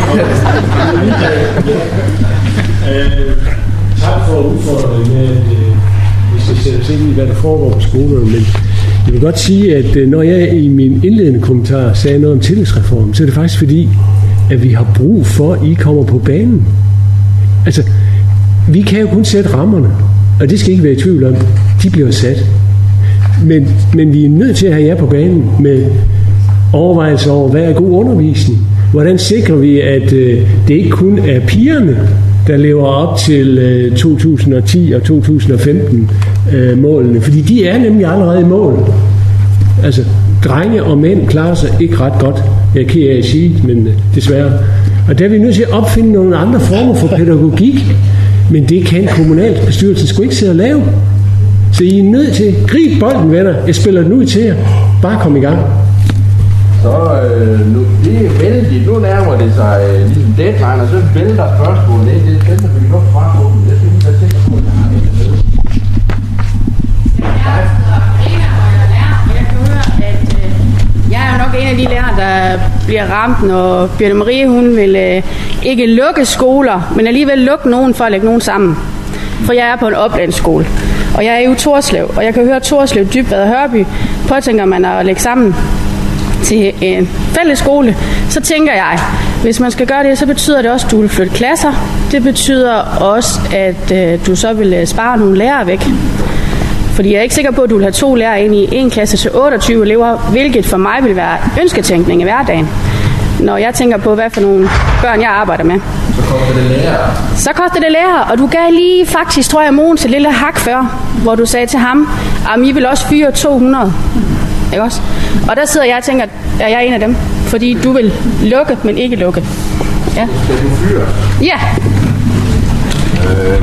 Tak for udfordringen med, at vi skal sætte os ind i, hvad der foregår på skolerne, men jeg vil godt sige, at når jeg i min indledende kommentar sagde noget om tillidsreform, så er det faktisk fordi, at vi har brug for, at I kommer på banen. Altså, vi kan jo kun sætte rammerne, og det skal ikke være i tvivl om. De bliver sat. Men, men vi er nødt til at have jer på banen med overvejelser over, hvad er god undervisning? Hvordan sikrer vi, at øh, det ikke kun er pigerne, der lever op til øh, to tusind og ti og to tusind og femten øh, målene? Fordi de er nemlig allerede i mål. Altså, drenge og mænd klarer sig ikke ret godt. Jeg er ked af at sige, men øh, desværre. Og der er vi nødt til at opfinde nogle andre former for pædagogik, men det kan kommunalbestyrelsen sgu ikke sidde og lave. Så I er nødt til, grib bolden, venner, jeg spiller den ud til jer, bare kom i gang. Så øh, nu, det er vældigt, nu nærmer det sig øh, ligesom deadline, og så vælter spørgsmålet ind, det er vælter, fordi vi godt fra på den, jeg skal lige være sikker på, at jeg har det med. Jeg er jo nok en af de lærere, der bliver ramt, når Birte Marie, hun vil øh, ikke lukke skoler, men alligevel lukke nogen for at lægge nogen sammen. For jeg er på en oplandsskole, og jeg er jo Torslev, og jeg kan høre Torslev, Dybvad og Hørby, påtænker man at lægge sammen til en fælles skole, så tænker jeg, hvis man skal gøre det, så betyder det også, at du vil flytte klasser. Det betyder også, at øh, du så vil spare nogle lærere væk. Fordi jeg er ikke sikker på, at du vil have to lærere ind i en klasse til otteogtyve elever, hvilket for mig vil være ønsketænkning i hverdagen. Når jeg tænker på, hvad for nogle børn jeg arbejder med. Så koster det lærer. Så koster det lærer, og du gav lige faktisk, tror jeg, Mogens et lille hak før, hvor du sagde til ham, at I vil også fyre to hundrede. Ikke også? Og der sidder jeg og tænker, er jeg en af dem? Fordi du vil lukke, men ikke lukke. Ja. Skal du fyre? Ja. Øh,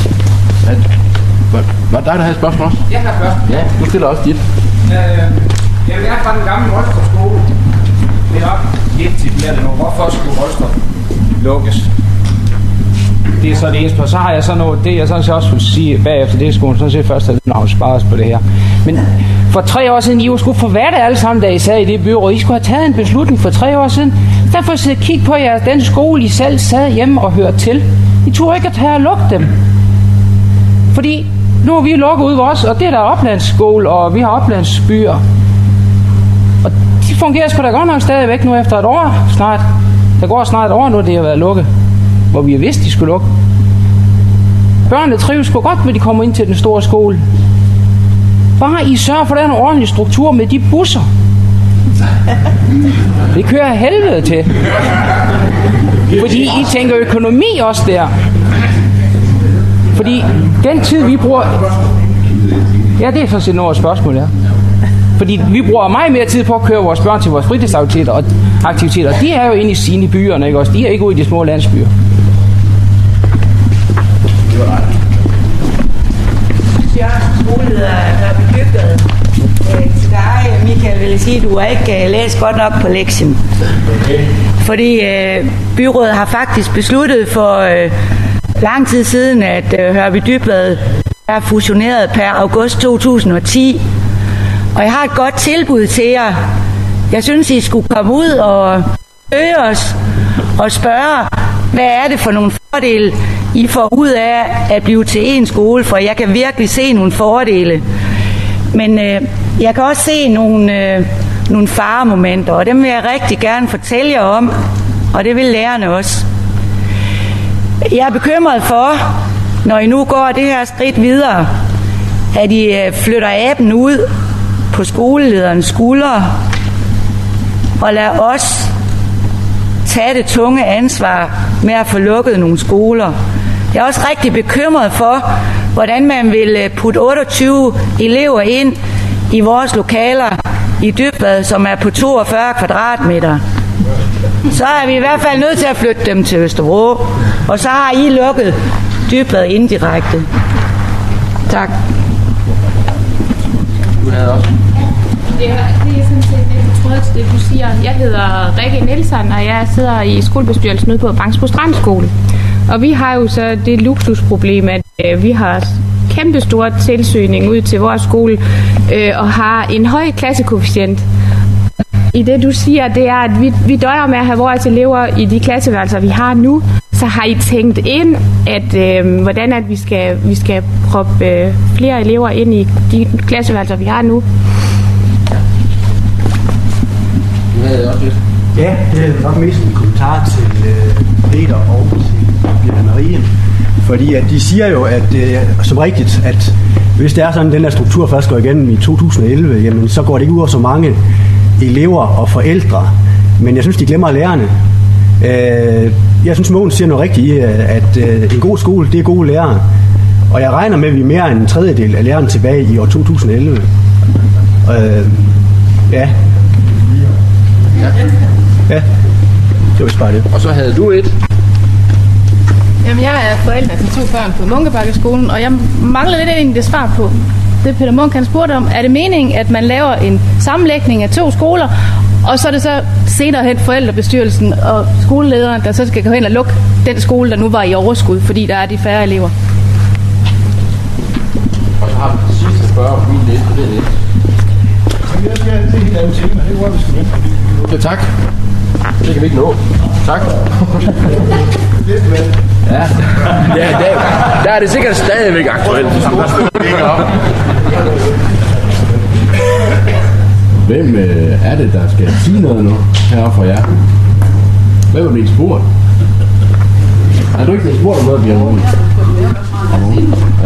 Var det dig, der havde et spørgsmål også? Jeg har spørgsmål. Ja, du stiller også dit. Øh, jeg vil gerne fra den gamle Rolstrup skole. Det er nok lidt til mere nu. Hvorfor skulle Rolstrup lukkes? Det er så det eneste. Så har jeg så noget, det jeg sådan set også vil sige bagefter det skulle sådan set først have navn spares på det her. Men for tre år siden, I skulle forvatte alle sammen, da I sad i det byråd. I skulle have taget en beslutning for tre år siden. Derfor så kig på jer, den skole, I selv sad hjemme og hørte til. I turde ikke at tage og lukke dem. Fordi nu er vi lukket ud vores, og det er der oplandsskole, og vi har oplandsbyer. Og de fungerer sgu da godt nok stadigvæk nu efter et år snart. Der går snart et år nu, det har været lukket. Hvor vi har vidst, de skulle lukke. Børnene trives sgu godt, når de kommer ind til den store skole. Bare I sørger for den ordentlige struktur med de busser. Det kører helvede til. Fordi I tænker økonomi også der. Fordi den tid, vi bruger... Ja, det er sådan set noget spørgsmål, ja. Fordi vi bruger meget mere tid på at køre vores børn til vores fritidsaktiviteter, og aktiviteter. De er jo inde i sine byerne, ikke også? De er ikke ude i de små landsbyer. Jeg skoleleder er bekymret. Til dig, Michael, vil jeg sige, at du har ikke læst godt nok på lektien. Fordi øh, byrådet har faktisk besluttet for øh, lang tid siden, at øh, Hørby Dybvad er fusioneret per august to tusind og ti. Og jeg har et godt tilbud til jer. Jeg synes, I skulle komme ud og høre os og spørge, hvad er det for nogle fordele, I får ud af at blive til en skole, for jeg kan virkelig se nogle fordele. Men øh, jeg kan også se nogle, øh, nogle faremomenter, og dem vil jeg rigtig gerne fortælle jer om, og det vil lærerne også. Jeg er bekymret for, når I nu går det her skridt videre, at I øh, flytter aben ud på skolelederens skuldre og lader os tage det tunge ansvar med at få lukket nogle skoler. Jeg er også rigtig bekymret for, hvordan man vil putte otteogtyve elever ind i vores lokaler i Dybvad, som er på toogfyrre kvadratmeter. Så er vi i hvert fald nødt til at flytte dem til Østerbro, og så har I lukket Dybvad indirekte. Tak. Du havde også. Det er, det er sådan set lidt tråd til det, du siger. Jeg hedder Rikke Nielsen, og jeg sidder i skolebestyrelsen ude på Bangsbo Strandskole. Og vi har jo så det luksusproblem, at øh, vi har kæmpe stor tilsøgning ud til vores skole, øh, og har en høj klassekoefficient. I det, du siger, det er, at vi, vi døjer med at have vores elever i de klasseværelser, vi har nu. Så har I tænkt ind, at øh, hvordan at vi skal, vi skal proppe øh, flere elever ind i de klasseværelser, vi har nu. Ja, det er nok mest en kommentar til øh, Peter og til Birte Marie. Fordi at de siger jo, at øh, som rigtigt, at hvis det er sådan, at den her struktur først går igennem i to tusind og elleve, jamen så går det ikke ud over så mange elever og forældre. Men jeg synes, de glemmer lærerne. Øh, jeg synes, Mogens siger noget rigtigt i, at øh, en god skole, det er gode lærere. Og jeg regner med, at vi er mere end en tredjedel af lærerne tilbage i år to tusind og elleve. Øh, ja. Ja, det var bare det. Og så havde du et. Jamen, jeg er forælder til to børn på Munkebakkeskolen, og jeg mangler lidt egentlig det svar på det, Peter Munk han spurgte om. Er det meningen, at man laver en sammenlægning af to skoler, og så er det så senere hen forældrebestyrelsen og skolelederen, der så skal gå hen og lukke den skole, der nu var i overskud, fordi der er de færre elever? Og så har vi det sidste spørgsmål på min liste, det er det. Det er helt andet ting, men det er godt, vi skal vente. Ja, tak. Det kan vi ikke nå. Tak. Ja, ja der, der er det sikkert stadigvæk aktuelt. Hvem øh, er det, der skal sige noget nu heroppe for jer? Hvem er blevet spurgt? Er du ikke blevet spurgt om noget, Bjørn Rune? Ja.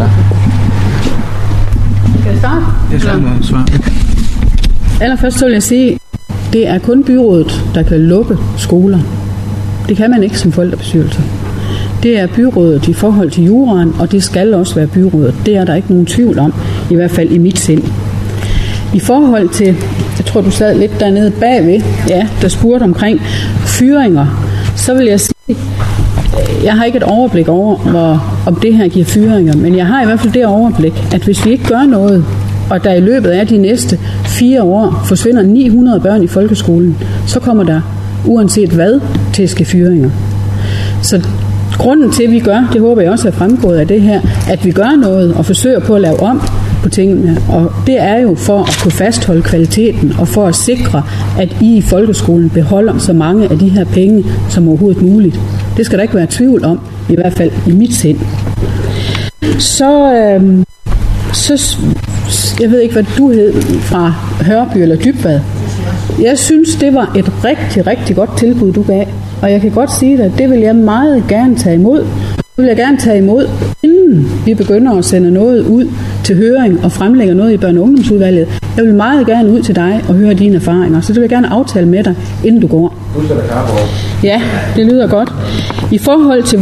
Skal jeg starte? Jeg skal have svar. Allerførst så vil jeg sige, det er kun byrådet, der kan lukke skoler. Det kan man ikke som forældrebestyrelse. Det er byrådet i forhold til juraen, og det skal også være byrådet. Det er der ikke nogen tvivl om, i hvert fald i mit sind. I forhold til, jeg tror du sad lidt dernede bagved, ja, der spurgte omkring fyringer, så vil jeg sige, jeg har ikke et overblik over, hvor, om det her giver fyringer, men jeg har i hvert fald det overblik, at hvis vi ikke gør noget, og der i løbet af de næste fire år forsvinder ni hundrede børn i folkeskolen, så kommer der, uanset hvad, til at ske fyringer. Så grunden til, at vi gør, det håber jeg også er fremgået af det her, at vi gør noget og forsøger på at lave om på tingene, og det er jo for at kunne fastholde kvaliteten og for at sikre, at I i folkeskolen beholder så mange af de her penge som overhovedet muligt. Det skal der ikke være tvivl om, i hvert fald i mit sind. Så, øh, så jeg ved ikke, hvad du hed fra Hørby eller Dybvad. Jeg synes, det var et rigtig, rigtig godt tilbud, du gav. Og jeg kan godt sige dig, at det vil jeg meget gerne tage imod. Det vil jeg gerne tage imod, inden vi begynder at sende noget ud til høring og fremlægger noget i børne- og ungdomsudvalget. Jeg vil meget gerne ud til dig og høre dine erfaringer, så det vil jeg gerne aftale med dig, inden du går. Ja, det lyder godt. I forhold til volds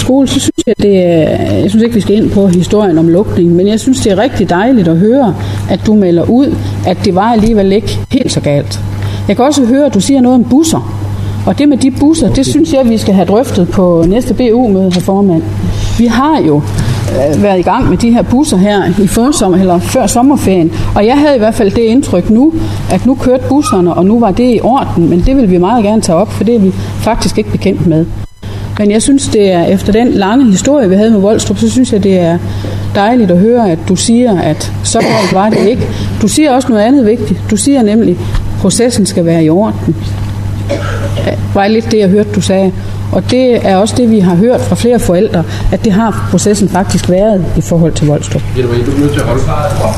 skole, så synes jeg, det er, jeg synes ikke, vi skal ind på historien om lukningen, men jeg synes, det er rigtig dejligt at høre, at du melder ud, at det var alligevel ikke helt så galt. Jeg kan også høre, at du siger noget om busser. Og det med de busser, det synes jeg, vi skal have drøftet på næste B U-møde, her formand. Vi har jo øh, været i gang med de her busser her i forsommer, eller før sommerferien, og jeg havde i hvert fald det indtryk nu, at nu kørte busserne, og nu var det i orden, men det vil vi meget gerne tage op, for det er vi faktisk ikke bekendt med. Men jeg synes, det er efter den lange historie, vi havde med Volstrup, så synes jeg, det er dejligt at høre, at du siger, at så galt var det ikke. Du siger også noget andet vigtigt. Du siger nemlig, at processen skal være i orden. Det var lidt det, jeg hørte, du sagde. Og det er også det, vi har hørt fra flere forældre, at det har processen faktisk været i forhold til Volstrup. Du er nødt til at holde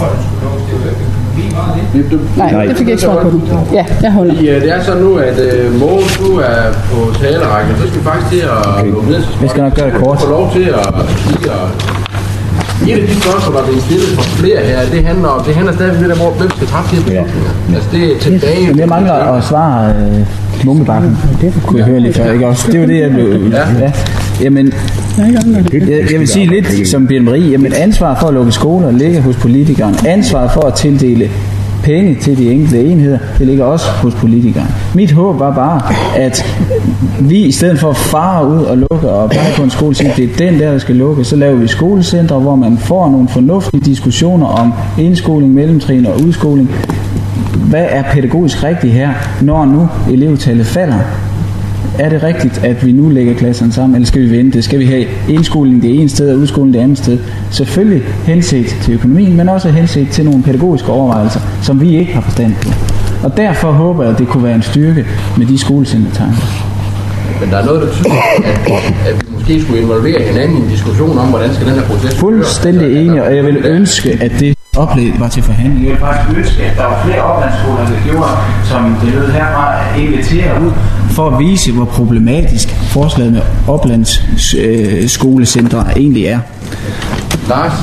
Nej, det fik jeg ikke svar på nu. Ja, jeg holder. Ja, det er så nu, at uh, Mogens, du er på talerækken, så skal vi faktisk til at lukke ned. Jeg skal nok gøre det kort. Du får lov til at sige, at et af de spørgsmål, der er blevet stillet fra flere her, det handler, det handler stadig lidt om, hvem skal træffe de her beslutninger. Ja. Altså, det er tilbage. Men jeg mangler at svare øh, Mummebakken. Det kunne jeg høre lige før, ikke også? Det var det, jeg blev... Ja. Ja. Jamen, jeg, jeg vil sige lidt som Birte Marie, jamen ansvar for at lukke skoler ligger hos politikeren. Ansvar for at tildele penge til de enkelte enheder, det ligger også hos politikeren. Mit håb var bare, at vi i stedet for at fare ud og lukke og pege på en skole, siger, det er den der, der skal lukke, så laver vi skolecentre, hvor man får nogle fornuftige diskussioner om indskoling, mellemtrin og udskoling. Hvad er pædagogisk rigtigt her, når nu elevtallet falder? Er det rigtigt, at vi nu lægger klasserne sammen, eller skal vi vente? Skal vi have indskoling det ene sted og udskoling det andet sted? Selvfølgelig henset til økonomien, men også henset til nogle pædagogiske overvejelser, som vi ikke har forstand på. Og derfor håber jeg, at det kunne være en styrke med de skolecentertanker. Men der er noget, der tyder, at, at vi måske skulle involvere hinanden i en diskussion om, hvordan skal den her proces fuldstændig enig, og jeg vil ønske, at det oplæg var til forhandling. Jeg vil faktisk ønske, at der var flere oplandsskoler, der gjorde, som det lød herfra, at invitere ud for at vise, hvor problematisk forslaget med oplandsskolecenter øh, egentlig er. Lars?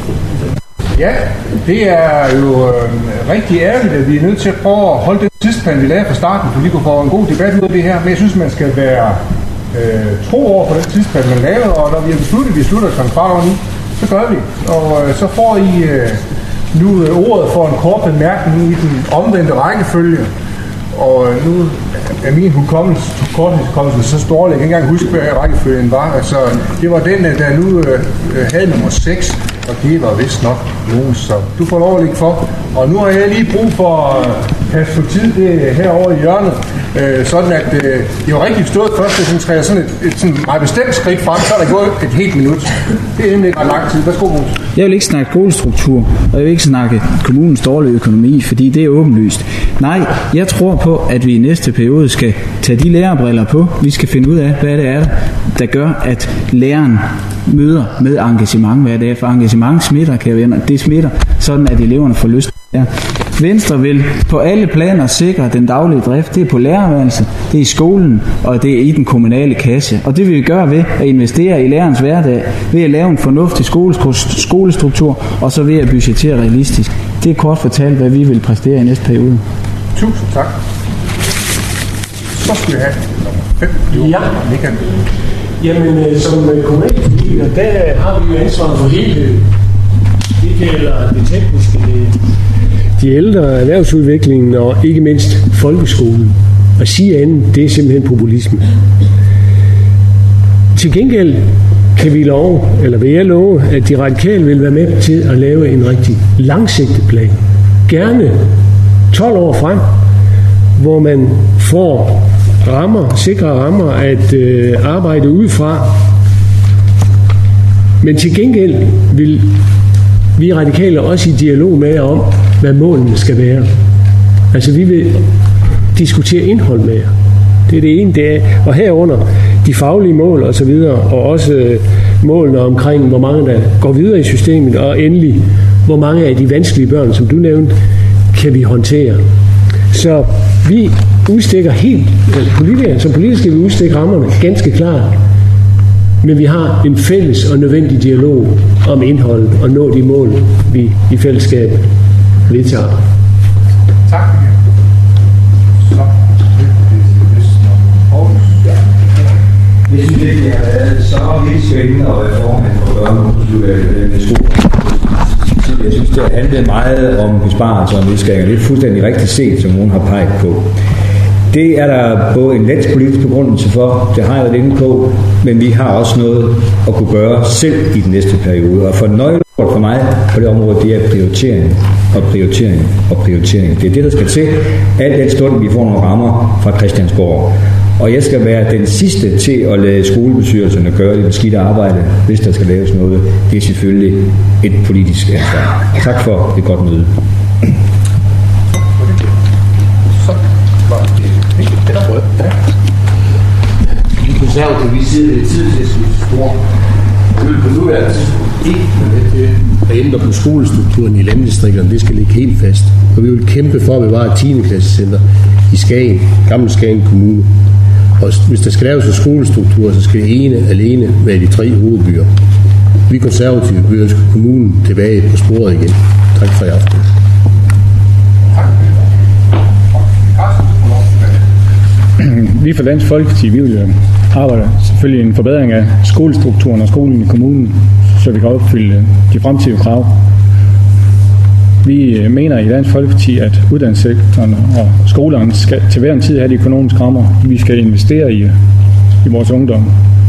Ja, det er jo øh, rigtig ærgerligt, at vi er nødt til at prøve at holde den tidsplan, vi lavede fra starten, for vi kunne få en god debat ud af det her. Men jeg synes, man skal være øh, tro over for den tidsplan, man lavede, og når vi har besluttet, at vi slutter klokken kvart over ni, så gør vi. Og øh, så får I øh, nu øh, ordet for en kort bemærkning i den omvendte rækkefølge. Og øh, nu er min hukommelse, korthukommelse så dårlig, jeg kan ikke engang huske, hvad rækkefølgen var. Altså, det var den, der nu øh, havde nummer seks, og det var vist nok nogen, så du får lov at lægge for. Og nu har jeg lige brug for at passe for tid det herovre i hjørnet, øh, sådan at øh, det var rigtig forstået først, hvis man træder sådan et, et sådan meget bestemt skridt frem, så er der gået et helt minut. Det er nemlig ikke lang tid. Værsgo, Brugs. Jeg vil ikke snakke skolestruktur, og jeg vil ikke snakke kommunens dårlige økonomi, fordi det er åbenlyst. Nej, jeg tror på, at vi i næste periode skal tage de lærerbriller på. Vi skal finde ud af, hvad det er, der gør, at læreren møder med engagement. Hvad det er for engagement smitter, kan jeg vende. Det smitter, sådan at eleverne får lyst. Ja. Venstre vil på alle planer sikre den daglige drift. Det er på lærerværelset, det er i skolen, og det er i den kommunale kasse. Og det vil vi gøre ved at investere i lærerens hverdag, ved at lave en fornuftig skolestruktur, og så ved at budgettere realistisk. Det er kort fortalt, hvad vi vil præstere i næste periode. Tusind tak. Så skal vi have fem. Ja. Jamen, som kommunalpolitiker, der har vi jo ansvaret for hele det gælder det tekniske. Det de ældre, erhvervsudviklingen og ikke mindst folkeskolen. At sige andet, det er simpelthen populisme. Til gengæld kan vi love, eller vil jeg love, at de radikale vil være med til at lave en rigtig langsigtet plan. Gerne tolv år frem, hvor man får rammer, sikre rammer at øh, arbejde ud fra. Men til gengæld vil vi radikale også i dialog med jer om, hvad målene skal være. Altså vi vil diskutere indhold med jer. Det er det ene, det er, og herunder de faglige mål og så videre, og også øh, målene omkring, hvor mange der går videre i systemet, og endelig, hvor mange af de vanskelige børn, som du nævnte, kan vi håndtere. Så vi udstikker helt, altså politikere, som politikere skal vi udstikke rammerne ganske klart, men vi har en fælles og nødvendig dialog om indholdet og nå de mål, vi i fællesskab vedtager. Tak. Så Jeg synes ikke, det har været så vildt spændende at være formand for børneombudsudvalget med skole. Jeg synes, det har handlet meget om besparelser og nedskæringer. Det er fuldstændig rigtigt set, som nogen har peget på. Det er der både en landspolitisk begrundelse for, det har jeg været inde på, men vi har også noget at kunne gøre selv i den næste periode. Og for nøgleord for mig på det område, det er prioritering og prioritering og prioritering. Det er det, der skal til, alt den stund, vi får nogle rammer fra Christiansborg. Og jeg skal være den sidste til at lade skolebestyrelserne gøre det beskidte arbejde, hvis der skal laves noget. Det er selvfølgelig et politisk ansvar. Tak for et godt møde. Vi konservative, vi sidder i tid til at skifte spor. Vi vil på nuværende tidspunkt ikke med det til at ændre på skolestrukturen i landdistrikterne. Det skal ligge helt fast. Og vi vil kæmpe for at bevare tiende klassecenter i Skagen, Gammel Skagen Kommune. Og hvis der skal laves en skolestruktur, så skal det ene alene være de tre hovedbyer. Vi konservative vil ønske kommunen tilbage på sporet igen. Tak for i aften. Vi fra Dansk Folkeparti, vi vil arbejde selvfølgelig en forbedring af skolestrukturen og skolen i kommunen, så vi kan opfylde de fremtidige krav. Vi mener i Dansk Folkeparti, at uddannelsessektoren og skolerne skal til hver en tid have de økonomiske rammer. Vi skal investere i, i vores ungdom.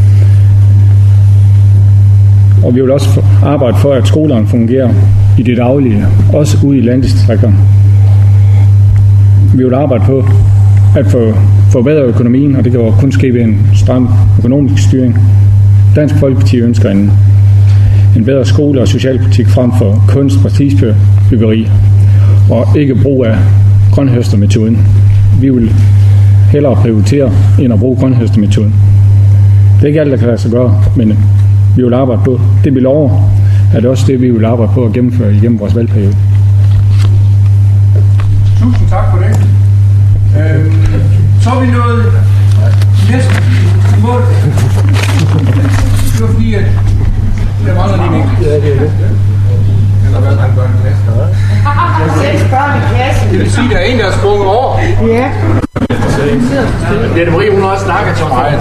Og vi vil også arbejde for, at skolerne fungerer i det daglige, også ude i landdistrikterne. Vi vil arbejde på at få forbedre økonomien, og det kan jo kun ske ved en stram økonomisk styring. Dansk Folkeparti ønsker en, en bedre skole- og socialpolitik frem for kunst- og prestigebyggeri, og ikke brug af grønhøstermetoden. Vi vil hellere prioritere, end at bruge grønhøstermetoden. Det er ikke alt, der kan lade sig gøre, men vi vil arbejde på. Det vi lover, er det også det, vi vil arbejde på at gennemføre igennem vores valgperiode. Tusind tak for det. Øhm, så er vi nået næste mål. Det var fordi, at der mangler lige en enkelt. Ja, det er det. Eller hvad man børn i klassen. Seks børn i klassen. Det vil sige, at der er en, der er sprunget over. Ja. Jette Marie, hun har også snakket så meget.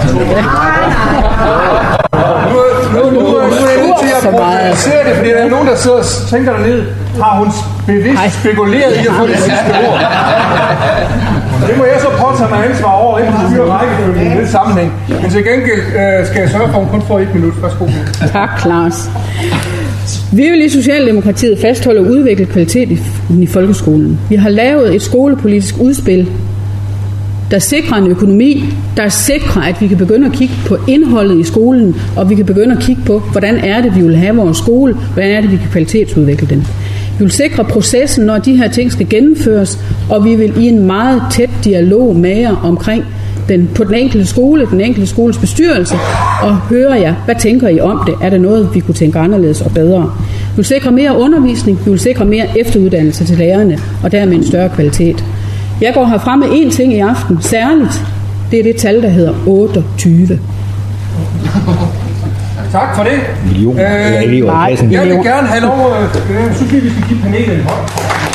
Nu, nu, nu, nu er jeg nødt til at problematisere det, fordi der er nogen, der sidder og tænker dernede. Har hun bevidst spekuleret i at få det sidste ord? Det må jeg så påtage mig ansvar over, inden du styrer rækkefølgen i den sammenhæng. Men til gengæld øh, skal jeg sørge for, at hun kun får et minut. Værsgo. Tak, Claus. Vi vil i Socialdemokratiet fastholde og udvikle kvalitet i, i folkeskolen. Vi har lavet et skolepolitisk udspil, der sikrer en økonomi, der sikrer, at vi kan begynde at kigge på indholdet i skolen, og vi kan begynde at kigge på, hvordan er det, vi vil have vores skole, hvordan er det, vi kan kvalitetsudvikle den. Vi vil sikre processen, når de her ting skal gennemføres, og vi vil i en meget tæt dialog med jer omkring den, på den enkelte skole, den enkelte skoles bestyrelse, og høre jer, hvad tænker I om det? Er der noget, vi kunne tænke anderledes og bedre? Vi vil sikre mere undervisning, vi vil sikre mere efteruddannelse til lærerne, og dermed en større kvalitet. Jeg går herfra med én ting i aften, særligt. Det er det tal, der hedder otteogtyve. Tak for det. Millioner. Øh, Nej, jeg vil gerne have lov, øh, jeg synes lige, vi skal give panelet en hånd.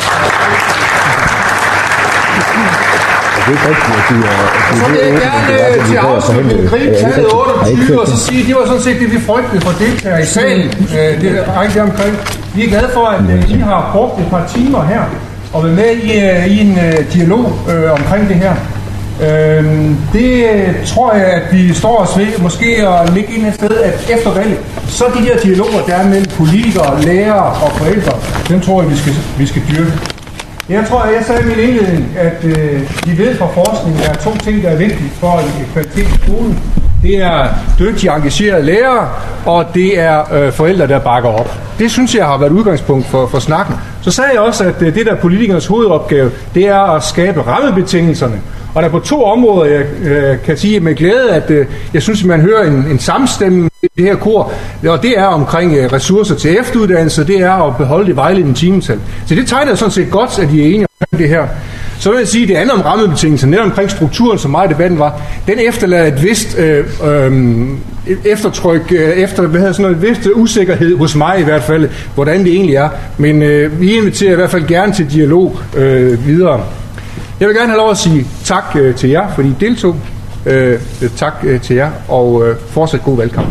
Det er rigtigt, at de er... Så vil jeg gerne til afslutning gribe tallet otteogtyve, og så sige, at det var sådan set det, vi frygtede for deltagere i salen. Det er rigtig omkring. Vi er glade for, at I har brugt et par timer her, og været med i, i en dialog øh, omkring det her. Øhm, det tror jeg, at vi står os ved, måske at ligge ind et sted, at efter valget, så de her dialoger, der er mellem politikere, lærere og forældre, dem tror jeg, vi skal, vi skal dyrke. Jeg tror, jeg sagde i min indledning, at øh, vi ved fra forskningen, at der er to ting, der er vigtige for kvalitet i skolen. Det er dygtige, engagerede lærere, og det er øh, forældre, der bakker op. Det synes jeg har været udgangspunkt for, for snakken. Så sagde jeg også, at øh, det der er politikernes hovedopgave, det er at skabe rammebetingelserne. Og der er på to områder, jeg øh, kan sige med glæde, at øh, jeg synes, at man hører en, en samstemming i det her kor, og det er omkring øh, ressourcer til efteruddannelse, det er at beholde det vejledende timetal. Så det tegner sådan set godt, at de er enige om det her. Så vil jeg sige, at det andet om rammebetingelser, netop omkring strukturen, som meget debatten var, den efterlader et vist øh, øh, eftertryk, øh, efter hvad hedder sådan noget, vist usikkerhed hos mig i hvert fald, hvordan det egentlig er. Men øh, vi inviterer i hvert fald gerne til dialog øh, videre. Jeg vil gerne have lov at sige tak øh, til jer, fordi I deltog. Øh, tak øh, til jer, og øh, fortsat god valgkamp.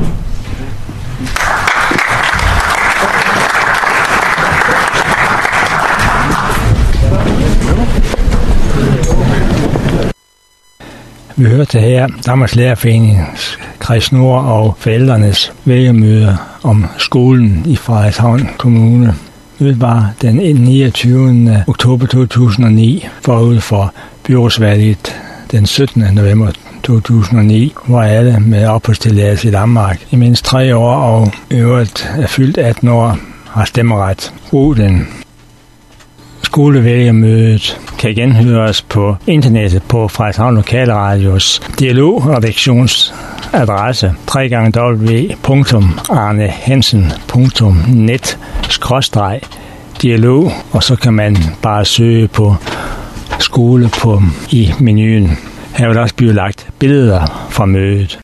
Vi hørte her Danmarks Lærerforenings, Kreds Nord og forældrenes vælgermøder om skolen i Frederikshavn Kommune. Mødet var den niogtyvende oktober to tusind og ni forud for byrådsvalget den syttende november to tusind og ni, hvor alle med opholdstilladelse i Danmark i mindst tre år og øvrigt er fyldt atten år har stemmeret. Brug den. Skolevælgermødet kan genhøres på internettet på Frederikshavn Lokalradios dialog- og lektionsadresse w w w punktum arnehansen punktum net skråstreg dialog, og så kan man bare søge på skole på i menuen. Her vil også blive lagt billeder fra mødet.